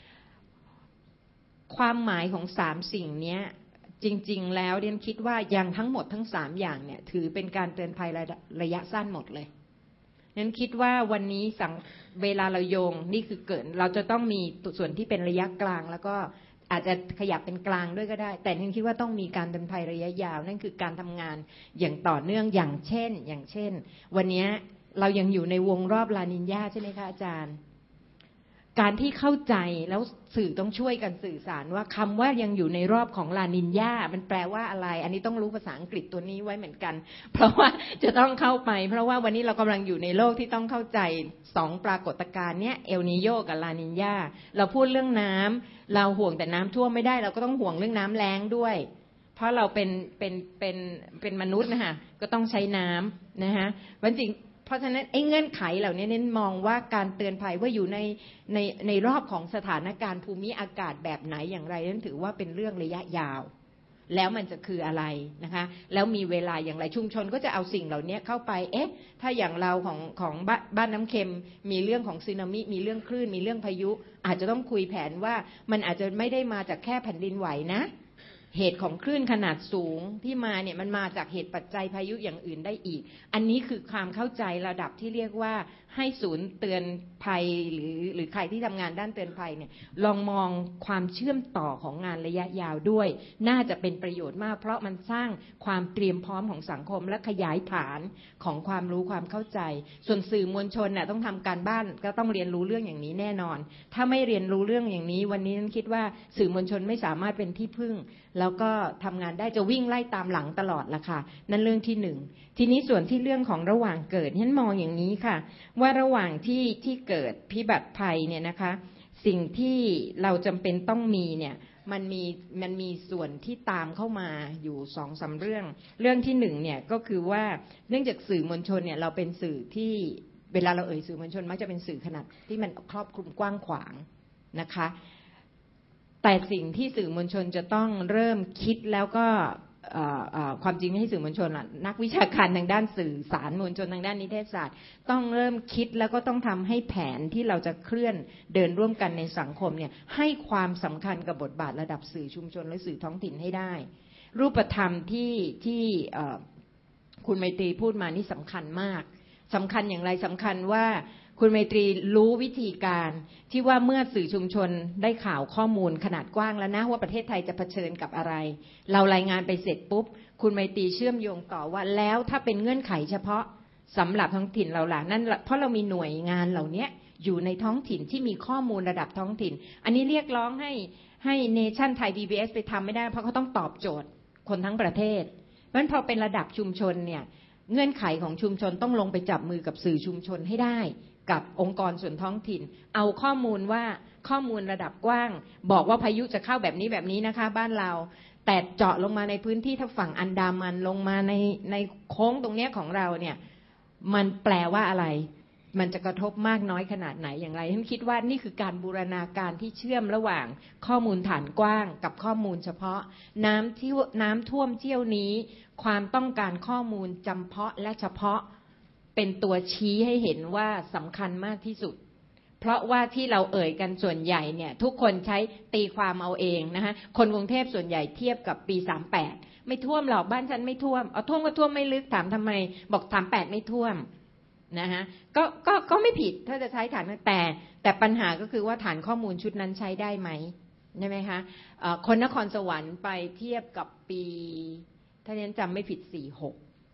ความหมายของ3สิ่งนี้จริงๆแล้วเรียนคิดว่าอย่างทั้งหมดทั้ง3อย่างเนี่ยถือเป็นการเตือนภัยระยะสั้นหมดเลยนั้นคิดว่าวันนี้เวลาเราโยงนี่คือเกิดเราจะต้องมีส่วนที่เป็นระยะกลางแล้วก็อาจจะขยับเป็นกลางด้วยก็ได้แต่ฉันคิดว่าต้องมีการเตือนภัยระยะยาวนั่นคือการทำงานอย่างต่อเนื่องอย่างเช่นวันนี้เรายังอยู่ในวงรอบลานิญญาใช่ไหมคะอาจารย์การที่เข้าใจแล้วสื่อต้องช่วยกันสื่อสารว่าคำว่ายังอยู่ในรอบของลานิญญามันแปลว่าอะไรอันนี้ต้องรู้ภาษาอังกฤษตัวนี้ไว้เหมือนกันเพราะว่าจะต้องเข้าไปเพราะว่าวันนี้เรากำลังอยู่ในโลกที่ต้องเข้าใจ2ปรากฏการณ์เนี้ยเอลนีโญกับลานิญญาเราพูดเรื่องน้ำเราห่วงแต่น้ำท่วมไม่ได้เราก็ต้องห่วงเรื่องน้ำแล้งด้วยเพราะเราเป็นมนุษย์นะคะก็ต้องใช้น้ำนะคะเพราะฉะนั้นไอ้เงื่อนไขเหล่านี้เน้นมองว่าการเตือนภัยว่าอยู่ในรอบของสถานการณ์ภูมิอากาศแบบไหนอย่างไรนั้นถือว่าเป็นเรื่องระยะยาวแล้วมันจะคืออะไรนะคะแล้วมีเวลาอย่างไรชุมชนก็จะเอาสิ่งเหล่านี้เข้าไปถ้าอย่างเราของบ้านน้ำเค็มมีเรื่องของสึนามิมีเรื่องคลื่นมีเรื่องพายุอาจจะต้องคุยแผนว่ามันอาจจะไม่ได้มาจากแค่แผ่นดินไหวนะเหตุของคลื่นขนาดสูงที่มาเนี่ยมันมาจากเหตุปัจจัยพายุอย่างอื่นได้อีกอันนี้คือความเข้าใจระดับที่เรียกว่าให้ศูนย์เตือนภัยหรือใครที่ทำงานด้านเตือนภัยเนี่ยลองมองความเชื่อมต่อของงานระยะยาวด้วยน่าจะเป็นประโยชน์มากเพราะมันสร้างความเตรียมพร้อมของสังคมและขยายฐานของความรู้ความเข้าใจส่วนสื่อมวลชนเนี่ยต้องทำการบ้านก็ต้องเรียนรู้เรื่องอย่างนี้แน่นอนถ้าไม่เรียนรู้เรื่องอย่างนี้วันนี้ฉันคิดว่าสื่อมวลชนไม่สามารถเป็นที่พึ่งแล้วก็ทำงานได้จะวิ่งไล่ตามหลังตลอดละค่ะนั่นเรื่องที่1ทีนี้ส่วนที่เรื่องของระหว่างเกิดฉันมองอย่างนี้ค่ะว่าระหว่างที่เกิดพิบัติภัยเนี่ยนะคะสิ่งที่เราจำเป็นต้องมีเนี่ยมันมีส่วนที่ตามเข้ามาอยู่ 2-3 เรื่องที่1เนี่ยก็คือว่าเนื่องจากสื่อมวลชนเนี่ยเราเป็นสื่อที่เวลาเราเอ่ยสื่อมวลชนมักจะเป็นสื่อขนาดที่มันครอบคลุมกว้างขวางนะคะแต่สิ่งที่สื่อมวลชนจะต้องเริ่มคิดแล้วก็ความจริงไม่ให้สื่อมวลชนนักวิชาการทางด้านสื่อสารมวลชนทางด้านนิเทศศาสตร์ต้องเริ่มคิดแล้วก็ต้องทำให้แผนที่เราจะเคลื่อนเดินร่วมกันในสังคมเนี่ยให้ความสำคัญกับบทบาทระดับสื่อชุมชนและสื่อท้องถิ่นให้ได้รูปธรรมที่คุณไมตรีพูดมานี่สำคัญมากสำคัญอย่างไรสำคัญว่าคุณไมตรีรู้วิธีการที่ว่าเมื่อสื่อชุมชนได้ข่าวข้อมูลขนาดกว้างแล้วนะว่าประเทศไทยจะเผชิญกับอะไรเรารายงานไปเสร็จปุ๊บคุณไมตรีเชื่อมโยงต่อว่าแล้วถ้าเป็นเงื่อนไขเฉพาะสำหรับท้องถิ่นเราล่ะนั่นเพราะเรามีหน่วยงานเหล่านี้อยู่ในท้องถิ่นที่มีข้อมูลระดับท้องถิ่นอันนี้เรียกร้องให้เนชั่นไทย PBS ไปทำไม่ได้เพราะเขาต้องตอบโจทย์คนทั้งประเทศเพราะฉะนั้นพอเป็นระดับชุมชนเนี่ยเงื่อนไขของชุมชนต้องลงไปจับมือกับสื่อชุมชนให้ได้กับองค์กรส่วนท้องถิ่นเอาข้อมูลว่าข้อมูลระดับกว้างบอกว่าพายุจะเข้าแบบนี้นะคะบ้านเราแต่เจาะลงมาในพื้นที่ถ้าฝั่งอันดามันลงมาในโค้งตรงนี้ของเราเนี่ยมันแปลว่าอะไรมันจะกระทบมากน้อยขนาดไหนอย่างไรฉันคิดว่านี่คือการบูรณาการที่เชื่อมระหว่างข้อมูลฐานกว้างกับข้อมูลเฉพาะน้ำท่วมเที่ยวนี้ความต้องการข้อมูลจำเพาะและเฉพาะเป็นตัวชี้ให้เห็นว่าสำคัญมากที่สุดเพราะว่าที่เราเอ่ยกันส่วนใหญ่เนี่ยทุกคนใช้ตีความเอาเองนะคะคนกรุงเทพส่วนใหญ่เทียบกับปี38ไม่ท่วมหรอกบ้านฉันไม่ท่วมเอาท่วมก็ท่วมไม่ลึกถามทำไมบอก38ไม่ท่วมนะคะก็ไม่ผิดถ้าจะใช้ฐานแต่ปัญหาก็คือว่าฐานข้อมูลชุดนั้นใช้ได้ไหมใช่ไหมคะคนนครสวรรค์ไปเทียบกับปีถ้าฉันจำไม่ผิด46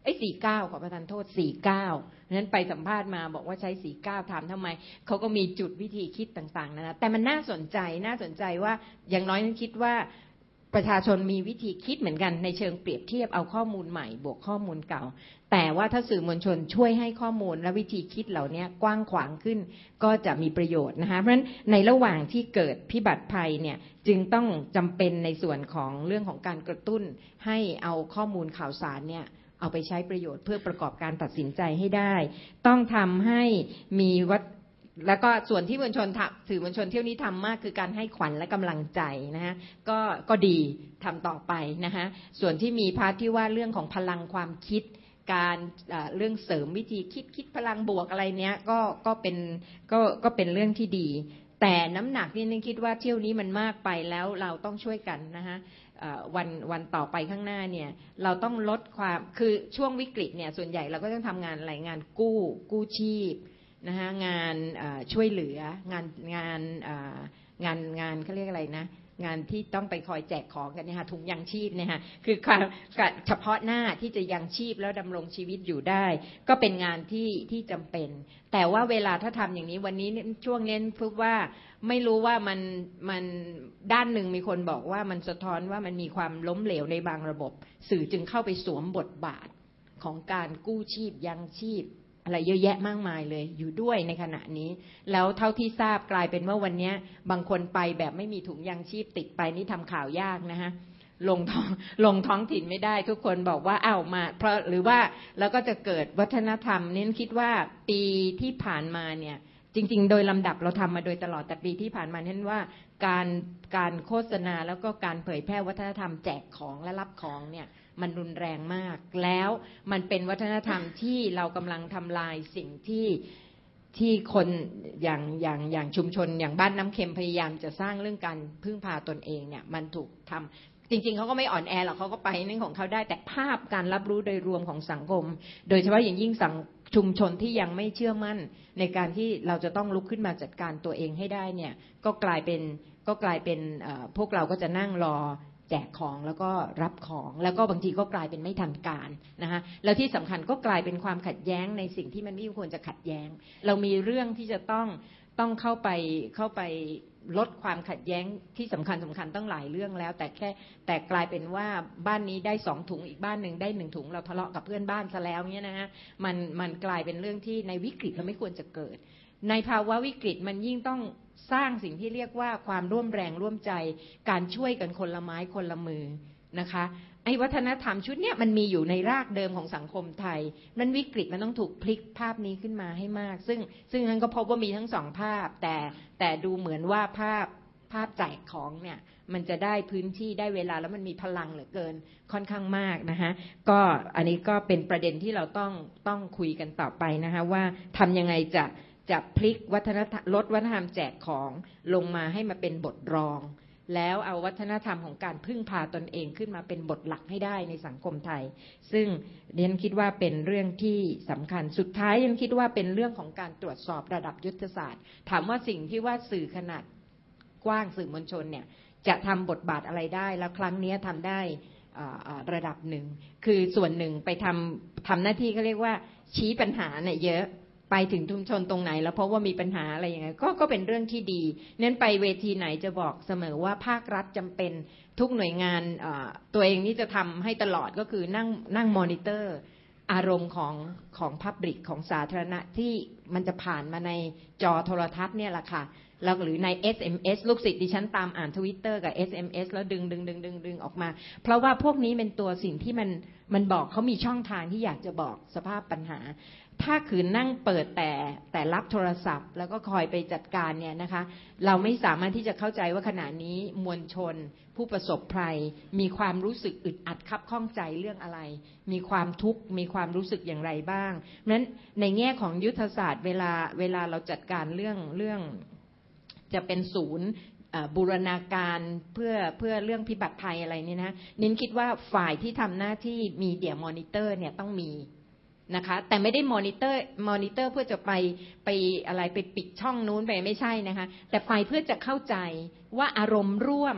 49ขอประทานโทษ49นั้นไปสัมภาษณ์มาบอกว่าใช้49ถามทำไมเขาก็มีจุดวิธีคิดต่างๆนะแต่มันน่าสนใจว่าอย่างน้อยนั้นคิดว่าประชาชนมีวิธีคิดเหมือนกันในเชิงเปรียบเทียบเอาข้อมูลใหม่บวกข้อมูลเก่าแต่ว่าถ้าสื่อมวลชนช่วยให้ข้อมูลและวิธีคิดเหล่านี้กว้างขวางขึ้นก็จะมีประโยชน์นะคะเพราะฉะนั้นในระหว่างที่เกิดพิบัติภัยเนี่ยจึงต้องจำเป็นในส่วนของเรื่องของการกระตุ้นให้เอาข้อมูลข่าวสารเนี่ยเอาไปใช้ประโยชน์เพื่อประกอบการตัดสินใจให้ได้ต้องทำให้มีแล้วก็ส่วนที่สื่อมวลชนเที่ยวนี้ทำมากคือการให้ขวัญและกำลังใจนะฮะก็ดีทำต่อไปนะฮะส่วนที่มีพาร์ทที่ว่าเรื่องของพลังความคิดการเรื่องเสริมวิธีคิดพลังบวกอะไรเนี้ยก็เป็นเรื่องที่ดีแต่น้ำหนักนี่คิดว่าเที่ยวนี้มันมากไปแล้วเราต้องช่วยกันนะฮะวันต่อไปข้างหน้าเนี่ยเราต้องลดความคือช่วงวิกฤตเนี่ยส่วนใหญ่เราก็ต้องทำงานอะไรงานกู้ชีพนะคะงานช่วยเหลืองานเขาเรียกอะไรนะงานที่ต้องไปคอยแจกของกันเนี่ยค่ะถุงยังชีพเนี่ยค่ะคือเฉพาะหน้าที่จะยังชีพแล้วดำรงชีวิตอยู่ได้ก็เป็นงานที่จำเป็นแต่ว่าเวลาถ้าทำอย่างนี้วันนี้ช่วงนี้พบว่าไม่รู้ว่ามันด้านหนึ่งมีคนบอกว่ามันสะท้อนว่ามันมีความล้มเหลวในบางระบบสื่อจึงเข้าไปสวมบทบาทของการกู้ชีพยังชีพอะไรเยอะแยะมากมายเลยอยู่ด้วยในขณะนี้แล้วเท่าที่ทราบกลายเป็นว่าวันนี้บางคนไปแบบไม่มีถุงยังชีพติดไปนี่ทำข่าวยากนะฮะลงท้องถิ่นไม่ได้ทุกคนบอกว่าอ้าวมาเพราะหรือว่าแล้วก็จะเกิดวัฒนธรรมนี่คิดว่าปีที่ผ่านมาเนี่ยจริงๆโดยลำดับเราทำมาโดยตลอดแต่ปีที่ผ่านมาเห็นว่าการโฆษณาแล้วก็การเผยแพร่วัฒนธรรมแจกของและรับของเนี่ยมันรุนแรงมากแล้วมันเป็นวัฒนธรรมที่เรากำลังทำลายสิ่งที่คนอย่างชุมชนอย่างบ้านน้ำเค็มพยายามจะสร้างเรื่องการพึ่งพาตนเองเนี่ยมันถูกทำจริงๆเขาก็ไม่อ่อนแอหรอกเขาก็ไปนั่นของเขาได้แต่ภาพการรับรู้โดยรวมของสังคมโดยเฉพาะอย่างยิ่งชุมชนที่ยังไม่เชื่อมั่นในการที่เราจะต้องลุกขึ้นมาจัดการตัวเองให้ได้เนี่ยก็กลายเป็นพวกเราก็จะนั่งรอแจกของแล้วก็รับของแล้วก็บางทีก็กลายเป็นไม่ทันการนะคะแล้วที่สำคัญก็กลายเป็นความขัดแย้งในสิ่งที่มันไม่ควรจะขัดแย้งเรามีเรื่องที่จะต้องเข้าไปลดความขัดแย้งที่สำคัญต้องหลายเรื่องแล้วแต่กลายเป็นว่าบ้านนี้ได้2ถุงอีกบ้านหนึ่งได้1ถุงเราทะเลาะกับเพื่อนบ้านซะแล้วเนี่ยนะฮะมันกลายเป็นเรื่องที่ในวิกฤตเราไม่ควรจะเกิดในภาวะวิกฤตมันยิ่งต้องสร้างสิ่งที่เรียกว่าความร่วมแรงร่วมใจการช่วยกันคนละไม้คนละมือนะคะไอ้วัฒนธรรมชุดเนี้ยมันมีอยู่ในรากเดิมของสังคมไทยนั้นวิกฤตมันต้องถูกพลิกภาพนี้ขึ้นมาให้มากซึ่งนั้นก็พบว่ามีทั้ง2ภาพแต่ดูเหมือนว่าภาพแจกของเนี่ยมันจะได้พื้นที่ได้เวลาแล้วมันมีพลังเหลือเกินค่อนข้างมากนะคะก็อันนี้ก็เป็นประเด็นที่เราต้องคุยกันต่อไปนะคะว่าทำยังไงจะพลิกวัฒนธรรมลดวัฒนธรรมแจกของลงมาให้มาเป็นบทรองแล้วเอาวัฒนธรรมของการพึ่งพาตนเองขึ้นมาเป็นบทหลักให้ได้ในสังคมไทยซึ่งเรียนคิดว่าเป็นเรื่องที่สำคัญสุดท้ายยังคิดว่าเป็นเรื่องของการตรวจสอบระดับยุทธศาสตร์ถามว่าสิ่งที่ว่าสื่อขนาดกว้างสื่อมวลชนเนี่ยจะทำบทบาทอะไรได้แล้วครั้งนี้ทำได้ระดับหนึ่งคือส่วนหนึ่งไปทำหน้าที่เขาเรียกว่าชี้ปัญหาเนี่ยเยอะไปถึงชุมชนตรงไหนแล้วเพราะว่ามีปัญหาอะไรอย่างเงี้ยก็เป็นเรื่องที่ดีนั้นไปเวทีไหนจะบอกเสมอว่าภาครัฐจำเป็นทุกหน่วยงานตัวเองนี่จะทำให้ตลอดก็คือนั่งมอนิเตอร์อารมณ์ของพับลิกของสาธารณะที่มันจะผ่านมาในจอโทรทัศน์เนี่ยแหละค่ะแล้วหรือใน SMS ลูกศิษย์ดิฉันตามอ่าน Twitter กับ SMS แล้วดึงออกมาเพราะว่าพวกนี้เป็นตัวสิ่งที่มันบอกเขามีช่องทางที่อยากจะบอกสภาพปัญหาถ้าขืนนั่งเปิดแต่รับโทรศัพท์แล้วก็คอยไปจัดการเนี่ยนะคะเราไม่สามารถที่จะเข้าใจว่าขณะนี้มวลชนผู้ประสบภัยมีความรู้สึกอึดอัดคับข้องใจเรื่องอะไรมีความทุกข์มีความรู้สึกอย่างไรบ้างนั้นในแง่ของยุทธศาสตร์เวลาเราจัดการเรื่องจะเป็นศูนย์บูรณาการเพื่อเรื่องพิบัติภัยอะไรนี่นะนิ้นคิดว่าฝ่ายที่ทำหน้าที่มีเดียมอนิเตอร์เนี่ยต้องมีนะคะแต่ไม่ได้มอนิเตอร์เพื่อจะไปอะไรไปปิดช่องนู้นไปไม่ใช่นะคะแต่ไปเพื่อจะเข้าใจว่าอารมณ์ร่วม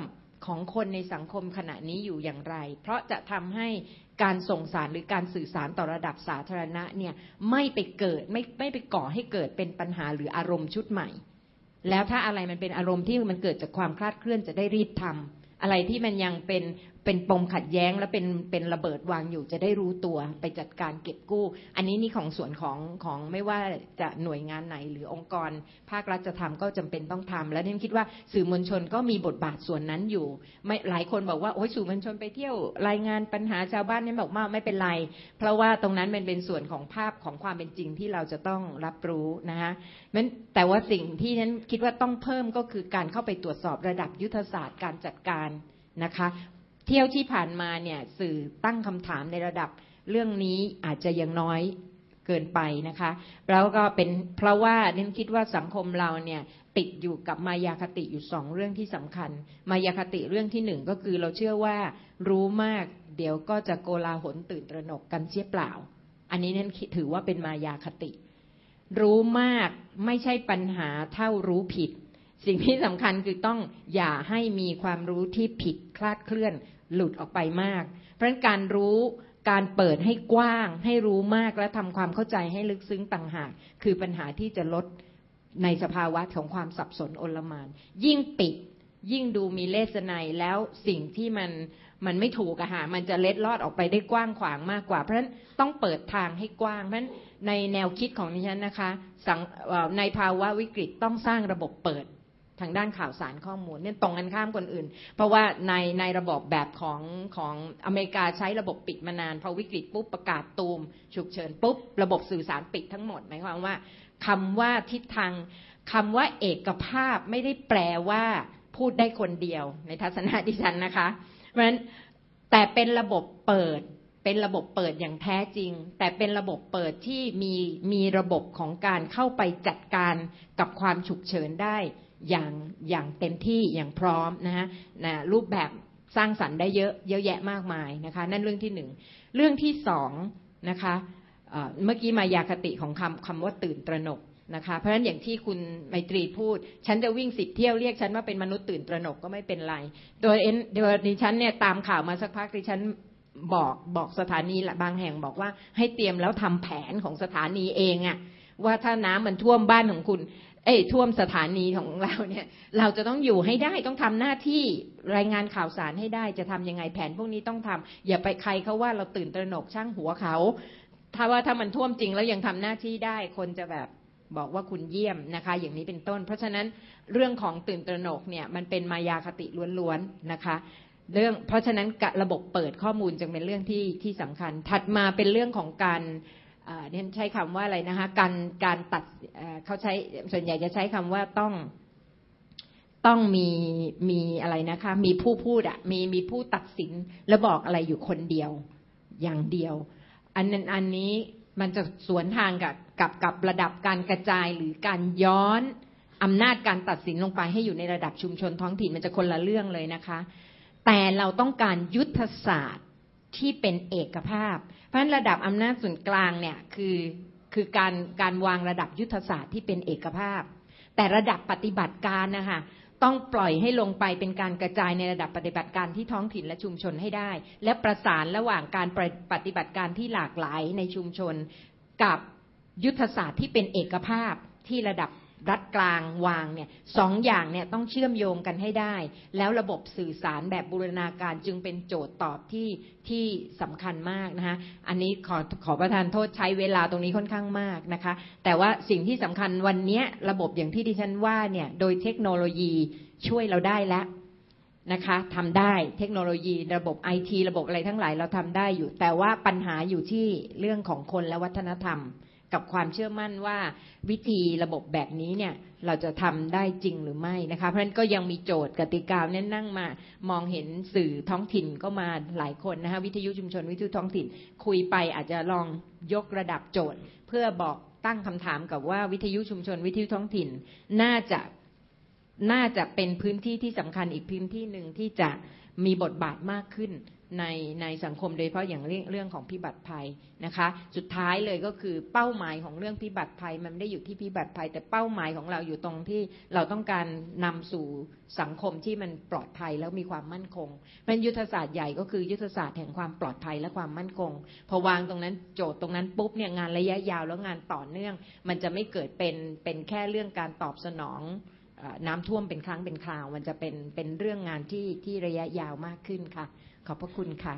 ของคนในสังคมขณะนี้อยู่อย่างไรเพราะจะทำให้การส่งสารหรือการสื่อสารต่อระดับสาธารณะเนี่ยไม่ไปก่อให้เกิดเป็นปัญหาหรืออารมณ์ชุดใหม่แล้วถ้าอะไรมันเป็นอารมณ์ที่มันเกิดจากความคลาดเคลื่อนจะได้รีบทำอะไรที่มันยังเป็นปมขัดแย้งและเป็นระเบิดวางอยู่จะได้รู้ตัวไปจัดการเก็บกู้อันนี้นี่ของส่วนของไม่ว่าจะหน่วยงานไหนหรือองค์กรภาครัฐจะทำก็จำเป็นต้องทำและนี่คิดว่าสื่อมวลชนก็มีบทบาทส่วนนั้นอยู่ไม่หลายคนบอกว่าโอ้ยสื่อมวลชนไปเที่ยวรายงานปัญหาชาวบ้านนี่บอกว่าไม่เป็นไรเพราะว่าตรงนั้นมันเป็นส่วนของภาพของความเป็นจริงที่เราจะต้องรับรู้นะคะแต่ว่าสิ่งที่ฉันคิดว่าต้องเพิ่มก็คือการเข้าไปตรวจสอบระดับยุทธศาสตร์การจัดการนะคะเที่ยวที่ผ่านมาเนี่ยสื่อตั้งคำถามในระดับเรื่องนี้อาจจะยังน้อยเกินไปนะคะแล้วก็เป็นเพราะว่าฉันคิดว่าสังคมเราเนี่ยติดอยู่กับมายาคติอยู่2เรื่องที่สำคัญมายาคติเรื่องที่1ก็คือเราเชื่อว่ารู้มากเดี๋ยวก็จะโกลาหลตื่นตระหนกกันเสียเปล่าอันนี้ฉันถือว่าเป็นมายาคติรู้มากไม่ใช่ปัญหาเท่ารู้ผิดสิ่งที่สำคัญคือต้องอย่าให้มีความรู้ที่ผิดคลาดเคลื่อนหลุดออกไปมากเพราะฉะนั้นการรู้การเปิดให้กว้างให้รู้มากและทำความเข้าใจให้ลึกซึ้งต่างหากคือปัญหาที่จะลดในสภาวะของความสับสนโอลหม่านยิ่งปิดยิ่งดูมีเลสไนแล้วสิ่งที่มันไม่ถูกอะค่ะมันจะเล็ดลอดออกไปได้กว้างขวางมากกว่าเพราะฉะนั้นต้องเปิดทางให้กว้างเพราะฉะนั้นในแนวคิดของดิฉันนะคะในภาวะวิกฤตต้องสร้างระบบเปิดทางด้านข่าวสารข้อมูลเนี่ยตรงกันข้ามคนอื่นเพราะว่าในระบบแบบของอเมริกาใช้ระบบปิดมานานพอวิกฤตปุ๊บประกาศตูมฉุกเฉินปุ๊บระบบสื่อสารปิดทั้งหมดหมายความว่าคำว่าทิศทางคำว่าเอกภาพไม่ได้แปลว่าพูดได้คนเดียวในทัศนะดิฉันนะคะเพราะฉะนั้นแต่เป็นระบบเปิดเป็นระบบเปิดอย่างแท้จริงแต่เป็นระบบเปิดที่มีระบบของการเข้าไปจัดการกับความฉุกเฉินได้อย่างเต็มที่อย่างพร้อมนะรูปแบบสร้างสรรค์ได้เยอะแยะมากมายนะคะนั่นเรื่องที่1เรื่องที่2นะคะเมื่อกี้มายาคติของคำว่าตื่นตระหนกนะคะเพราะฉะนั้นอย่างที่คุณไมตรีพูดฉันจะวิ่ง10 เที่ยวเรียกฉันว่าเป็นมนุษย์ตื่นตระหนกก็ไม่เป็นไรโดยดิฉันเนี่ยตามข่าวมาสักพักดิฉันบอกสถานีบางแห่งบอกว่าให้เตรียมแล้วทำแผนของสถานีเองอะว่าถ้าน้ำมันท่วมบ้านของคุณท่วมสถานีของเราเนี่ยเราจะต้องอยู่ให้ได้ต้องทำหน้าที่รายงานข่าวสารให้ได้จะทำยังไงแผนพวกนี้ต้องทำอย่าไปใครเขาว่าเราตื่นตระหนกช่างหัวเขาถ้ามันท่วมจริงแล้วยังทำหน้าที่ได้คนจะแบบบอกว่าคุณเยี่ยมนะคะอย่างนี้เป็นต้นเพราะฉะนั้นเรื่องของตื่นตระหนกเนี่ยมันเป็นมายาคติล้วนๆนะคะเพราะฉะนั้นระบบเปิดข้อมูลจึงเป็นเรื่องที่สำคัญถัดมาเป็นเรื่องของการเนี่ยใช้คำว่าอะไรนะคะการตัดเขาใช้ส่วนใหญ่จะใช้คำว่าต้องมีอะไรนะคะมีผู้พูดมีผู้ตัดสินแล้วบอกอะไรอยู่คนเดียวอย่างเดียวอันนี้มันจะสวนทางกับระดับการกระจายหรือการย้อนอำนาจการตัดสินลงไปให้อยู่ในระดับชุมชนท้องถิ่นมันจะคนละเรื่องเลยนะคะแต่เราต้องการยุทธศาสตร์ที่เป็นเอกภาพเพราะฉะนั้นระดับอำนาจส่วนกลางเนี่ยคือการวางระดับยุทธศาสตร์ที่เป็นเอกภาพแต่ระดับปฏิบัติการนะคะต้องปล่อยให้ลงไปเป็นการกระจายในระดับปฏิบัติการที่ท้องถิ่นและชุมชนให้ได้และประสานระหว่างการปฏิบัติการที่หลากหลายในชุมชนกับยุทธศาสตร์ที่เป็นเอกภาพที่ระดับรัฐกลางวางเนี่ย2 อย่างเนี่ยต้องเชื่อมโยงกันให้ได้แล้วระบบสื่อสารแบบบูรณาการจึงเป็นโจทย์ตอบที่สำคัญมากนะคะอันนี้ขอประทานโทษใช้เวลาตรงนี้ค่อนข้างมากนะคะแต่ว่าสิ่งที่สำคัญวันนี้ระบบอย่างที่ดิฉันว่าเนี่ยโดยเทคโนโลยีช่วยเราได้แล้วนะคะทำได้เทคโนโลยีระบบ IT ระบบอะไรทั้งหลายเราทำได้อยู่แต่ว่าปัญหาอยู่ที่เรื่องของคนและวัฒนธรรมกับความเชื่อมั่นว่าวิธีระบบแบบนี้เนี่ยเราจะทำได้จริงหรือไม่นะคะเพราะฉะนั้นก็ยังมีโจทย์กติกาเนี่ยนั่งมามองเห็นสื่อท้องถิ่นก็มาหลายคนนะคะวิทยุชุมชนวิทยุท้องถิ่นคุยไปอาจจะลองยกระดับโจทย์เพื่อบอกตั้งคำถามกับว่าวิทยุชุมชนวิทยุท้องถิ่นน่าจะเป็นพื้นที่ที่สำคัญอีกพื้นที่หนึ่งที่จะมีบทบาทมากขึ้นในสังคมโดยเฉพาะอย่างเรื่องของพิบัติภัยนะคะสุดท้ายเลยก็คือเป้าหมายของเรื่องพิบัติภัยมันไม่ได้อยู่ที่พิบัติภัยแต่เป้าหมายของเราอยู่ตรงที่เราต้องการนำสู่สังคมที่มันปลอดภัยแล้วมีความมั่นคงเป็นยุทธศาสตร์ใหญ่ก็คือยุทธศาสตร์แห่งความปลอดภัยและความมั่นคงพอวางตรงนั้นโจทย์ตรงนั้นปุ๊บเนี่ยงานระยะยาวแล้วงานต่อเนื่องมันจะไม่เกิดเป็นแค่เรื่องการตอบสนองน้ำท่วมเป็นครั้งเป็นคราวมันจะเป็นเรื่องงานที่ระยะยาวมากขึ้นค่ะขอบพระคุณค่ะ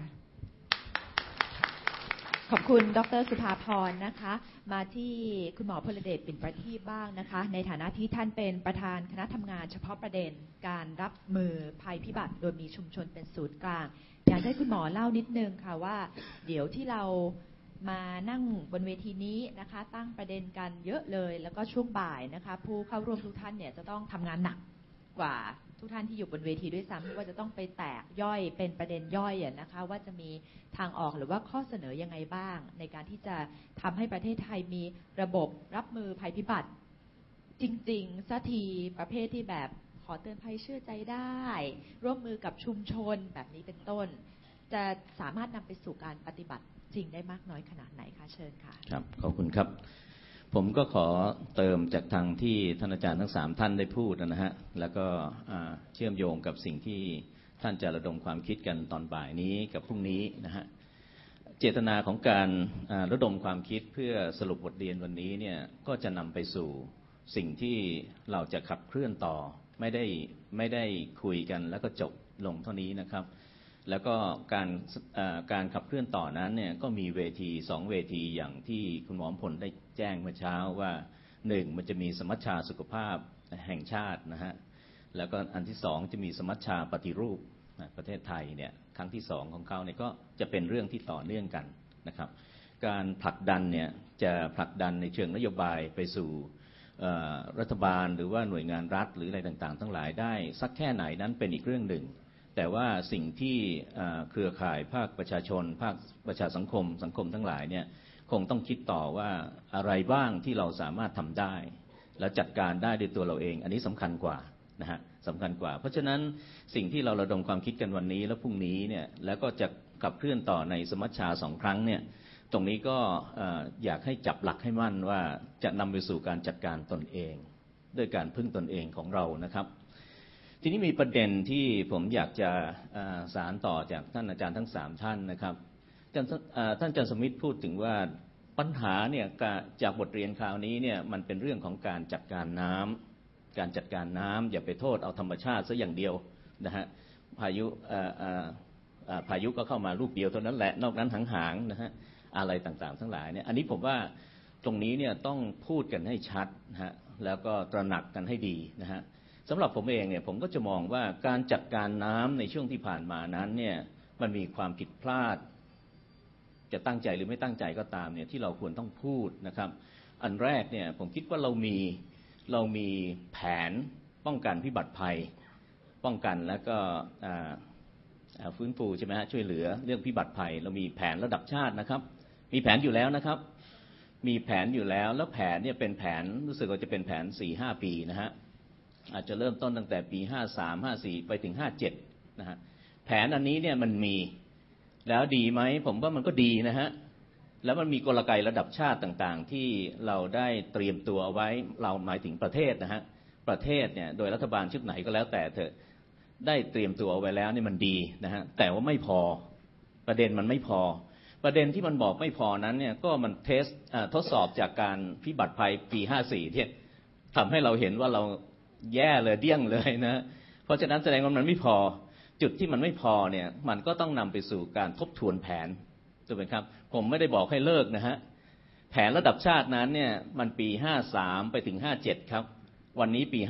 ขอบคุณดร.สุภาพรนะคะมาที่คุณหมอพลเดชปิ่นประทีปบ้างนะคะในฐานะที่ท่านเป็นประธานคณะทำงานเฉพาะประเด็นการรับมือภัยพิบัติโดยมีชุมชนเป็นศูนย์กลางอยากให้คุณหมอเล่านิดนึงค่ะว่าเดี๋ยวที่เรามานั่งบนเวทีนี้นะคะตั้งประเด็นกันเยอะเลยแล้วก็ช่วงบ่ายนะคะผู้เข้าร่วมทุกท่านเนี่ยจะต้องทำงานหนักกว่าทุกท่านที่อยู่บนเวทีด้วยซ้ำว่าจะต้องไปแตกย่อยเป็นประเด็นย่อยนะคะว่าจะมีทางออกหรือว่าข้อเสนอยังไงบ้างในการที่จะทำให้ประเทศไทยมีระบบรับมือภัยพิบัติจริงๆสักทีประเภทที่แบบขอเตือนภัยเชื่อใจได้ร่วมมือกับชุมชนแบบนี้เป็นต้นจะสามารถนำไปสู่การปฏิบัติจริงได้มากน้อยขนาดไหนคะเชิญค่ะครับขอบคุณครับผมก็ขอเติมจากทางที่ท่านอาจารย์ทั้ง3ท่านได้พูดนะฮะแล้วก็เชื่อมโยงกับสิ่งที่ท่านจะระดมความคิดกันตอนบ่ายนี้กับพรุ่งนี้นะฮะเจตนาของการระดมความคิดเพื่อสรุปบทเรียนวันนี้เนี่ยก็จะนำไปสู่สิ่งที่เราจะขับเคลื่อนต่อไม่ได้คุยกันแล้วก็จบลงเท่านี้นะครับแล้วก็การขับเคลื่อนต่อนั้นเนี่ยก็มีเวที2เวทีอย่างที่คุณหมอพลได้แจ้งเมื่อเช้าว่า1มันจะมีสมัชชาสุขภาพแห่งชาตินะฮะแล้วก็อันที่2จะมีสมัชชาปฏิรูปประเทศไทยเนี่ยครั้งที่2ของเขาเนี่ยก็จะเป็นเรื่องที่ต่อเนื่องกันนะครับการผลักดันเนี่ยจะผลักดันในเชิงนโยบายไปสู่รัฐบาลหรือว่าหน่วยงานรัฐหรืออะไรต่างๆทั้งหลายได้สักแค่ไหนนั้นเป็นอีกเรื่องหนึ่งแต่ว่าสิ่งที่เครือข่ายภาคประชาชนภาคประชาสังคมทั้งหลายเนี่ยคงต้องคิดต่อว่าอะไรบ้างที่เราสามารถทำได้และจัดการได้ด้วยตัวเราเองอันนี้สำคัญกว่านะฮะสำคัญกว่าเพราะฉะนั้นสิ่งที่เราระดมความคิดกันวันนี้และพรุ่งนี้เนี่ยแล้วก็จะขับเคลื่อนต่อในสมัชชา2ครั้งเนี่ยตรงนี้ก็อยากให้จับหลักให้มั่นว่าจะนำไปสู่การจัดการตนเองด้วยการพึ่งตนเองของเรานะครับทีนี้มีประเด็นที่ผมอยากจะสารต่อจากท่านอาจารย์ทั้ง3ท่านนะครับท่านอาจารย์สมิทธิ์พูดถึงว่าปัญหาเนี่ยจากบทเรียนคราวนี้เนี่ยมันเป็นเรื่องของการจัดการน้ำอย่าไปโทษเอาธรรมชาติซะอย่างเดียวนะฮะพายุก็เข้ามาลูกเดียวเท่านั้นแหละนอกนั้นห่างๆนะฮะอะไรต่างๆทั้งหลายเนี่ยอันนี้ผมว่าตรงนี้เนี่ยต้องพูดกันให้ชัดนะฮะแล้วก็ตระหนักกันให้ดีนะฮะสำหรับผมเองเนี่ยผมก็จะมองว่าการจัดการน้ำในช่วงที่ผ่านมานั้นเนี่ยมันมีความผิดพลาดจะตั้งใจหรือไม่ตั้งใจก็ตามเนี่ยที่เราควรต้องพูดนะครับอันแรกเนี่ยผมคิดว่าเรามีแผนป้องกันพิบัติภัยป้องกันแล้วก็ฟื้นฟูใช่ไหมฮะช่วยเหลือเรื่องพิบัติภัยเรามีแผนระดับชาตินะครับมีแผนอยู่แล้วนะครับมีแผนอยู่แล้วแล้วแผนเนี่ยเป็นแผนรู้สึกว่าจะเป็นแผน 4-5 ปีนะฮะอาจจะเริ่มต้นตั้งแต่ปี53 54ไปถึง57นะฮะแผนอันนี้เนี่ยมันมีแล้วดีไหมผมว่ามันก็ดีนะฮะแล้วมันมีกลไกระดับชาติต่างๆที่เราได้เตรียมตัวเอาไว้เราหมายถึงประเทศนะฮะประเทศเนี่ยโดยรัฐบาลชุดไหนก็แล้วแต่เถอะได้เตรียมตัวเอาไว้แล้วนี่มันดีนะฮะแต่ว่าไม่พอประเด็นมันไม่พอประเด็นที่มันบอกไม่พอนั้นเนี่ยก็มันทดสอบจากการพิบัติภัยปี54ที่ทำให้เราเห็นว่าเราแย่เลยเดี้ยงเลยนะเพราะฉะนั้นแสดงว่ามันไม่พอจุดที่มันไม่พอเนี่ยมันก็ต้องนำไปสู่การทบทวนแผนถูกไหมครับผมไม่ได้บอกให้เลิกนะฮะแผนระดับชาตินั้นเนี่ยมันปี53ไปถึง57ครับวันนี้ปี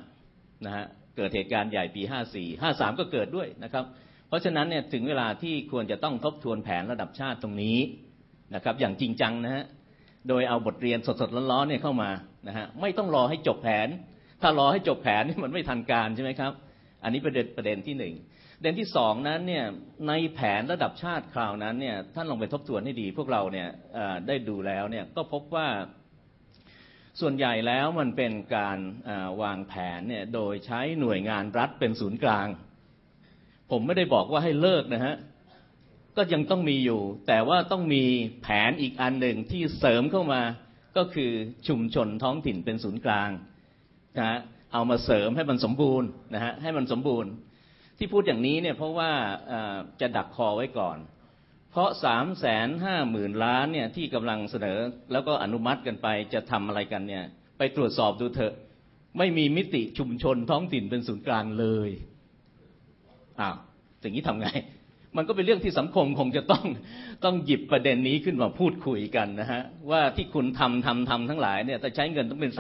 55นะฮะเกิดเหตุการณ์ใหญ่ปี54 53ก็เกิดด้วยนะครับเพราะฉะนั้นเนี่ยถึงเวลาที่ควรจะต้องทบทวนแผนระดับชาติตรงนี้นะครับอย่างจริงจังนะฮะโดยเอาบทเรียนสดๆร้อนๆเนี่ยเข้ามานะฮะไม่ต้องรอให้จบแผนถ้ารอให้จบแผนนี่มันไม่ทันการใช่ไหมครับอันนี้ประเด็นที่1ประเด็นที่2นั้นเนี่ยในแผนระดับชาติคราวนั้นเนี่ยท่านลองไปทบทวนให้ดีพวกเราเนี่ยได้ดูแล้วเนี่ยก็พบว่าส่วนใหญ่แล้วมันเป็นการวางแผนเนี่ยโดยใช้หน่วยงานรัฐเป็นศูนย์กลางผมไม่ได้บอกว่าให้เลิกนะฮะก็ยังต้องมีอยู่แต่ว่าต้องมีแผนอีกอันหนึ่งที่เสริมเข้ามาก็คือชุมชนท้องถิ่นเป็นศูนย์กลางนะฮะเอามาเสริมให้มันสมบูรณ์นะฮะให้มันสมบูรณ์ที่พูดอย่างนี้เนี่ยเพราะว่าจะดักคอไว้ก่อนเพราะ 350,000 ล้านเนี่ยที่กำลังเสนอแล้วก็อนุมัติกันไปจะทำอะไรกันเนี่ยไปตรวจสอบดูเถอะไม่มีมิติชุมชนท้องถิ่นเป็นศูนย์กลางเลยอย่างนี้ทำไงมันก็เป็นเรื่องที่สังคมคงจะต้องหยิบประเด็นนี้ขึ้นมาพูดคุยกันนะฮะว่าที่คุณทำทั้งหลายเนี่ยแต่ใช้เงินต้องเป็น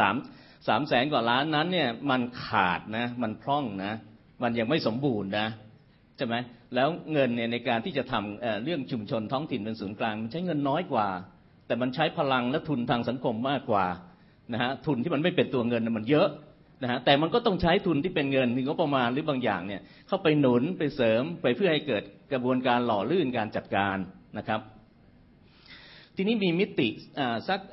3แสนกว่าล้านนั้นเนี่ยมันขาดนะมันพร่องนะมันยังไม่สมบูรณ์นะใช่ไหมแล้วเงินเนี่ยในการที่จะทำเรื่องชุมชนท้องถิ่นเป็นศูนย์กลางมันใช้เงินน้อยกว่าแต่มันใช้พลังและทุนทางสังคมมากกว่านะฮะทุนที่มันไม่เป็นตัวเงินมันเยอะนะฮะแต่มันก็ต้องใช้ทุนที่เป็นเงินงบประมาณหรือบางอย่างเนี่ยเข้าไปหนุนไปเสริมไปเพื่อให้เกิดกระบวนการหล่อลื่นการจัดการนะครับทีนี้มีมิติสัก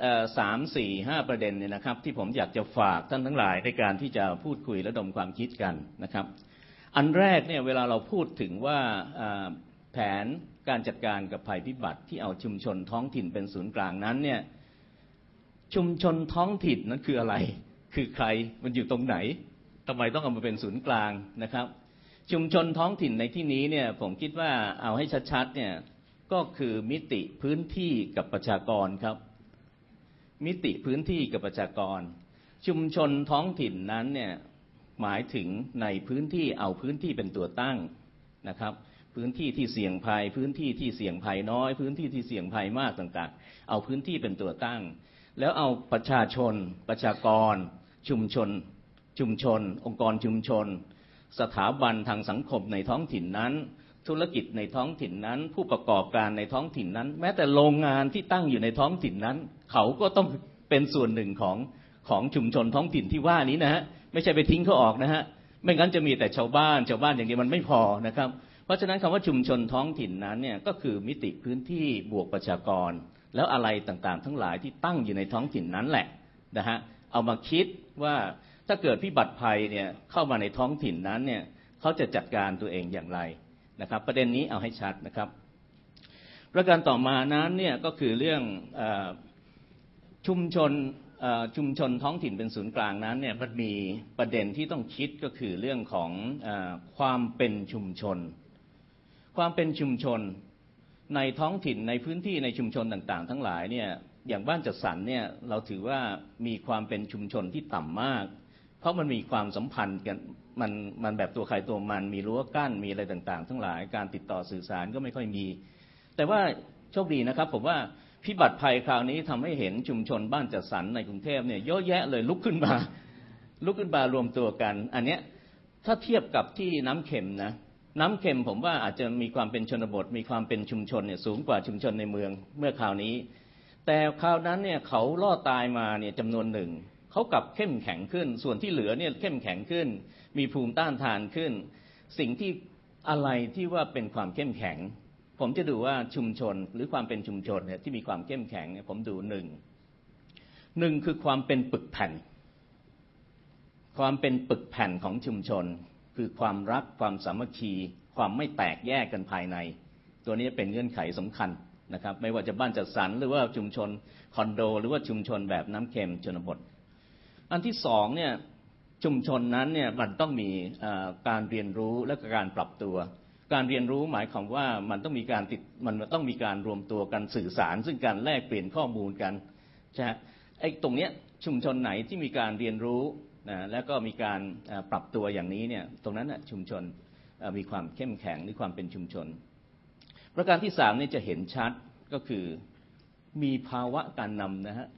3-4-5 ประเด็นเนี่ยนะครับที่ผมอยากจะฝากท่านทั้งหลายในการที่จะพูดคุยระดมความคิดกันนะครับอันแรกเนี่ยเวลาเราพูดถึงว่าแผนการจัดการกับภัยพิบัติที่เอาชุมชนท้องถิ่นเป็นศูนย์กลางนั้นเนี่ยชุมชนท้องถิ่นนั้นคืออะไรคือใครมันอยู่ตรงไหนทำไมต้องเอามาเป็นศูนย์กลางนะครับชุมชนท้องถิ่นในที่นี้เนี่ยผมคิดว่าเอาให้ชัดๆเนี่ยก็คือมิติพื้นที่กับประชากรครับมิติพื้นที่กับประชากรชุมชนท้องถิ่นนั้นเนี่ยหมายถึงในพื้นที่เอาพื้นที่เป็นตัวตั้งนะครับพื้นที่ที่เสี่ยงภัยพื้นที่ที่เสี่ยงภัยน้อยพื้นที่ที่เสี่ยงภัยมากต่างๆเอาพื้นที่เป็นตัวตั้งแล้วเอาประชาชนประชากรชุมชนองค์กรชุมชนสถาบันทางสังคมในท้องถิ่นนั้นธุรกิจในท้องถิ่นนั้นผู้ประกอบการในท้องถิ่นนั้นแม้แต่โรงงานที่ตั้งอยู่ในท้องถิ่นนั้นเขาก็ต้องเป็นส่วนหนึ่งของชุมชนท้องถิ่นที่ว่านี้นะฮะไม่ใช่ไปทิ้งเขาออกนะฮะไม่งั้นจะมีแต่ชาวบ้านอย่างเดียวมันไม่พอนะครับเพราะฉะนั้นคำว่าชุมชนท้องถิ่นนั้นเนี่ยก็คือมิติพื้นที่บวกประชากรแล้วอะไรต่างๆทั้งหลายที่ตั้งอยู่ในท้องถิ่นนั้นแหละนะฮะเอามาคิดว่าถ้าเกิดพิบัติภัยเนี่ยเข้ามาในท้องถิ่นนั้นเนี่ยเขาจะจัดการตัวเองอย่างไรนะครับประเด็นนี้เอาให้ชัดนะครับประการต่อมานั้นเนี่ยก็คือเรื่องชุมชนท้องถิ่นเป็นศูนย์กลางนั้นเนี่ยมันมีประเด็นที่ต้องคิดก็คือเรื่องของความเป็นชุมชนความเป็นชุมชนในท้องถิ่นในพื้นที่ในชุมชนต่างๆทั้งหลายเนี่ยอย่างบ้านจัดสรรเนี่ยเราถือว่ามีความเป็นชุมชนที่ต่ำมากเพราะมันมีความสัมพันธ์กันมันแบบตัวใครตัวมันมีรั้วกั้นมีอะไรต่างๆทั้งหลายการติดต่อสื่อสารก็ไม่ค่อยมีแต่ว่าโชคดีนะครับผมว่าพิบัติภัยคราวนี้ทำให้เห็นชุมชนบ้านจัดสรรในกรุงเทพเนี่ยเยอะแยะเลยลุกขึ้นมารวมตัวกันอันเนี้ยถ้าเทียบกับที่น้ำเค็มนะน้ำเค็มผมว่าอาจจะมีความเป็นชนบทมีความเป็นชุมชนเนี่ยสูงกว่าชุมชนในเมืองเมื่อคราวนี้แต่คราวนั้นเนี่ยเขารอดตายมาเนี่ยจำนวนหนึ่งเขากลับเข้มแข็งขึ้นส่วนที่เหลือเนี่ยเข้มแข็งขึ้นมีภูมิต้านทานขึ้นสิ่งที่อะไรที่ว่าเป็นความเข้มแข็งผมจะดูว่าชุมชนหรือความเป็นชุมชนเนี่ยที่มีความเข้มแข็งเนี่ยผมดูหนึ่งคือความเป็นปึกแผ่นความเป็นปึกแผ่นของชุมชนคือความรักความสามัคคีความไม่แตกแยกกันภายในตัวนี้เป็นเงื่อนไขสำคัญนะครับไม่ว่าจะบ้านจัดสรรหรือว่าชุมชนคอนโดหรือว่าชุมชนแบบน้ำเค็มชนบทอันที่สองเนี่ยชุมชนนั้นเนี่ยมันต้องมีการเรียนรู้และการปรับตัวการเรียนรู้หมายความว่ามันต้องมีการรวมตัวกันสื่อสารซึ่งการแลกเปลี่ยนข้อมูลกันใช่ไอ้ตรงเนี้ยชุมชนไหนที่มีการเรียนรู้นะแล้วก็มีการปรับตัวอย่างนี้เนี่ยตรงนั้นชุมชนมีความเข้มแข็งหรือความเป็นชุมชนประการที่3นี่จะเห็นชัดก็คือมีภาวะการนำนะฮะ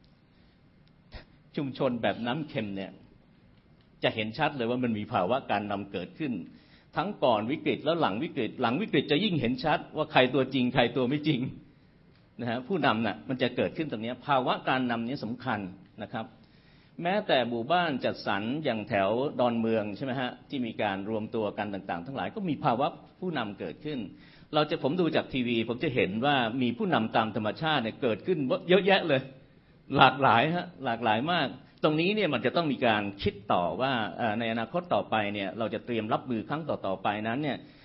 ชุมชนแบบน้ำเค็มเนี่ยจะเห็นชัดเลยว่ามันมีภาวะการนำเกิดขึ้นทั้งก่อนวิกฤตแล้วหลังวิกฤตจะยิ่งเห็นชัดว่าใครตัวจริงใครตัวไม่จริงนะฮะผู้นำน่ะมันจะเกิดขึ้นตรงนี้ภาวะการนำนี้สำคัญนะครับแม้แต่หมู่บ้านจัดสรรอย่างแถวดอนเมืองใช่ไหมฮะที่มีการรวมตัวกันต่างๆทั้งหลายก็มีภาวะผู้นำเกิดขึ้นผมดูจากทีวีผมจะเห็นว่ามีผู้นำตามธรรมชาติเนี่ยเกิดขึ้นเยอะแยะเลยหลากหลายมากตรงนี้เนี่ยมันจะต้องมีการคิดต่อว่าในอนาคตต่อไปเนี่ยเราจะเตรียมรับมือครั้งต่อๆไปนั้นเนี่ย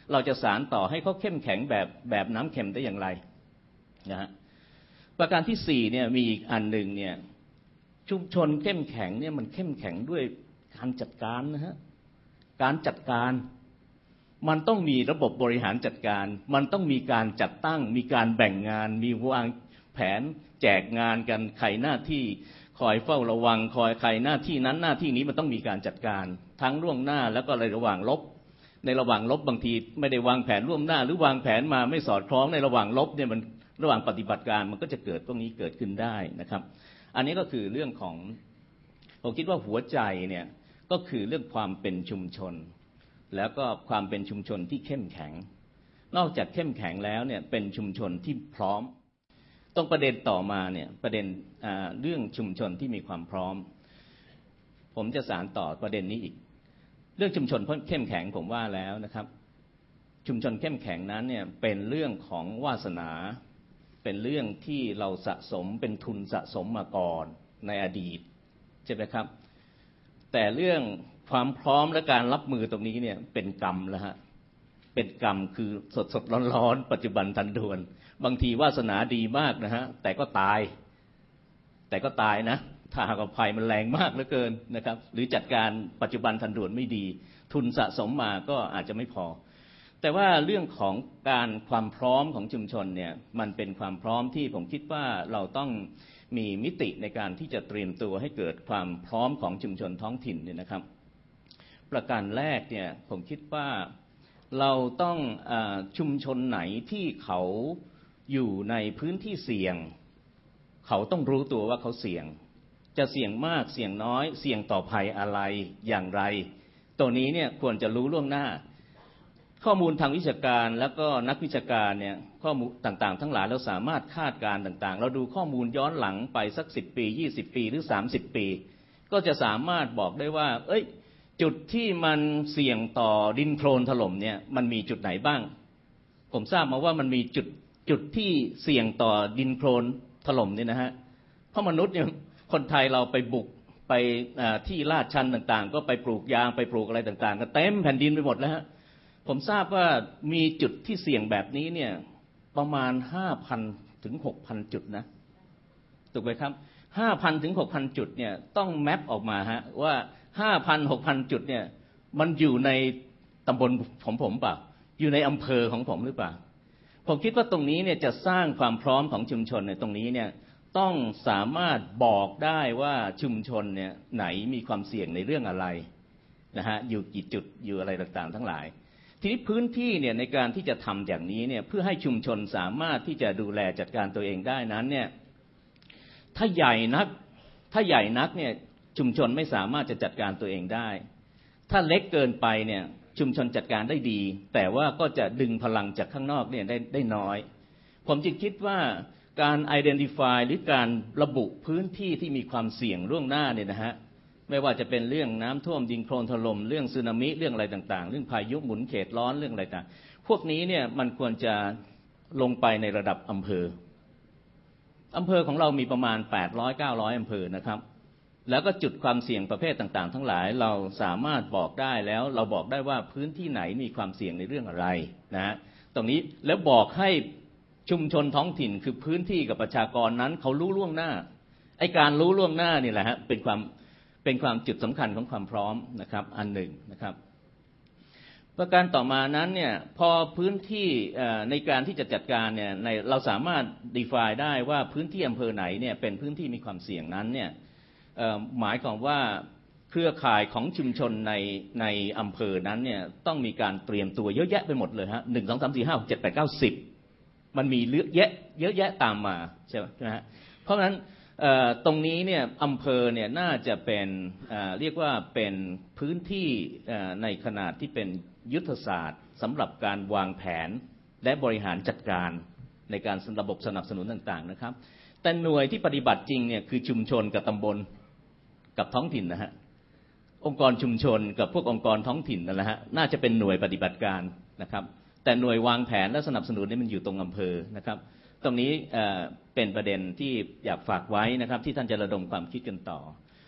เราจะสานต่อให้เขาเข้มแข็งแบบน้ำเค็มได้อย่างไรนะฮะประการที่4เนี่ยมีอีกอันหนึ่งเนี่ยชุมชนเข้มแข็งเนี่ยมันเข้มแข็งด้วยการจัดการนะฮะการจัดการมันต้องมีระบบบริหารจัดการมันต้องมีการจัดตั้งมีการแบ่งงานมีวางแผนแจกงานกันใครหน้าที่คอยเฝ้าระวังคอยใครหน้าที่นั้นหน้าที่นี้มันต้องมีการจัดการทั้งล่วงหน้าแล้วก็ในระหว่างลบในระหว่างลบบางทีไม่ได้วางแผนล่วงหน้าหรือวางแผนมาไม่สอดคล้องในระหว่างลบเนี่ยมันระหว่างปฏิบัติการมันก็จะเกิดพวกนี้เกิดขึ้นได้นะครับอันนี้ก็คือเรื่องของผมคิดว่าหัวใจเนี่ยก็คือเรื่องความเป็นชุมชนแล้วก็ความเป็นชุมชนที่เข้มแข็งนอกจากเข้มแข็งแล้วเนี่ยเป็นชุมชนที่พร้อมตรงประเด็นต่อมาเนี่ยประเด็นเรื่องชุมชนที่มีความพร้อมผมจะสานต่อประเด็นนี้อีกเรื่องชุมชนเข้มแข็งผมว่าแล้วนะครับชุมชนเข้มแข็งนั้นเนี่ยเป็นเรื่องของวาสนาเป็นเรื่องที่เราสะสมเป็นทุนสะสมมาก่อนในอดีตใช่ไหมครับแต่เรื่องความพร้อมและการรับมือตรงนี้เนี่ยเป็นกรรมแล้วฮะเป็นกรรมคือสดๆร้อนๆปัจจุบันทันด่วนบางทีวาสนาดีมากนะฮะแต่ก็ตายนะถ้าหากว่าภัยมันแรงมากเหลือเกินนะครับหรือจัดการปัจจุบันทันด่วนไม่ดีทุนสะสมมาก็อาจจะไม่พอแต่ว่าเรื่องของการความพร้อมของชุมชนเนี่ยมันเป็นความพร้อมที่ผมคิดว่าเราต้องมีมิติในการที่จะเตรียมตัวให้เกิดความพร้อมของชุมชนท้องถิ่นเนี่ยนะครับประการแรกเนี่ยผมคิดว่าเราต้องชุมชนไหนที่เขาอยู่ในพื้นที่เสี่ยงเขาต้องรู้ตัวว่าเขาเสี่ยงจะเสี่ยงมากเสี่ยงน้อยเสี่ยงต่อภัยอะไรอย่างไรตัวนี้เนี่ยควรจะรู้ล่วงหน้าข้อมูลทางวิชาการแล้วก็นักวิชาการเนี่ยข้อมูลต่างๆทั้งหลายเราสามารถคาดการณ์ต่างๆเราดูข้อมูลย้อนหลังไปสัก10 ปี20 ปีหรือ30 ปีก็จะสามารถบอกได้ว่าจุดที่มันเสี่ยงต่อดินโคลนถล่มเนี่ยมันมีจุดไหนบ้างผมทราบมาว่ามันมีจุดที่เสี่ยงต่อดินโคลนถล่มเนี่ยนะฮะเพราะมนุษย์เนี่ยคนไทยเราไปบุกไปที่ลาดชันต่างๆก็ไปปลูกยางไปปลูกอะไรต่างๆก็เต็มแผ่นดินไปหมดแล้วฮะผมทราบว่ามีจุดที่เสี่ยงแบบนี้เนี่ยประมาณ 5,000 ถึง 6,000 จุดนะถูกไหมครับ 5,000 ถึง 6,000 จุดเนี่ยต้องแมปออกมาฮะว่า 5,000 6,000 จุดเนี่ยมันอยู่ในตำบลของผมเปล่าอยู่ในอำเภอของผมหรือเปล่าผมคิดว่าตรงนี้เนี่ยจะสร้างความพร้อมของชุมชนในตรงนี้เนี่ยต้องสามารถบอกได้ว่าชุมชนเนี่ยไหนมีความเสี่ยงในเรื่องอะไรนะฮะอยู่กี่จุดอยู่อะไรต่างๆทั้งหลายทีนี้พื้นที่เนี่ยในการที่จะทำอย่างนี้เนี่ยเพื่อให้ชุมชนสามารถที่จะดูแลจัดการตัวเองได้นั้นเนี่ยถ้าใหญ่นักเนี่ยชุมชนไม่สามารถจะจัดการตัวเองได้ถ้าเล็กเกินไปเนี่ยชุมชนจัดการได้ดีแต่ว่าก็จะดึงพลังจากข้างนอกเนี่ยได้น้อยผมจึงคิดว่าการ identify หรือการระบุพื้นที่ที่มีความเสี่ยงล่วงหน้าเนี่ยนะฮะไม่ว่าจะเป็นเรื่องน้ำท่วมดินโคลนถล่มเรื่องสึนามิเรื่องอะไรต่างๆเรื่องพายุหมุนเขตร้อนเรื่องอะไรต่างพวกนี้เนี่ยมันควรจะลงไปในระดับอำเภอของเรามีประมาณ 800-900 อำเภอนะครับแล้วก็จุดความเสี่ยงประเภทต่างๆทั้งหลายเราสามารถบอกได้แล้วเราบอกได้ว่าพื้นที่ไหนมีความเสี่ยงในเรื่องอะไรนะฮะตรงนี้แล้วบอกให้ชุมชนท้องถิ่นคือพื้นที่กับประชากรนั้นเขารู้ล่วงหน้าไอ้การรู้ล่วงหน้านี่แหละฮะเป็นความจุดสำคัญของความพร้อมนะครับอันหนึ่งนะครับประการต่อมานั้นเนี่ยพอพื้นที่ในการที่จะจัดการเนี่ยเราสามารถ define ได้ว่าพื้นที่อำเภอไหนเนี่ยเป็นพื้นที่มีความเสี่ยงนั้นเนี่ยหมายความว่าเครือข่ายของชุมชนในอำเภอนั้นเนี่ยต้องมีการเตรียมตัวเยอะแยะไปหมดเลยฮะ1 2 3 4 5 6 7 8 9 10มันมีเยอะแยะตามมาใช่ไหมฮะเพราะฉะนั้นตรงนี้เนี่ยอำเภอเนี่ยน่าจะเป็นเรียกว่าเป็นพื้นที่ในขนาดที่เป็นยุทธศาสตร์สำหรับการวางแผนและบริหารจัดการในการระบบสนับสนุนต่างๆนะครับแต่หน่วยที่ปฏิบัติจริงเนี่ยคือชุมชนกับตำบลกับท้องถิ่นนะฮะองค์กรชุมชนกับพวกองค์กรท้องถิ่นนั่นแหละฮะน่าจะเป็นหน่วยปฏิบัติการนะครับแต่หน่วยวางแผนและสนับสนุนนี่มันอยู่ตรงอำเภอนะครับตรงนี้เป็นประเด็นที่อยากฝากไว้นะครับที่ท่านจะระดมความคิดกันต่อ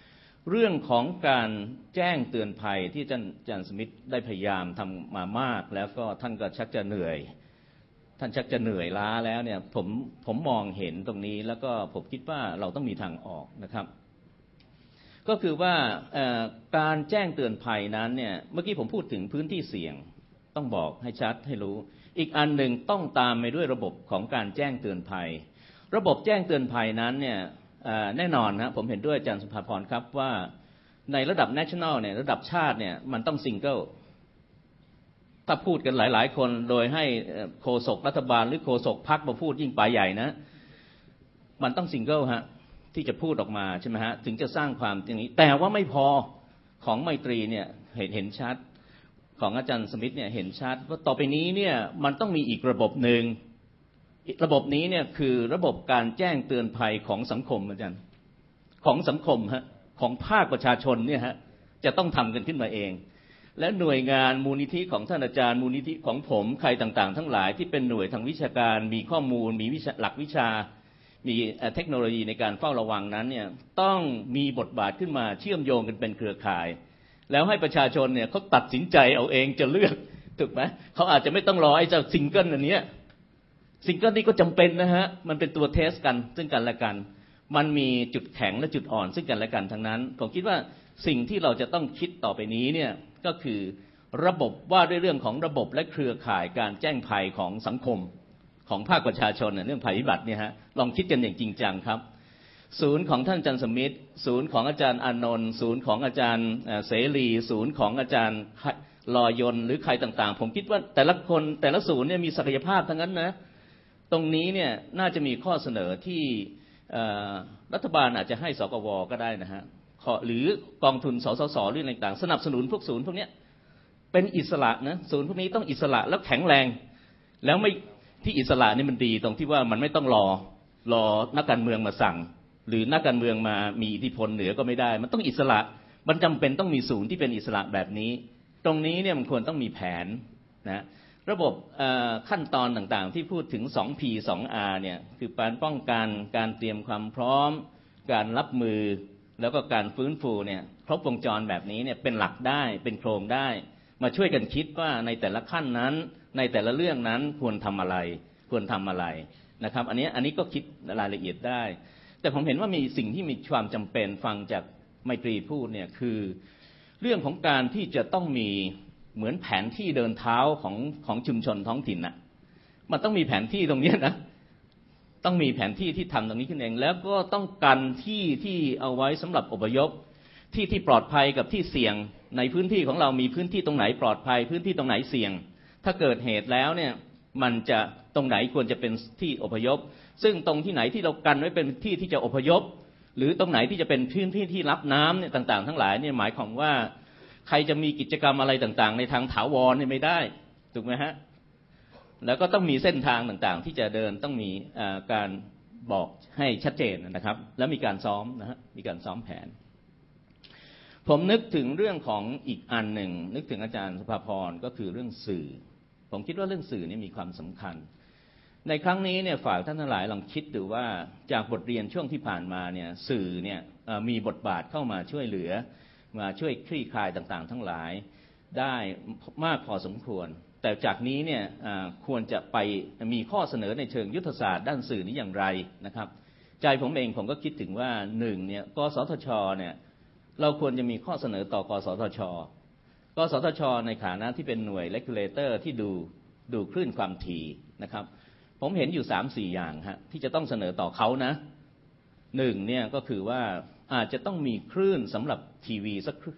เรื่องของการแจ้งเตือนภัยที่อาจารย์สมิธได้พยายามทำมามากแล้วก็ท่านก็ชักจะเหนื่อยล้าแล้วเนี่ยผมมองเห็นตรงนี้แล้วก็ผมคิดว่าเราต้องมีทางออกนะครับก็คือว่าการแจ้งเตือนภัยนั้นเนี่ยเมื่อกี้ผมพูดถึงพื้นที่เสี่ยงต้องบอกให้ชัดให้รู้อีกอันหนึ่งต้องตามไปด้วยระบบของการแจ้งเตือนภัยระบบแจ้งเตือนภัยนั้นเนี่ยแน่นอนนะผมเห็นด้วยอาจารย์สุภาพรครับว่าในระดับ national เนี่ยระดับชาติเนี่ยมันต้องซิงเกิลถ้าพูดกันหลายๆคนโดยให้โฆษกรัฐบาลหรือโฆษกพรรคมาพูดยิ่งไปใหญ่นะมันต้องซิงเกิลฮะที่จะพูดออกมาใช่ไหมฮะถึงจะสร้างความอย่างนี้แต่ว่าไม่พอของไมตรีเนี่ยเห็นชัดของอาจารย์สมิธเนี่ยเห็นชัดว่าต่อไปนี้เนี่ยมันต้องมีอีกระบบหนึ่งระบบนี้เนี่ยคือระบบการแจ้งเตือนภัยของสังคมอาจารย์ของสังคมฮะของภาคประชาชนเนี่ยฮะจะต้องทำกันขึ้นมาเองและหน่วยงานมูลนิธิของท่านอาจารย์มูลนิธิของผมใครต่างๆทั้งหลายที่เป็นหน่วยทางวิชาการมีข้อมูลมีหลักวิชามีเทคโนโลยีในการเฝ้าระวังนั้นเนี่ยต้องมีบทบาทขึ้นมาเชื่อมโยงกันเป็นเครือข่ายแล้วให้ประชาชนเนี่ยเขาตัดสินใจเอาเองจะเลือกถูกไหมเขาอาจจะไม่ต้องรอไอ้เจ้าซิงเกิลอันนี้ซิงเกิลนี้ก็จำเป็นนะฮะมันเป็นตัวเทสกันซึ่งกันและกันมันมีจุดแข็งและจุดอ่อนซึ่งกันและกันทั้งนั้นผมคิดว่าสิ่งที่เราจะต้องคิดต่อไปนี้เนี่ยก็คือระบบว่าด้วยเรื่องของระบบและเครือข่ายการแจ้งภัยของสังคมของภาคประชาชนเรื่องภัยพิบัติเนี่ยฮะลองคิดกันอย่างจริงจังครับศูนย์ของท่านอาจารย์สมิธศูนย์ของอาจารย์อานนท์ศูนย์ของอาจารย์เสรีศูนย์ของอาจารย์ลอยนหรือใครต่างๆผมคิดว่าแต่ละคนแต่ละศูนย์เนี่ยมีศักยภาพทั้งนั้นนะตรงนี้เนี่ยน่าจะมีข้อเสนอที่รัฐบาลอาจจะให้สกวก็ได้นะฮะหรือกองทุนสสสหรืออะไรต่างๆสนับสนุนพวกศูนย์พวกนี้เป็นอิสระนะศูนย์พวกนี้ต้องอิสระแล้วแข็งแรงแล้วไม่ที่อิสระนี่มันดีตรงที่ว่ามันไม่ต้องรอนักการเมืองมาสั่งหรือนักการเมืองมามีอิทธิพลเหนือก็ไม่ได้มันต้องอิสระมันจำเป็นต้องมีศูนย์ที่เป็นอิสระแบบนี้ตรงนี้เนี่ยมันควรต้องมีแผนนะระบบขั้นตอนต่างๆที่พูดถึง 2P 2R เนี่ยคือการป้องกันการเตรียมความพร้อมการรับมือแล้วก็การฟื้นฟูเนี่ยครบวงจรแบบนี้เนี่ยเป็นหลักได้เป็นโครงได้มาช่วยกันคิดว่าในแต่ละขั้นนั้นในแต่ละเรื่องนั้นควรทำอะไรนะครับอันนี้ก็คิดรายละเอียดได้แต่ผมเห็นว่ามีสิ่งที่มีความจำเป็นฟังจากไมตรีพูดเนี่ยคือเรื่องของการที่จะต้องมีเหมือนแผนที่เดินเท้าของชุมชนท้องถิ่นน่ะมันต้องมีแผนที่ตรงนี้นะต้องมีแผนที่ที่ทำตรงนี้ขึ้นเองแล้วก็ต้องกันที่เอาไว้สำหรับอพยพที่ปลอดภัยกับที่เสี่ยงในพื้นที่ของเรามีพื้นที่ตรงไหนปลอดภัยพื้นที่ตรงไหนเสี่ยงถ้าเกิดเหตุแล้วเนี่ยมันจะตรงไหนควรจะเป็นที่อพยพซึ่งตรงที่ไหนที่เรากันไว้เป็นที่ที่จะอพยพหรือตรงไหนที่จะเป็นพื้นที่ที่รับน้ำเนี่ยต่างๆทั้งหลายเนี่ยหมายความว่าใครจะมีกิจกรรมอะไรต่างๆในทางถาวรเนี่ยไม่ได้ถูกไหมฮะแล้วก็ต้องมีเส้นทางต่างๆที่จะเดินต้องมีการบอกให้ชัดเจนนะครับแล้วมีการซ้อมนะฮะมีการซ้อมแผนผมนึกถึงเรื่องของอีกอันหนึ่งนึกถึงอาจารย์สุภาพรก็คือเรื่องสื่อผมคิดว่าเรื่องสื่อนี่มีความสำคัญในครั้งนี้เนี่ยฝ่ายท่านทั้งหลายลองคิดดูว่าจากบทเรียนช่วงที่ผ่านมาเนี่ยสื่อเนี่ยมีบทบาทเข้ามาช่วยเหลือมาช่วยคลี่คลายต่างๆทั้งหลายได้มากพอสมควรแต่จากนี้เนี่ยควรจะไปมีข้อเสนอในเชิงยุทธศาสตร์ด้านสื่อนี้อย่างไรนะครับใจผมเองผมก็คิดถึงว่าหนึ่งเนี่ยกสทชเนี่ยเราควรจะมีข้อเสนอต่อกสทชกสทชในฐานะที่เป็นหน่วย regulator ที่ดูคลื่นความถี่นะครับผมเห็นอยู่ 3-4 อย่างฮะที่จะต้องเสนอต่อเขานะหนึ่งเนี่ยก็คือว่าอาจจะต้องมีคลื่นสำหรับทีวี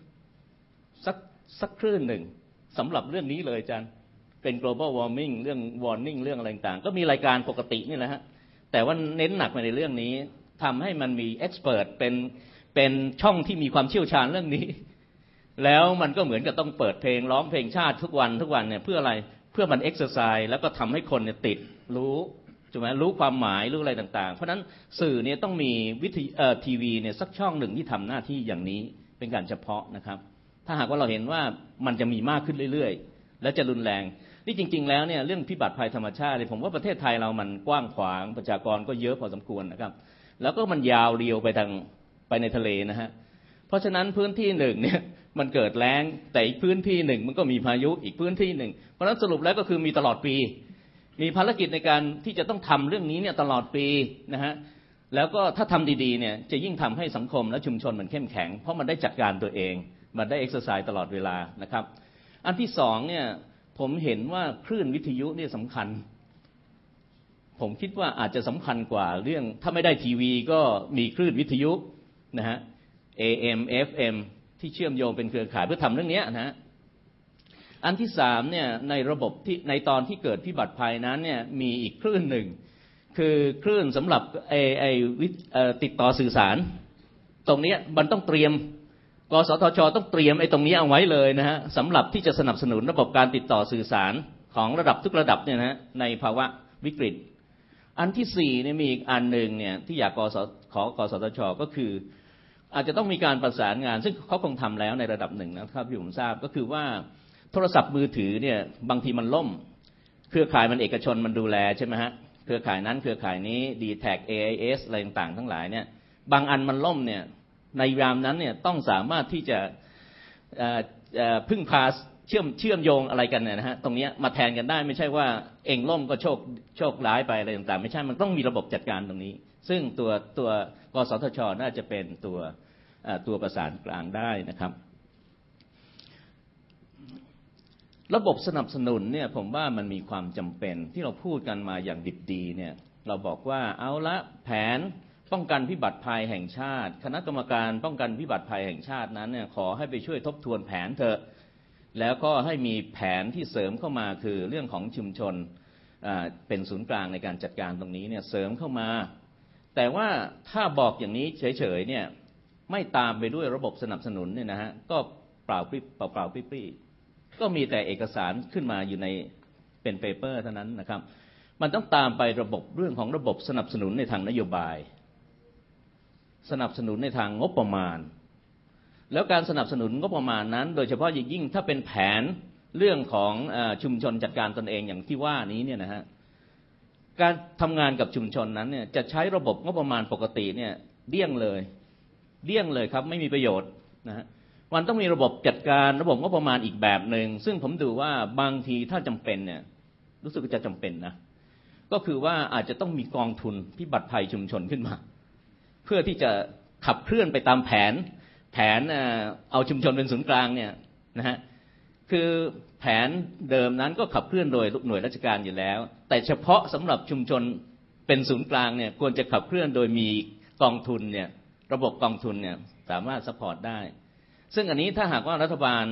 สักคลื่นหนึ่งสำหรับเรื่องนี้เลยอาจารย์เป็น global warming เรื่อง warning เรื่องอะไรต่างก็มีรายการปกตินี่แหละฮะแต่ว่าเน้นหนักไปในเรื่องนี้ทำให้มันมี expert เป็นช่องที่มีความเชี่ยวชาญเรื่องนี้แล้วมันก็เหมือนกับต้องเปิดเพลงร้องเพลงชาติทุกวันเนี่ยเพื่ออะไรเพื่อมัน exercise แล้วก็ทำให้คนเนี่ยติดรู้ใช่ไหมรู้ความหมายรู้อะไรต่างๆเพราะฉะนั้นสื่อเนี่ยต้องมีทีวีเนี่ยสักช่องหนึ่งที่ทำหน้าที่อย่างนี้เป็นการเฉพาะนะครับถ้าหากว่าเราเห็นว่ามันจะมีมากขึ้นเรื่อยๆและจะรุนแรงนี่จริงๆแล้วเนี่ยเรื่องพิบัติภัยธรรมชาติเนี่ยผมว่าประเทศไทยเรามันกว้างขวางประชากรก็เยอะพอสมควรนะครับแล้วก็มันยาวเรียวไปในทะเลนะฮะเพราะฉะนั้นพื้นที่หนึ่งเนี่ยมันเกิดแล้งแต่อีกพื้นที่หนึ่งมันก็มีพายุอีกพื้นที่หนึ่งเพราะฉะนั้นสรุปแล้วก็คือมีตลอดปีมีภารกิจในการที่จะต้องทำเรื่องนี้เนี่ยตลอดปีนะฮะแล้วก็ถ้าทำดีๆเนี่ยจะยิ่งทำให้สังคมและชุมชนมันเข้มแข็งเพราะมันได้จัดการตัวเองมันได้เอ็กซ์ไซส์ตลอดเวลานะครับอันที่สองเนี่ยผมเห็นว่าคลื่นวิทยุเนี่ยสำคัญผมคิดว่าอาจจะสำคัญกว่าเรื่องถ้าไม่ได้ทีวีก็มีคลื่นวิทยุนะฮะ AM FM ที่เชื่อมโยงเป็นเครือข่ายเพื่อทำเรื่องนี้นะฮะอันที่สามเนี่ยในระบบที่ในตอนที่เกิดพิบัติภัยนั้นเนี่ยมีอีกคลื่นหนึ่งคือคลื่นสำหรับติดต่อสื่อสารตรงนี้มันต้องเตรียมกสทช.ต้องเตรียมตรงนี้เอาไว้เลยนะฮะสำหรับที่จะสนับสนุนระบบการติดต่อสื่อสารของระดับทุกระดับเนี่ยนะในภาวะวิกฤตอันที่สี่เนี่ยมีอีกอันหนึ่งเนี่ยที่อยากขอกสทช.ก็คืออาจจะต้องมีการประสานงานซึ่งเขาคงทำแล้วในระดับหนึ่งนะครับที่ผมทราบก็คือว่าโทรศัพท์มือถือเนี่ยบางทีมันล่มเครือข่ายมันเอกชนมันดูแลใช่ไหมฮะเครือข่ายนั้นเครือข่ายนี้ D-Tag AIS อะไรต่างๆทั้งหลายเนี่ยบางอันมันล่มเนี่ยในยามนั้นเนี่ยต้องสามารถที่จะพึ่งพาเชื่อมโยงอะไรกันเนี่ยนะฮะตรงนี้มาแทนกันได้ไม่ใช่ว่าเองล่มก็โชคร้ายไปอะไรต่างๆไม่ใช่มันต้องมีระบบจัดการตรงนี้ซึ่งตัวกสทช.น่าจะเป็นตัวประสานกลางได้นะครับระบบสนับสนุนเนี่ยผมว่ามันมีความจำเป็นที่เราพูดกันมาอย่างดิบดีเนี่ยเราบอกว่าเอาละแผนป้องกันพิบัติภัยแห่งชาติคณะกรรมการป้องกันพิบัติภัยแห่งชาตินั้นเนี่ยขอให้ไปช่วยทบทวนแผนเถอะแล้วก็ให้มีแผนที่เสริมเข้ามาคือเรื่องของชุมชนเป็นศูนย์กลางในการจัดการตรงนี้เนี่ยเสริมเข้ามาแต่ว่าถ้าบอกอย่างนี้เฉยๆเนี่ยไม่ตามไปด้วยระบบสนับสนุนเนี่ยนะฮะก็เปล่าปรี้ก็มีแต่เอกสารขึ้นมาอยู่ในเป็นเปเปอร์เท่านั้นนะครับมันต้องตามไประบบเรื่องของระบบสนับสนุนในทางนโยบายสนับสนุนในทางงบประมาณแล้วการสนับสนุนงบประมาณนั้นโดยเฉพาะยิ่งถ้าเป็นแผนเรื่องของชุมชนจัดการตนเองอย่างที่ว่านี้เนี่ยนะฮะการทำงานกับชุมชนนั้นเนี่ยจะใช้ระบบงบประมาณปกติเนี่ยเดี่ยงเลยครับไม่มีประโยชน์นะฮะมันต้องมีระบบจัดการระบบงบประมาณอีกแบบหนึ่งซึ่งผมดูว่าบางทีถ้าจำเป็นเนี่ยรู้สึกจะจำเป็นนะก็คือว่าอาจจะต้องมีกองทุนพิบัติภัยชุมชนขึ้นมาเพื่อที่จะขับเคลื่อนไปตามแผนเอาชุมชนเป็นศูนย์กลางเนี่ยนะฮะคือแผนเดิมนั้นก็ขับเคลื่อนโดยหน่วยราชการอยู่แล้วแต่เฉพาะสำหรับชุมชนเป็นศูนย์กลางเนี่ยควรจะขับเคลื่อนโดยมีกองทุนเนี่ยระบบกองทุนเนี่ยสามารถซัพพอร์ตได้ซึ่งอันนี้ถ้าหากว่ารัฐบาล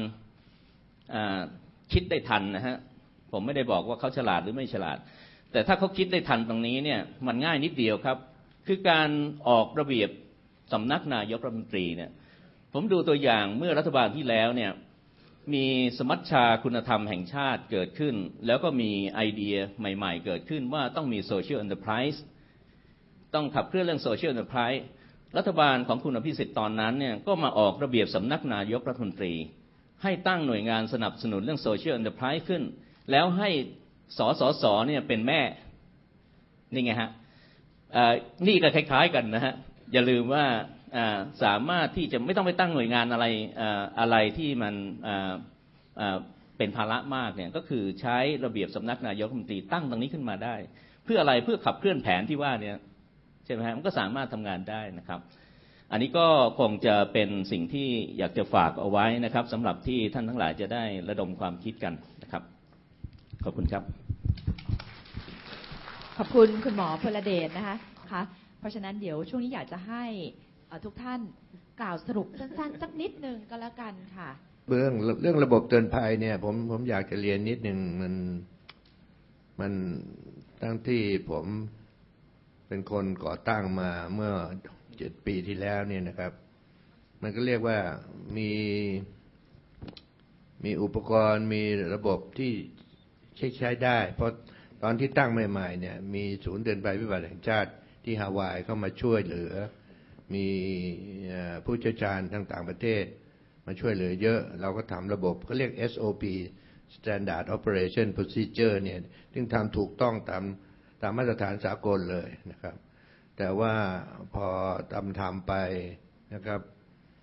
คิดได้ทันนะฮะผมไม่ได้บอกว่าเขาฉลาดหรือไม่ฉลาดแต่ถ้าเขาคิดได้ทันตรงนี้เนี่ยมันง่ายนิดเดียวครับคือการออกระเบียบสำนักนายกรัฐมนตรีเนี่ยผมดูตัวอย่างเมื่อรัฐบาลที่แล้วเนี่ยมีสมัชชาคุณธรรมแห่งชาติเกิดขึ้นแล้วก็มีไอเดียใหม่ๆเกิดขึ้นว่าต้องมีโซเชียลเอ็นเตอร์ไพรส์ต้องขับเคลื่อนเรื่องโซเชียลเอ็นเตอร์ไพรส์รัฐบาลของคุณอภิสิทธิ์ตอนนั้นเนี่ยก็มาออกระเบียบสำนักนายกรัฐมนตรีให้ตั้งหน่วยงานสนับสนุนเรื่องโซเชียลเอ็นเตอร์ไพรส์ขึ้นแล้วให้สสเนี่ยเป็นแม่นี่ไงฮะนี่ก็คล้ายๆกันนะฮะอย่าลืมว่าสามารถที่จะไม่ต้องไปตั้งหน่วยงานอะไรที่มันเป็นภาระมากเนี่ยก็คือใช้ระเบียบสำนักนายกรัฐมนตรีตั้งตรงนี้ขึ้นมาได้เพื่ออะไรเพื่อขับเคลื่อนแผนที่ว่าเนี่ยใช่ไหมฮะมันก็สามารถทำงานได้นะครับอันนี้ก็คงจะเป็นสิ่งที่อยากจะฝากเอาไว้นะครับสำหรับที่ท่านทั้งหลายจะได้ระดมความคิดกันนะครับขอบคุณครับขอบคุณคุณหมอพลเดชนะคะเพราะฉะนั้นเดี๋ยวช่วงนี้อยากจะให้ทุกท่านกล่าวสรุปสั้นๆสักนิดนึงก็แล้วกันค่ะเรื่องระบบเตือนภัยเนี่ยผมอยากจะเรียนนิดนึงมันตั้งที่ผมเป็นคนก่อตั้งมาเมื่อ7 ปีที่แล้วเนี่ยนะครับมันก็เรียกว่ามีอุปกรณ์มีระบบที่ใช้ได้เพราะตอนที่ตั้งใหม่ๆเนี่ยมีศูนย์เตือนภัยพิบัติแห่งชาติที่ฮาวายเข้ามาช่วยเหลือมีผู้เชี่ยวชาญทางต่างประเทศมาช่วยเหลือเยอะเราก็ทำระบบเขาเรียก SOP Standard Operation Procedure เนี่ยซึ่งทำถูกต้องตามมาตรฐานสากลเลยนะครับแต่ว่าพอทำไปนะครับ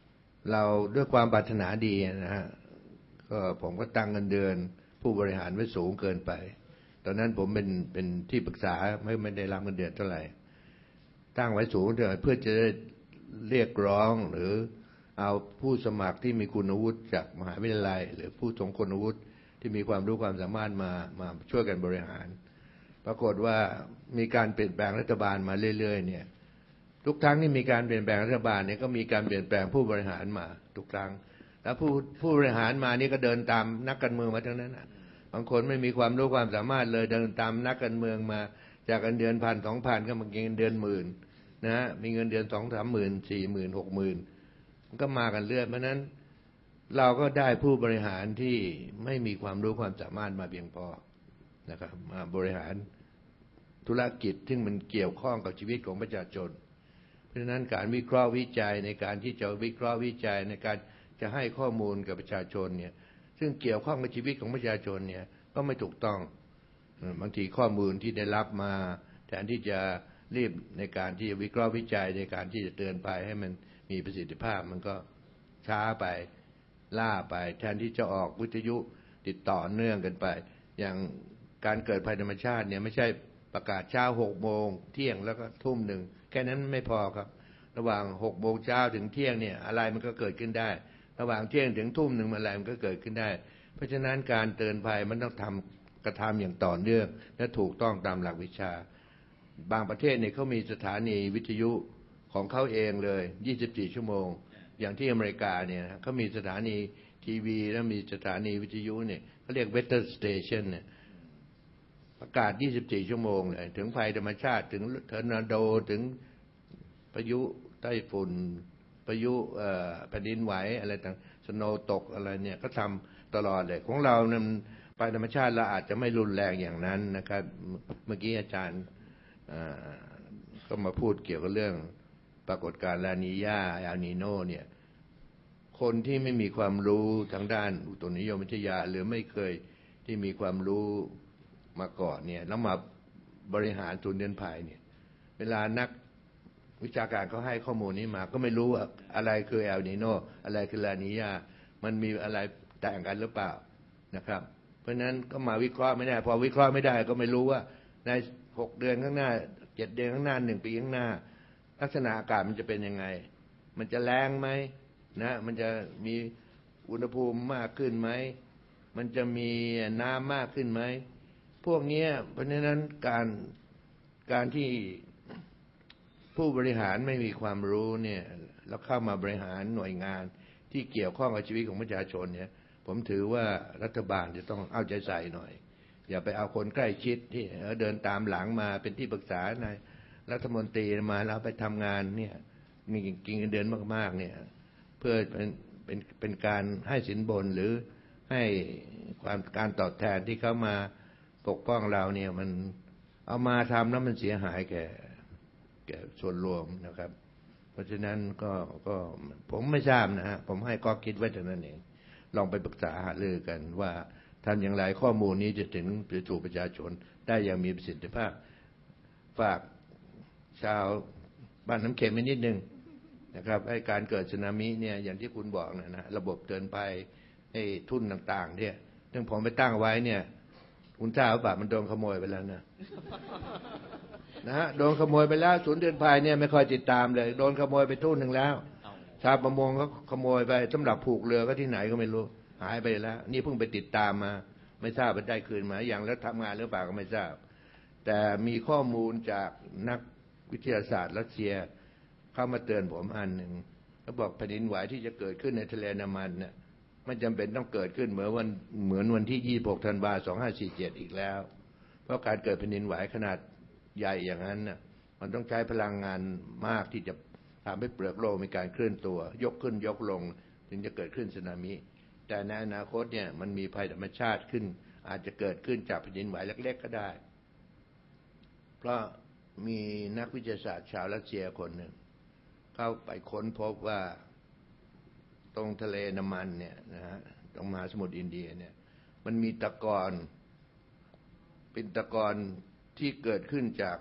เราด้วยความปรารถนาดีนะฮะก็ผมก็ตั้งเงินเดือนผู้บริหารไว้สูงเกินไปตอนนั้นผมเป็นที่ปรึกษาไม่ได้รับเงินเดือนเท่าไหร่ตั้งไว้สูงเพื่อจะได้เรียกร้องหรือเอาผู้สมัครที่มีคุณวุฒิจากมหาวิทยาลัยหรือผู้ทรงคุณวุฒิที่มีความรู้ความสามารถมาช่วยกันบริหารปรากฏว่ามีการเปลี่ยนแปลงรัฐบาลมาเรื่อยๆเนี่ยทุกครั้งที่มีการเปลี่ยนแปลงรัฐบาลเนี่ยก็มีการเปลี่ยนแปลงผู้บริหารมาทุกครั้งแล้วผู้บริหารมานี่ก็เดินตามนักการเมืองมาทั้งนั้นนะบางคนไม่มีความรู้ความสามารถเลยเดินตามนักการเมืองมาจากเงินเดือน1,000 2,000ก็มาเงินเดือน10,000นะฮะมีเงินเดือน2-3 หมื่น4 หมื่น6 หมื่นมันก็มากันเรื่อยเพราะนั้นเราก็ได้ผู้บริหารที่ไม่มีความรู้ความสามารถมาเพียงพอนะครับมาบริหารธุรกิจที่มันเกี่ยวข้องกับชีวิตของประชาชนเพราะฉะนั้นการวิเคราะห์วิจัยในการที่จะวิเคราะห์วิจัยในการจะให้ข้อมูลกับประชาชนเนี่ยซึ่งเกี่ยวข้องกับชีวิตของประชาชนเนี่ยก็ไม่ถูกต้องบางทีข้อมูลที่ได้รับมาแทนที่จะรีบในการที่จะวิเคราะห์วิจัยในการที่จะเตือนภัยให้มันมีประสิทธิภาพมันก็ช้าไปล่าไปแทนที่จะออกวิทยุติดต่อเนื่องกันไปอย่างการเกิดภัยธรรมชาติเนี่ยไม่ใช่ประกาศเช้า6 โมงเที่ยงแล้วก็ทุ่มหนึ่งแค่นั้นไม่พอครับระหว่าง6 โมงเช้าถึงเที่ยงเนี่ยอะไรมันก็เกิดขึ้นได้ระหว่างเที่ยงถึงทุ่มหนึ่งอะไรมันก็เกิดขึ้นได้เพราะฉะนั้นการเตือนภัยมันต้องกระทำอย่างต่อเนื่องและถูกต้องตามหลักวิชาบางประเทศเนี่ยเขามีสถานีวิทยุของเขาเองเลย24 ชั่วโมงอย่างที่อเมริกาเนี่ยเขามีสถานีทีวีและมีสถานีวิทยุเนี่ยเขาเรียก Weather Station เนี่ยประกาศ24 ชั่วโมงเลยถึงภัยธรรมชาติถึงทอร์นาโดถึงพายุไต้ฝุ่นพายุแผ่นดินไหวอะไรต่างสโนว์ตกอะไรเนี่ยก็ทำตลอดเลยของเราเนี่ยภัยธรรมชาติเราอาจจะไม่รุนแรงอย่างนั้นนะครับเมื่อกี้อาจารย์ก็มาพูดเกี่ยวกับเรื่องปรากฏการณ์ลานีญาอัลนีโนเนี่ยคนที่ไม่มีความรู้ทางด้านอุตุนิยมวิทยาหรือไม่เคยที่มีความรู้มาก่อนเนี่ยแล้วมาบริหารศูนย์เตือนภัยเนี่ยเวลานักวิชาการเขาให้ข้อมูลนี้มาก็ไม่รู้ว่าอะไรคืออัลนีโนอะไรคือลานีญามันมีอะไรต่างกันหรือเปล่านะครับเพราะฉะนั้นก็มาวิเคราะห์ไม่ได้พอวิเคราะห์ไม่ได้ก็ไม่รู้ว่าใน6 เดือนข้างหน้า7 เดือนข้างหน้า1 ปีข้างหน้าลักษณะอากาศมันจะเป็นยังไงมันจะแรงไหมนะมันจะมีอุณหภูมิมากขึ้นไหมมันจะมีน้ำมากขึ้นไหมพวกนี้เพราะฉะนั้นการที่ผู้บริหารไม่มีความรู้เนี่ยแล้วเข้ามาบริหารหน่วยงานที่เกี่ยวข้องกับชีวิตของประชาชนเนี่ยผมถือว่ารัฐบาลจะต้องเอาใจใส่หน่อยอย่าไปเอาคนใกล้ชิดที่เดินตามหลังมาเป็นที่ปรึกษาในรัฐมนตรีมาแล้วไปทำงานเนี่ยมีกินเงินเดือนมากๆเนี่ยเพื่อเป็นการให้สินบนหรือให้การตอบแทนที่เขามาปกป้องเราเนี่ยมันเอามาทำแล้วมันเสียหายแก่ส่วนรวมนะครับเพราะฉะนั้นก็ผมไม่ทราบนะฮะผมให้ข้อคิดไว้เท่านั้นเองลองไปปรึกษาหารือกันว่าทำอย่างไรข้อมูลนี้จะถึงไปสู่ประชาชนได้อย่างมีประสิทธิภาพฝากชาวบ้านน้ำเค็มไปนิดนึงนะครับให้การเกิดสึนามิเนี่ยอย่างที่คุณบอกนะระบบเตือนภัยให้ทุ่นต่างๆเนี่ยซึ่งผมไปตั้งไว้เนี่ยคุณทราบป่ะมันโดนขโมยไปแล้วนะฮะโดนขโมยไปแล้วศูนย์เตือนภัยเนี่ยไม่ค่อยติดตามเลยโดนขโมยไปทุ่นหนึ่งแล้วชาวประมงเขาขโมยไปสำหรับผูกเรือก็ที่ไหนก็ไม่รู้หายไปแล้วนี่เพิ่งไปติดตามมาไม่ทราบว่าได้คืนมาอย่างแล้วทำงานหรือเปล่าก็ไม่ทราบแต่มีข้อมูลจากนักวิทยาศาสตร์รัสเซียเข้ามาเตือนผมอันหนึ่งเขาบอกแผ่นดินไหวที่จะเกิดขึ้นในทะเลน้ำมันเนี่ยไม่จำเป็นต้องเกิดขึ้นเหมือนวันที่26 ธันวาคม 2547อีกแล้วเพราะการเกิดแผ่นดินไหวขนาดใหญ่อย่างนั้นน่ะมันต้องใช้พลังงานมากที่จะทำให้เปลือกโลกมีการเคลื่อนตัวยกขึ้นยกลงถึงจะเกิดขึ้นสึนามิแต่ในอนาคตเนี่ยมันมีภัยธรรมชาติขึ้นอาจจะเกิดขึ้นจากแผ่นดินไหวเล็กๆก็ได้เพราะมีนักวิทยาศาสตร์ชาวรัสเซียคนหนึ่งเข้าไปค้นพบว่าตรงทะเลน้ำมันเนี่ยนะฮะตรงมหาสมุทรอินเดียเนี่ยมันมีตะกอนเป็นตะกอนที่เกิดขึ้นจาก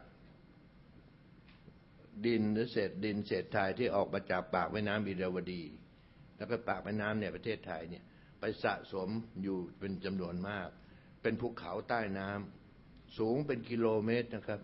ดินหรือเศษดินเศษทรายที่ออกมาจากปากแม่น้ำอิราวดีแล้วก็ปากแม่น้ำในประเทศไทยเนี่ยไปสะสมอยู่เป็นจำนวนมากเป็นภูเขาใต้น้ำสูงเป็นกิโลเมตรนะครับ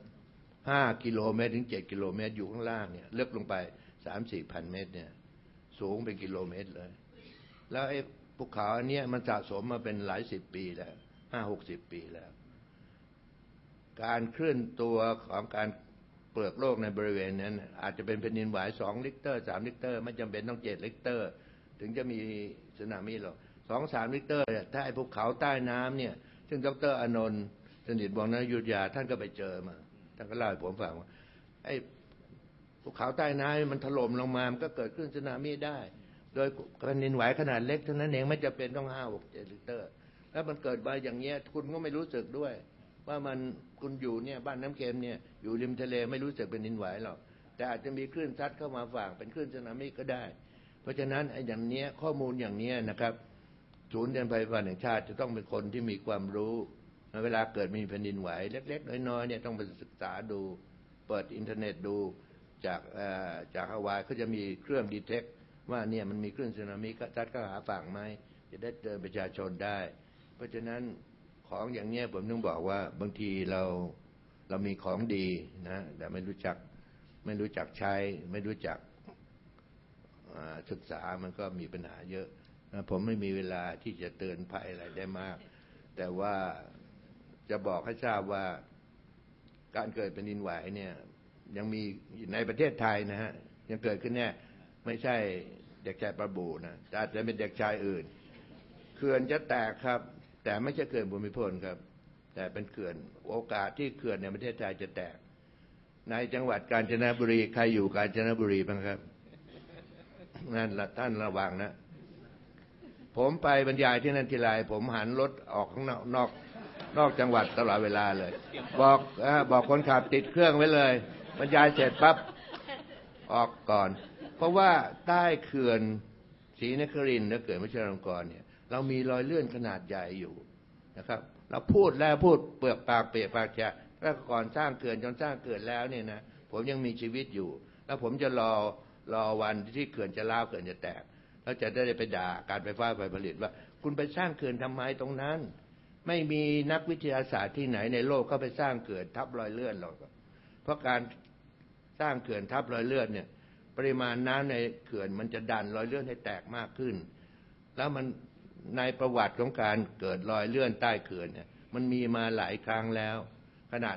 5 กิโลเมตรถึง 7 กิโลเมตรอยู่ข้างล่างเนี่ยลึกลงไป 3-4 พันเมตรเนี่ยสูงเป็นกิโลเมตรเลยแล้วไอ้ภูเขาอันนี้มันสะสมมาเป็นหลายสิบปีแล้ว50-60 ปีแล้วการเคลื่อนตัวของการเปลือกโลกในบริเวณนั้นอาจจะเป็นแผ่นดินไหว2 ริกเตอร์3 ริกเตอร์ไม่จำเป็นต้อง7 ริกเตอร์ถึงจะมีสึนามิหรอก2-3 ริกเตอร์ถ้าไอ้ภูเขาใต้น้ำเนี่ยซึ่งดร.อานนท์สนิทวงศ์นยุทธยาท่านก็ไปเจอมาท่านก็เล่าให้ผมฟังว่าไอ้ภูเขาใต้น้ำมันถล่มลงมามันก็เกิดขึ้นสึนามิได้โดยแผ่นดินไหวขนาดเล็กเท่านั้นเองไม่จำเป็นต้อง5-6-7 ริกเตอร์แล้วมันเกิดมาอย่างเงี้ยคุณก็ไม่รู้สึกด้วยว่ามันคุณอยู่เนี่ยบ้านน้ำเค็มเนี่ยอยู่ริมทะเลไม่รู้สึกเป็นดินไหวหรอกแต่อาจจะมีคลื่นซัดเข้ามาฝั่งเป็นคลื่นสึนามิก็ได้เพราะฉะนั้นไอ้อย่างเนี้ยข้อมูลอย่างเนี้ยนะครับศูนย์เตือนภัยพิบัติแห่งชาติจะต้องเป็นคนที่มีความรู้เวลาเกิดมีแผ่นดินไหวเล็กๆน้อยๆเนี่ยต้องไปศึกษาดูเปิดอินเทอร์เน็ตดูจากฮาวายเขาจะมีเครื่องดีเทคว่าเนี่ยมันมีคลื่นสึนามิก็ซัดเข้าหาฝั่งไหมจะได้เตือนประชาชนได้เพราะฉะนั้นของอย่างเนี้ยผมต้องบอกว่าบางทีเรามีของดีนะแต่ไม่รู้จักใช้ไม่รู้จักศึกษามันก็มีปัญหาเยอะนะผมไม่มีเวลาที่จะเตือนภัยอะไรได้มากแต่ว่าจะบอกให้ทราบว่าการเกิดแผ่นดินไหวเนี่ยยังมีในประเทศไทยนะฮะยังเกิดขึ้นแน่ไม่ใช่เด็กชายประบูนะอาจจะเป็นเด็กชายอื่นเขื่อนจะแตกครับแต่ไม่ใช่เขื่อนภูมิพลครับแต่เป็นเขื่อนโอกาสที่เขื่อนในประเทศไทยจะแตกในจังหวัดกาญจนบุรีใครอยู่กาญจนบุรีบ้างครับนั่นละท่านระวังนะผมไปบรรยายที่นั่นทีไรผมหันรถออกข้างนอกจังหวัดตลอดเวลาเลยบอกคนขับติดเครื่องไว้เลยบรรยายเสร็จปั๊บออกก่อนเพราะว่าใต้เขื่อนศรีนครินทร์และเขื่อนวชิรลงกรณ์เนี่ยเรามีรอยเลื่อนขนาดใหญ่อยู่นะครับเราพูดเปลือกปากเปียกปากแฉะแล้วก่อนสร้างเขื่อนจนสร้างเขื่อนแล้วเนี่ยนะผมยังมีชีวิตอยู่แล้วผมจะรอวันที่เขื่อนจะร้าวเขื่อนจะแตกแล้วจะได้ไปด่าการไฟฟ้าฝ่ายผลิตว่าคุณไปสร้างเขื่อนทำไมตรงนั้นไม่มีนักวิทยาศาสตร์ที่ไหนในโลกเขาไปสร้างเขื่อนทับรอยเลื่อนหรอกเพราะการสร้างเขื่อนทับรอยเลื่อนเนี่ยปริมาณน้ำในเขื่อนมันจะดันรอยเลื่อนให้แตกมากขึ้นแล้วมันในประวัติของการเกิดรอยเลื่อนใต้เขื่อนเนี่ยมันมีมาหลายครั้งแล้วขนาด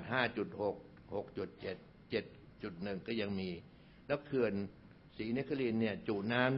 5.6 6.7 7.1 ก็ยังมีแล้วเขื่อนศรีนครินทร์เนี่ยจุน้ำได้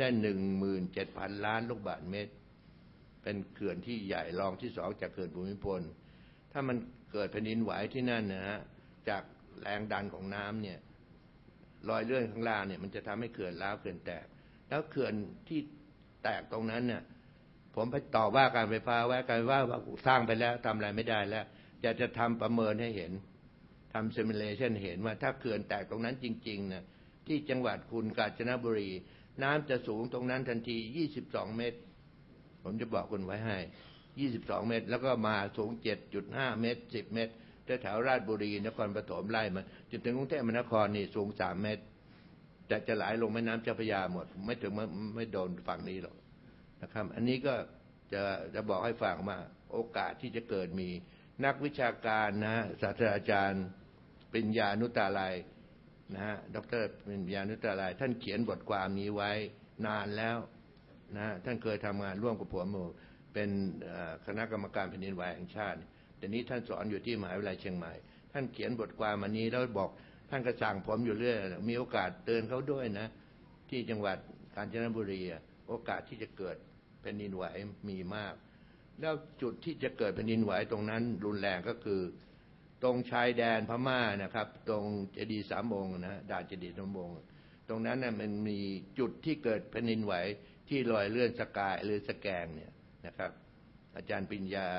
17,000 ล้านลูกบาศก์เมตรเป็นเขื่อนที่ใหญ่รองที่2จากเขื่อนภูมิพลถ้ามันเกิดแผ่นดินไหวที่นั่นนะฮะจากแรงดันของน้ำเนี่ยรอยเลื่อนข้างล่างเนี่ยมันจะทำให้เขื่อนร้าวเขื่อนแตกแล้วเขื่อนที่แตกตรงนั้นเนี่ยผมไปต่อว่าการไฟฟ้าว่าการว่าสร้างไปแล้วทำอะไรไม่ได้แล้วจะทำประเมินให้เห็นทำซิมูเลชันเห็นว่าถ้าเขื่อนแตกตรงนั้นจริงๆนะที่จังหวัดคุณกาญจนบุรีน้ำจะสูงตรงนั้นทันที22 เมตรผมจะบอกคุณไว้ให้22 เมตรแล้วก็มาสูง 7.5 เมตร10 เมตรแถวราชบุรีนครปฐมไล่มาจนถึงกรุงเทพมหานครนี่สูง3 เมตรแต่จะไหลลงแม่น้ำเจ้าพระยาหมดไม่โดนฝั่งนี้หรอกนะครับอันนี้ก็จะบอกให้ฟังว่าโอกาสที่จะเกิดมีนักวิชาการนะศาสตราจารย์ปริญญานุตาลัยนะฮะดร.ปริญญานุตาลัยท่านเขียนบทความนี้ไว้นานแล้วนะท่านเคยทำงานร่วมกับผมเป็นคณะกรรมการแผ่นดินไหวแห่งชาติแต่นี้ท่านสอนอยู่ที่มหาวิทยาลัยเชียงใหม่ท่านเขียนบทความอันนี้แล้วบอกท่านก็สั่งผมอยู่เรื่อยมีโอกาสเตือนเขาด้วยนะที่จังหวัดกาญจนบุรีโอกาสที่จะเกิดแผ่นดินไหวมีมากแล้วจุดที่จะเกิดแผ่นดินไหวตรงนั้นรุนแรงก็คือตรงชายแดนพม่านะครับตรงเจดีย์3 องค์นะด่านเจดีย์3 องค์ตรงนั้นน่ะมันมีจุดที่เกิดแผ่นดินไหวที่รอยเลื่อนสกายหรือสแกงเนี่ยนะครับอาจารย์ปริญญา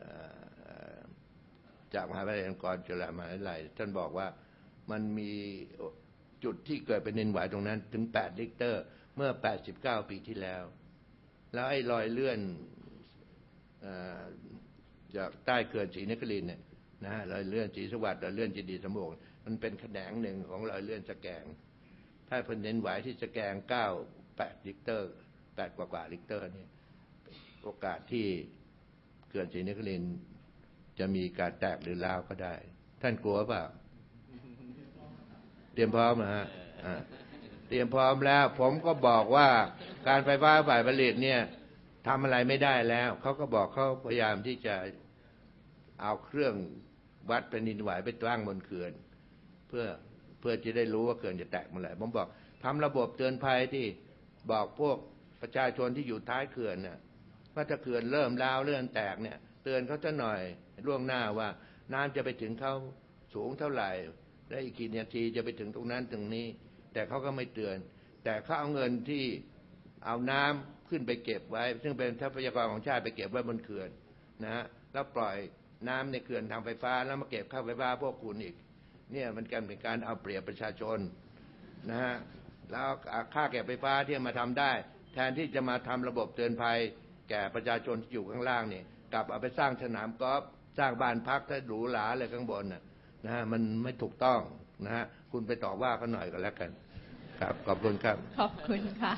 จากมหาวิทยาลัยจุฬามหาวิทยาลัยท่านบอกว่ามันมีจุดที่เกิดแผ่นดินไหวตรงนั้นถึง8 ริกเตอร์เมื่อ89 ปีที่แล้วแล้วไอ้รอยเลื่อนจากใต้เขื่อนศรีนครินทร์เนี่ยนะฮะรอยเลื่อนศรีสวัสดิ์รอยเลื่อนเจดีย์3 องค์มันเป็นแขนงหนึ่งของรอยเลื่อนสแกงถ้าแผ่นดินไหวที่สแกง8 ริกเตอร์ 8 กว่าริกเตอร์เนี่ยโอกาสที่เขื่อนศรีนครินทร์จะมีการแตกหรือร้าวก็ได้ท่านกลัวเปล่าเตรียมพร้อมนะฮะเตรียมพร้อมแล้วผมก็บอกว่าการไฟฟ้าฝ่ายผลิตเนี่ยทำอะไรไม่ได้แล้วเขาก็บอกเขาพยายามที่จะเอาเครื่องวัดแผ่นดินไหวไปตั้งบนเขื่อนเพื่อจะได้รู้ว่าเขื่อนจะแตกเมื่อไหร่ผมบอกทำระบบเตือนภัยที่บอกพวกประชาชนที่อยู่ท้ายเขื่อนเนี่ยว่าถ้าเขื่อนเริ่มร้าวเริ่มแตกเนี่ยเตือนเขาจะหน่อยล่วงหน้าว่าน้ำจะไปถึงเขาสูงเท่าไหร่และอีกกี่นาทีจะไปถึงตรงนั้นตรงนี้แต่เขาก็ไม่เตือนแต่เขาเอาเงินที่เอาน้ำขึ้นไปเก็บไว้ซึ่งเป็นทรัพยากรของชาติไปเก็บไว้บนเขื่อนนะฮะแล้วปล่อยน้ำในเขื่อนทางไฟฟ้าแล้วมาเก็บค่าไฟฟ้าพวกคุณอีกเนี่ยมันเป็นการเอาเปรียบประชาชนนะฮะแล้วค่าเก็บไฟฟ้าที่มาทำได้แทนที่จะมาทำระบบเตือนภัยแก่ประชาชนที่อยู่ข้างล่างเนี่ยกลับเอาไปสร้างสนามกอล์ฟสร้างบ้านพักถ้าหรูหราเลยข้างบนนะฮะมันไม่ถูกต้องนะฮะคุณไปต่อว่าเขาหน่อยก็แล้วกันครับขอบคุณครับขอบคุณค่ะ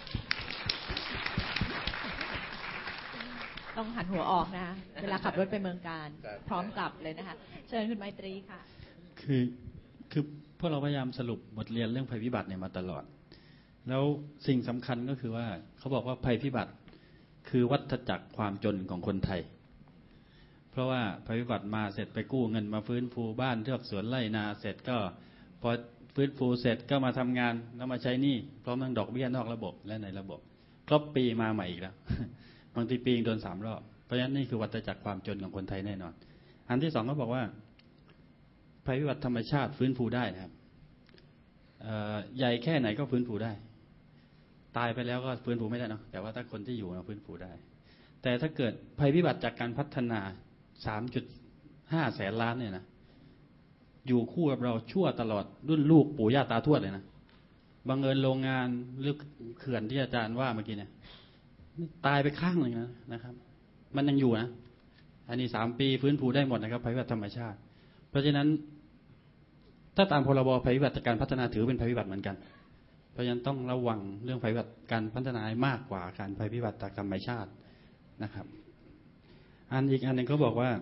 ต้องหันหัวออกนะเวลาขับรถไปเมืองการพร้อมกลับเลยนะคะเชิญคุณไมตรีค่ะคือพวกเราพยายามสรุปบทเรียนเรื่องภัยพิบัติเนี่ยมาตลอดแล้วสิ่งสำคัญก็คือว่าเขาบอกว่าภัยพิบัติคือวัฏจักรความจนของคนไทยเพราะว่าภัยพิบัติมาเสร็จไปกู้เงินมาฟื้นฟูบ้านเทือกสวนไร่นาเสร็จก็พอฟื้นฟูเสร็จก็มาทำงานแล้วมาใช้หนี้พร้อมทั้งดอกเบี้ยนอกระบบและในระบบครบปีมาใหม่อีกแล้วบางทีปีโดน3 รอบเพราะฉะนั้นนี่คือวัฏจักรความจนของคนไทยแน่นอนอันที่2ก็บอกว่าภัยพิบัติธรรมชาติฟื้นฟูได้นะครับใหญ่แค่ไหนก็ฟื้นฟูได้ตายไปแล้วก็ฟื้นฟูไม่ได้เนาะแต่ว่าถ้าคนที่อยู่เราฟื้นฟูได้แต่ถ้าเกิดภัยพิบัติจากการพัฒนา 3.5 แสนล้านเนี่ยนะอยู่คู่กับเราชั่วตลอดรุ่นลูกปู่ย่าตาทวดเลยนะบังเอิญโรงงานหรือเขื่อนที่อาจารย์ว่าเมื่อกี้เนี่ยตายไปข้างหนึ่งนะครับมันยังอยู่นะอันนี้3 ปีฟื้นฟูได้หมดนะครับภัยพิบัติธรรมชาติเพราะฉะนั้นถ้าตามพรบภัยพิบัติจากการพัฒนาถือเป็นภัยพิบัติเหมือนกันเพราะฉะนั้นต้องระวังเรื่องภัยพิบัติการพัฒนามากกว่าการภัยพิบัติจากธรรมชาตินะครับอีกอันหนึ่งเขาบอกว่า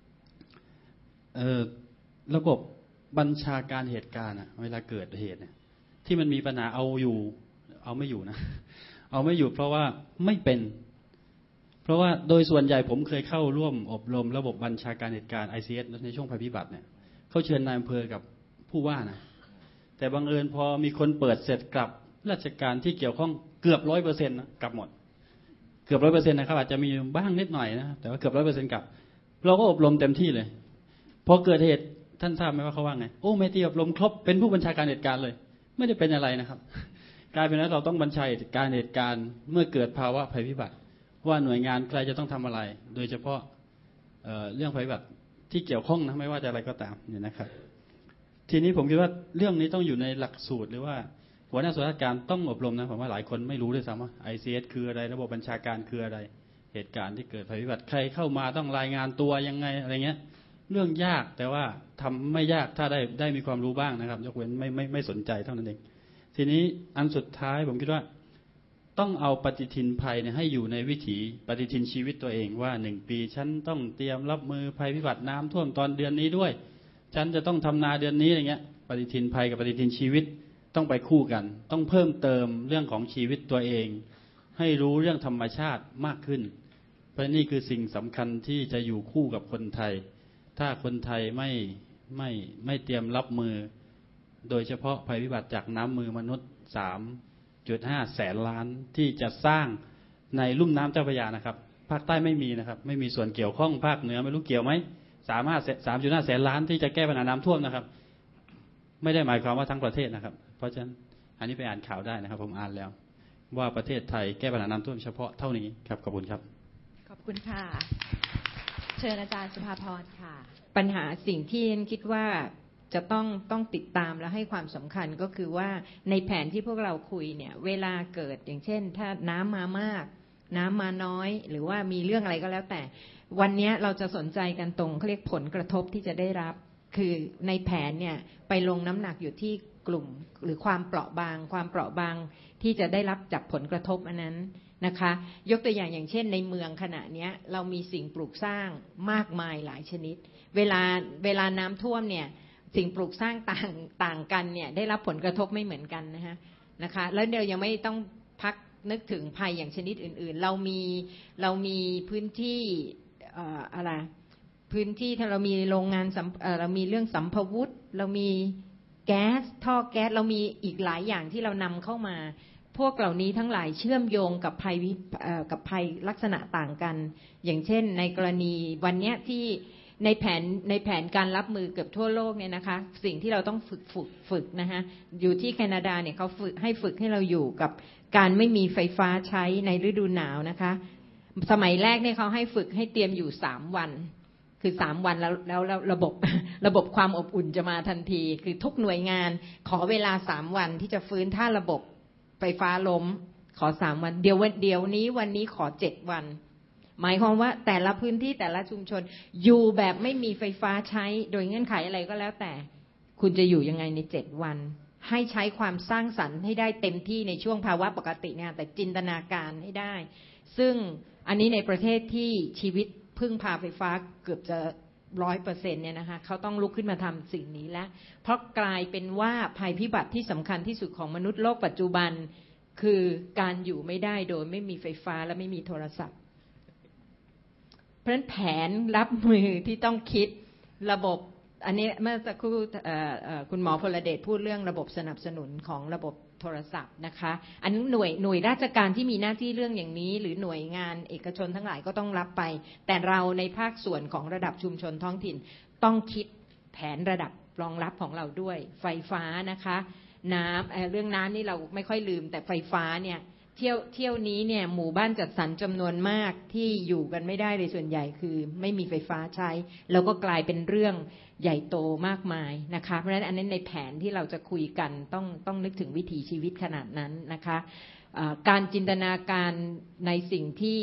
ระบบบัญชาการเหตุการณ์เวลาเกิดเหตุเนี่ยที่มันมีปัญหาเอาไม่อยู่นะเอาไม่อยู่เพราะว่าไม่เป็นเพราะว่าโดยส่วนใหญ่ผมเคยเข้าร่วมอบรมระบบบัญชาการเหตุการณ์ ICS ในช่วงภัยพิบัติเนี่ยเขาเชิญนายอำเภอกับผู้ว่านะแต่บังเอิญพอมีคนเปิดเสร็จกลับราชการที่เกี่ยวข้องเกือบ 100% นะกลับหมดเกือบ 100% นะครับอาจจะมีบ้างนิดหน่อยนะแต่ว่าเกือบ 100% กลับเราก็อบรมเต็มที่เลยพอเกิดเหตุท่านทราบไหมว่าเขาว่าไงโอ้ไม่ตีอบรมครบเป็นผู้บัญชาการเหตุการณ์เลยไม่ได้เป็นอะไรนะครับกลายเป็นว่าเราต้องบัญชาการเหตุการณ์เมื่อเกิดภาวะภัยพิบัติว่าหน่วยงานใครจะต้องทำอะไรโดยเฉพาะเรื่องภัยพิบัติที่เกี่ยวข้องนะไม่ว่าจะอะไรก็ตามเนี่ยนะครับทีนี้ผมคิดว่าเรื่องนี้ต้องอยู่ในหลักสูตรหรือว่าหัวหน้าส่วนราชการต้องอบรมนะผมว่าหลายคนไม่รู้ด้วยซ้ำว่า ICS คืออะไรระบบบัญชาการคืออะไรเหตุการณ์ที่เกิดภัยพิบัติใครเข้ามาต้องรายงานตัวยังไงอะไรเงี้ยเรื่องยากแต่ว่าทำไม่ยากถ้าได้มีความรู้บ้างนะครับยกเว้นไม่สนใจเท่านั้นเองทีนี้อันสุดท้ายผมคิดว่าต้องเอาปฏิทินภัยเนี่ยให้อยู่ในวิถีปฏิทินชีวิตตัวเองว่า1 ปีฉันต้องเตรียมรับมือภัยพิบัติน้ำท่วมตอนเดือนนี้ด้วยฉันจะต้องทำนาเดือนนี้อะไรเงี้ยปฏิทินภัยกับปฏิทินชีวิตต้องไปคู่กันต้องเพิ่มเติมเรื่องของชีวิตตัวเองให้รู้เรื่องธรรมชาติมากขึ้นเพราะนี่คือสิ่งสำคัญที่จะอยู่คู่กับคนไทยถ้าคนไทยไม่เตรียมรับมือโดยเฉพาะภัยพิบัติจากน้ำมือมนุษย์ 3.5 แสนล้านที่จะสร้างในลุ่มน้ำเจ้าพระยานะครับภาคใต้ไม่มีนะครับไม่มีส่วนเกี่ยวข้องภาคเหนือไม่รู้เกี่ยวไหม3.5 แสนล้านที่จะแก้ปัญหาน้ำท่วมนะครับไม่ได้หมายความว่าทั้งประเทศนะครับเพราะฉะนั้นอันนี้ไปอ่านข่าวได้นะครับผมอ่านแล้วว่าประเทศไทยแก้ปัญหาน้ำท่วมเฉพาะเท่านี้ครับขอบคุณครับขอบคุณค่ะเชิญอาจารย์สุภาพรค่ะปัญหาสิ่งที่คิดว่าจะต้องติดตามและให้ความสำคัญก็คือว่าในแผนที่พวกเราคุยเนี่ยเวลาเกิดอย่างเช่นถ้าน้ำมามากน้ำมาน้อยหรือว่ามีเรื่องอะไรก็แล้วแต่วันนี้เราจะสนใจกันตรงเขาเรียกผลกระทบที่จะได้รับคือในแผนเนี่ยไปลงน้ำหนักอยู่ที่กลุ่มหรือความเปราะบางที่จะได้รับจากผลกระทบอันนั้นนะคะยกตัวอย่างเช่นในเมืองขณะนี้เรามีสิ่งปลูกสร้างมากมายหลายชนิดเวลาน้ำท่วมเนี่ยสิ่งปลูกสร้างต่างกันเนี่ยได้รับผลกระทบไม่เหมือนกันนะคะแล้วเรายังไม่ต้องพักนึกถึงภัยอย่างชนิดอื่นๆเรามีพื้นที่อะไรพื้นที่ถ้าเรามีโรงงานเรามีเรื่องสัมภวุธเรามีแก๊สท่อแก๊สเรามีอีกหลายอย่างที่เรานำเข้ามาพวกเหล่านี้ทั้งหลายเชื่อมโยงกับภัยลักษณะต่างกันอย่างเช่นในกรณีวันนี้ที่ในแผนการรับมือเกือบทั่วโลกเนี่ยนะคะสิ่งที่เราต้องฝึกนะคะอยู่ที่แคนาดาเนี่ยเขาฝึกให้เราอยู่กับการไม่มีไฟฟ้าใช้ในฤดูหนาวนะคะสมัยแรกเนี่ยเขาให้ฝึกให้เตรียมอยู่3 วันคือ3 วันแล้วระบบความอบอุ่นจะมาทันทีคือทุกหน่วยงานขอเวลา3 วันที่จะฟื้นถ้าระบบไฟฟ้าล้มขอ3 วันเดี๋ยววันนี้ขอ7 วันหมายความว่าแต่ละพื้นที่แต่ละชุมชนอยู่แบบไม่มีไฟฟ้าใช้โดยเงื่อนไขอะไรก็แล้วแต่คุณจะอยู่ยังไงใน7 วันให้ใช้ความสร้างสรรค์ให้ได้เต็มที่ในช่วงภาวะปกติเนี่ยแต่จินตนาการให้ได้ซึ่งอันนี้ในประเทศที่ชีวิตพึ่งพาไฟฟ้าเกือบจะ 100% เนี่ยนะคะเขาต้องลุกขึ้นมาทำสิ่งนี้แล้วเพราะกลายเป็นว่าภัยพิบัติที่สำคัญที่สุดของมนุษย์โลกปัจจุบันคือการอยู่ไม่ได้โดยไม่มีไฟฟ้าและไม่มีโทรศัพท์เพราะฉะนั้นแผนรับมือที่ต้องคิดระบบอันนี้เมื่อสักครู่คุณหมอพลเดชพูดเรื่องระบบสนับสนุนของระบบโทรศัพท์นะคะอันนี้หน่วยราชการที่มีหน้าที่เรื่องอย่างนี้หรือหน่วยงานเอกชนทั้งหลายก็ต้องรับไปแต่เราในภาคส่วนของระดับชุมชนท้องถิ่นต้องคิดแผนระดับรองรับของเราด้วยไฟฟ้านะคะน้ำเรื่องน้ำนี่เราไม่ค่อยลืมแต่ไฟฟ้าเนี่ยเที่ยวนี้เนี่ยหมู่บ้านจัดสรรจำนวนมากที่อยู่กันไม่ได้เลยส่วนใหญ่คือไม่มีไฟฟ้าใช้แล้วก็กลายเป็นเรื่องใหญ่โตมากมายนะคะเพราะฉะนั้นอันนั้นในแผนที่เราจะคุยกันต้องนึกถึงวิถีชีวิตขนาดนั้นนะคะการจินตนาการในสิ่งที่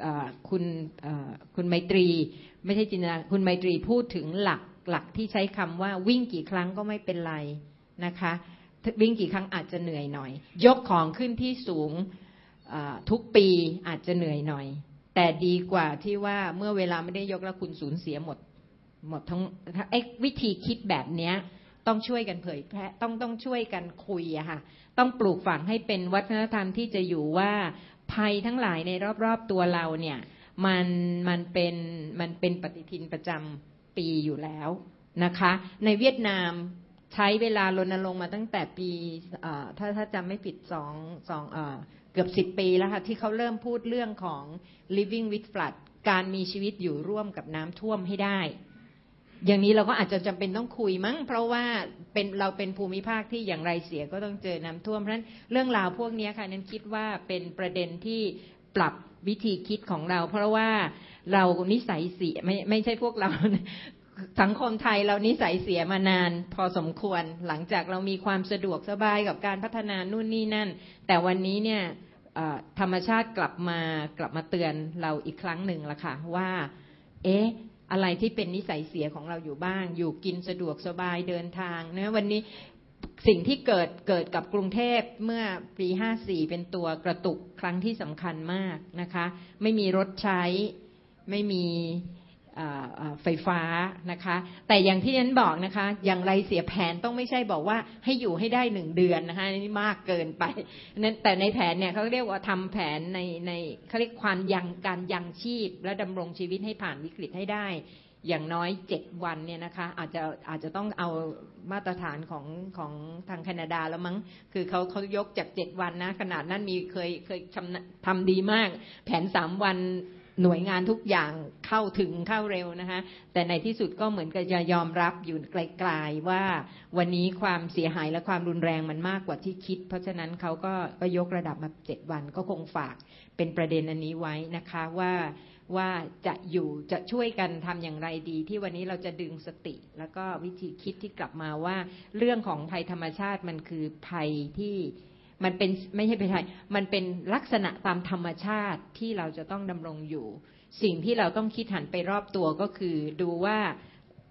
คุณไมตรีไม่ใช่จินตนาคุณไมตรีพูดถึงหลักที่ใช้คำว่าวิ่งกี่ครั้งก็ไม่เป็นไรนะคะวิ่งกี่ครั้งอาจจะเหนื่อยหน่อยยกของขึ้นที่สูงทุกปีอาจจะเหนื่อยหน่อยแต่ดีกว่าที่ว่าเมื่อเวลาไม่ได้ยกแล้วคุณสูญเสียหมดทั้งวิธีคิดแบบนี้ต้องช่วยกันเผยแพร่ต้องช่วยกันคุยอะค่ะต้องปลูกฝังให้เป็นวัฒนธรรมที่จะอยู่ว่าภัยทั้งหลายในรอบๆตัวเราเนี่ยมันเป็นปฏิทินประจำปีอยู่แล้วนะคะในเวียดนามใช้เวลารณรงค์มาตั้งแต่ปีถ้าจำไม่ผิดเกือบ10 ปีแล้วค่ะที่เขาเริ่มพูดเรื่องของ living with flood การมีชีวิตอยู่ร่วมกับน้ำท่วมให้ได้อย่างนี้เราก็อาจจะจำเป็นต้องคุยมั้งเพราะว่าเราเป็นภูมิภาคที่อย่างไรเสียก็ต้องเจอน้ำท่วมเพราะฉะนั้นเรื่องราวพวกนี้ค่ะนั้นคิดว่าเป็นประเด็นที่ปรับวิธีคิดของเราเพราะว่าเรานิสัยเสียไม่ใช่พวกเราสังคมไทยเรานิสัยเสียมานานพอสมควรหลังจากเรามีความสะดวกสบายกับการพัฒนานู่นนี่นั่นแต่วันนี้เนี่ยธรรมชาติกลับมาเตือนเราอีกครั้งหนึ่งละค่ะว่าอะไรที่เป็นนิสัยเสียของเราอยู่บ้างอยู่กินสะดวกสบายเดินทางนะวันนี้สิ่งที่เกิดกับกรุงเทพเมื่อปี54เป็นตัวกระตุกครั้งที่สำคัญมากนะคะไม่มีรถใช้ไม่มีไฟฟ้านะคะแต่อย่างที่ฉันบอกนะคะอย่างไรเสียแผนต้องไม่ใช่บอกว่าให้อยู่ให้ได้1 เดือนนะคะนี่มากเกินไปนั้นแต่ในแผนเนี่ยเขาเรียกว่าทำแผนในเขาเรียกการยังชีพและดำรงชีวิตให้ผ่านวิกฤตให้ได้อย่างน้อย7 วันเนี่ยนะคะอาจจะต้องเอามาตรฐานของทางแคนาดาแล้วมั้งคือเขายกจาก7 วันนะขนาดนั้นมีเคยทำดีมากแผน3 วันหน่วยงานทุกอย่างเข้าเร็วนะคะแต่ในที่สุดก็เหมือนกับจะยอมรับอยู่ไกลๆว่าวันนี้ความเสียหายและความรุนแรงมันมากกว่าที่คิดเพราะฉะนั้นเขาก็ยกระดับมา7 วันก็คงฝากเป็นประเด็นอันนี้ไว้นะคะว่าจะช่วยกันทำอย่างไรดีที่วันนี้เราจะดึงสติแล้วก็วิธีคิดที่กลับมาว่าเรื่องของภัยธรรมชาติมันคือภัยที่มันเป็นไม่ใช่ภัยมันเป็นลักษณะตามธรรมชาติที่เราจะต้องดำรงอยู่สิ่งที่เราต้องคิดหันไปรอบตัวก็คือดูว่า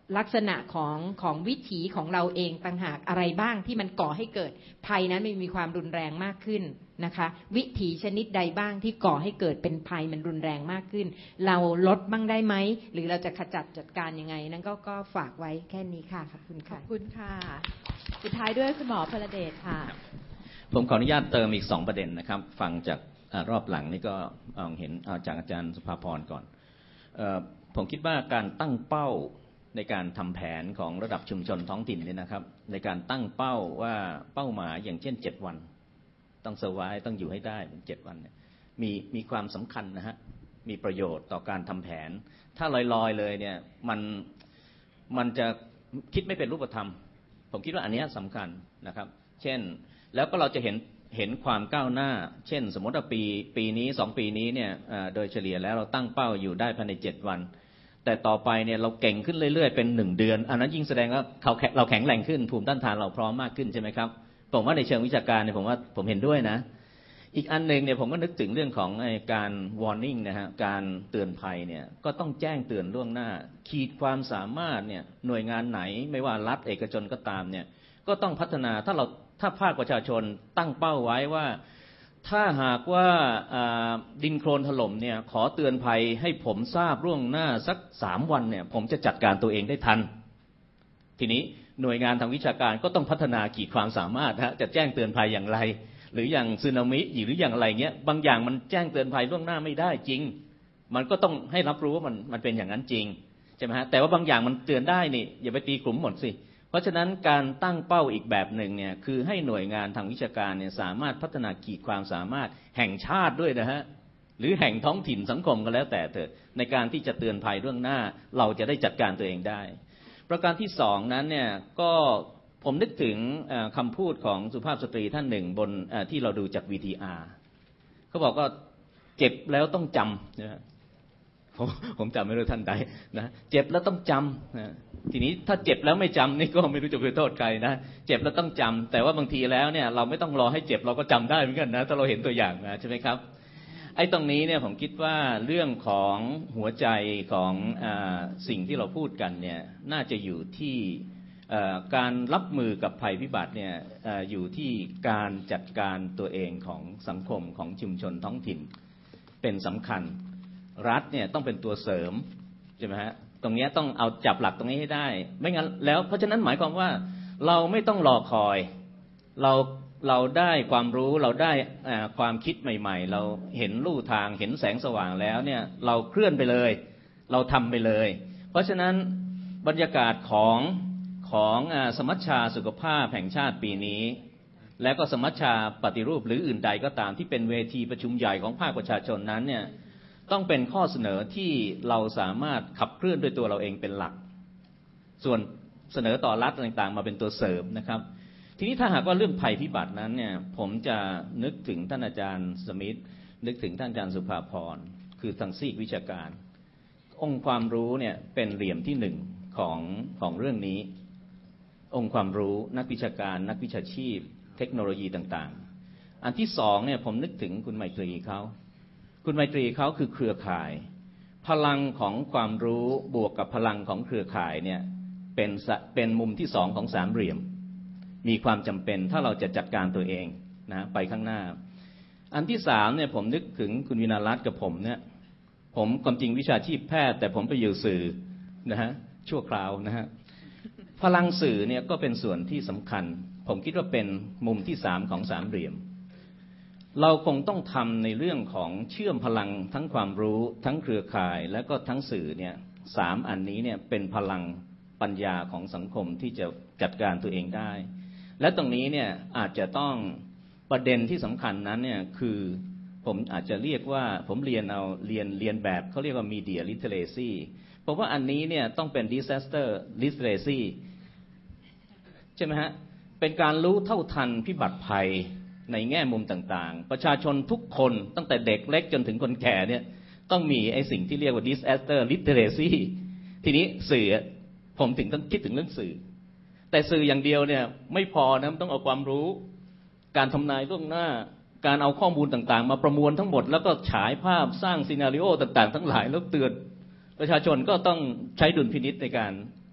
ลักษณะของวิถีของเราเองต่างหากอะไรบ้างที่มันก่อให้เกิดภัยนั้นมีความรุนแรงมากขึ้นนะคะวิถีชนิดใดบ้างที่ก่อให้เกิดเป็นภัยมันรุนแรงมากขึ้นเราลดบ้างได้ไหมหรือเราจะขจัดจัดการยังไงนั่นก็ฝากไว้แค่นี้ค่ะขอบคุณค่ะขอบคุณค่ะสุดท้ายด้วยคุณหมอพลเดชค่ะผมขออนุญาตเติมอีก2ประเด็นนะครับฟังจากรอบหลังนี่ก็เห็นจากอาจารย์สุภาพรก่อนผมคิดว่าการตั้งเป้าในการทำแผนของระดับชุมชนท้องถิ่นเนี่ยนะครับในการตั้งเป้าว่าเป้าหมายอย่างเช่น7วันต้องเซอร์ไวฟ์ต้องอยู่ให้ได้เป็น7วันเนี่ยมีความสำคัญนะฮะมีประโยชน์ต่อการทำแผนถ้าลอยๆเลยเนี่ยมันจะคิดไม่เป็นรูปธรรมผมคิดว่าอันนี้สำคัญนะครับเช่นแล้วก็เราจะเห็นความก้าวหน้าเช่นสมมติว่าปีนี้2ปีนี้เนี่ยโดยเฉลี่ยแล้วเราตั้งเป้าอยู่ได้ภายใน7วันแต่ต่อไปเนี่ยเราเก่งขึ้นเรื่อยๆเป็น1เดือนอันนั้นยิ่งแสดงว่าเราแข็งแรงขึ้นภูมิต้านทานเราพร้อมมากขึ้นใช่ไหมครับผมว่าในเชิงวิชาการเนี่ยผมเห็นด้วยนะอีกอันนึงเนี่ยผมก็นึกถึงเรื่องของการ warning นะฮะการเตือนภัยเนี่ยก็ต้องแจ้งเตือนล่วงหน้าขีดความสามารถเนี่ยหน่วยงานไหนไม่ว่ารัฐเอกชนก็ตามเนี่ยก็ต้องพัฒนาถ้าภาคประชาชนตั้งเป้าไว้ว่าถ้าหากว่าดินโคลนถล่มเนี่ยขอเตือนภัยให้ผมทราบล่วงหน้าสัก3วันเนี่ยผมจะจัดการตัวเองได้ทันทีนี้หน่วยงานทางวิชาการก็ต้องพัฒนาขีดความสามารถจะแจ้งเตือนภัยอย่างไรหรืออย่างสึนามิหรืออย่างอะไรเงี้ยบางอย่างมันแจ้งเตือนภัยล่วงหน้าไม่ได้จริงมันก็ต้องให้รับรู้ว่ามันเป็นอย่างนั้นจริงใช่ไหมฮะแต่ว่าบางอย่างมันเตือนได้นี่อย่าไปตีกลุ่มหมดสิเพราะฉะนั้นการตั้งเป้าอีกแบบหนึ่งเนี่ยคือให้หน่วยงานทางวิชาการเนี่ยสามารถพัฒนาขีดความสามารถแห่งชาติด้วยนะฮะหรือแห่งท้องถิ่นสังคมก็แล้วแต่เถิดในการที่จะเตือนภัยล่วงหน้าเราจะได้จัดการตัวเองได้ประการที่2นั้นเนี่ยก็ผมนึกถึงคำพูดของสุภาพสตรีท่านหนึ่งบนที่เราดูจาก VTR เขาบอกว่าเจ็บแล้วต้องจำนะผมจำไม่รู้ท่านใดนะเจ็บแล้วต้องจำนะทีนี้ถ้าเจ็บแล้วไม่จำนี่ก็ไม่รู้จะไปโทษใครนะเจ็บแล้วต้องจำแต่ว่าบางทีแล้วเนี่ยเราไม่ต้องรอให้เจ็บเราก็จำได้เหมือนกันนะถ้าเราเห็นตัวอย่างนะใช่ไหมครับไอ้ตรงนี้เนี่ยผมคิดว่าเรื่องของหัวใจของสิ่งที่เราพูดกันเนี่ยน่าจะอยู่ที่การรับมือกับภัยพิบัติเนี่ยอยู่ที่การจัดการตัวเองของสังคมของชุมชนท้องถิ่นเป็นสำคัญรัฐเนี่ยต้องเป็นตัวเสริมใช่ไหมฮะตรงนี้ต้องเอาจับหลักตรงนี้ให้ได้ไม่งั้นแล้วเพราะฉะนั้นหมายความว่าเราไม่ต้องรอคอยเราได้ความรู้เราได้ความคิดใหม่ๆเราเห็นลู่ทางเห็นแสงสว่างแล้วเนี่ยเราเคลื่อนไปเลยเราทำไปเลยเพราะฉะนั้นบรรยากาศของสมัชชาสุขภาพแห่งชาติปีนี้และก็สมัชชาปฏิรูปหรืออื่นใดก็ตามที่เป็นเวทีประชุมใหญ่ของภาคประชาชนนั้นเนี่ยต้องเป็นข้อเสนอที่เราสามารถขับเคลื่อนด้วยตัวเราเองเป็นหลักส่วนเสนอต่อรัฐต่างๆมาเป็นตัวเสริมนะครับทีนี้ถ้าหากว่าเรื่องภัยพิบัตินั้นเนี่ยผมจะนึกถึงท่านอาจารย์สมิธนึกถึงท่านอาจารย์สุภาพรคือทางซีกวิชาการองค์ความรู้เนี่ยเป็นเหลี่ยมที่1ของเรื่องนี้องค์ความรู้นักวิชาการนักวิชาชีพเทคโนโลยีต่างๆอันที่2เนี่ยผมนึกถึงคุณไมตรีคุณไมตรีเขาคือเครือข่ายพลังของความรู้บวกกับพลังของเครือข่ายเนี่ยเป็นมุมที่2ของสามเหลี่ยมมีความจำเป็นถ้าเราจะจัดการตัวเองนะไปข้างหน้าอันที่3เนี่ยผมนึกถึงคุณวินารัตน์กับผมเนี่ยผมความจริงวิชาชีพแพทย์แต่ผมไปอยู่สื่อนะฮะชั่วคราวนะฮะพลังสื่อเนี่ยก็เป็นส่วนที่สำคัญผมคิดว่าเป็นมุมที่3ของสามเหลี่ยมเราคงต้องทำในเรื่องของเชื่อมพลังทั้งความรู้ทั้งเครือข่ายและก็ทั้งสื่อเนี่ย3อันนี้เนี่ยเป็นพลังปัญญาของสังคมที่จะจัดการตัวเองได้และตรงนี้เนี่ยอาจจะต้องประเด็นที่สำคัญนั้นเนี่ยคือผมอาจจะเรียกว่าผมเรียนแบบเขาเรียกว่า media literacy เพราะว่าอันนี้เนี่ยต้องเป็น disaster literacy ใช่ไหมฮะเป็นการรู้เท่าทันพิบัติภัยในแง่มุมต่างๆประชาชนทุกคนตั้งแต่เด็กเล็กจนถึงคนแก่เนี่ยต้องมีไอ้สิ่งที่เรียกว่า disaster literacy ทีนี้สื่อผมถึงต้องคิดถึงเรื่องสื่อแต่สื่ออย่างเดียวเนี่ยไม่พอนะต้องเอาความรู้การทำนายล่วงหน้าการเอาข้อมูลต่างๆมาประมวลทั้งหมดแล้วก็ฉายภาพสร้างซีนาริโอต่างๆทั้งหลายแล้วเตือนประชาชนก็ต้องใช้ดุลพินิจในการ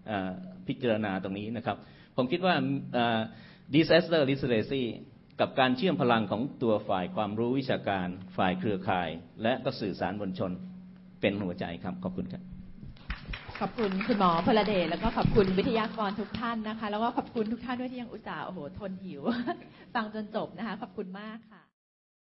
พิจารณาตรงนี้นะครับผมคิดว่า disaster literacy กับการเชื่อมพลังของตัวฝ่ายความรู้วิชาการฝ่ายเครือข่ายและก็สื่อสารมวลชนเป็นหัวใจครับขอบคุณครับขอบคุณคุณหมอพลเดชแล้วก็ขอบคุณวิทยากรทุกท่านนะคะแล้วก็ขอบคุณทุกท่านด้วยที่ยังอุตส่าห์ทนหิวฟังจนจบนะคะขอบคุณมากค่ะ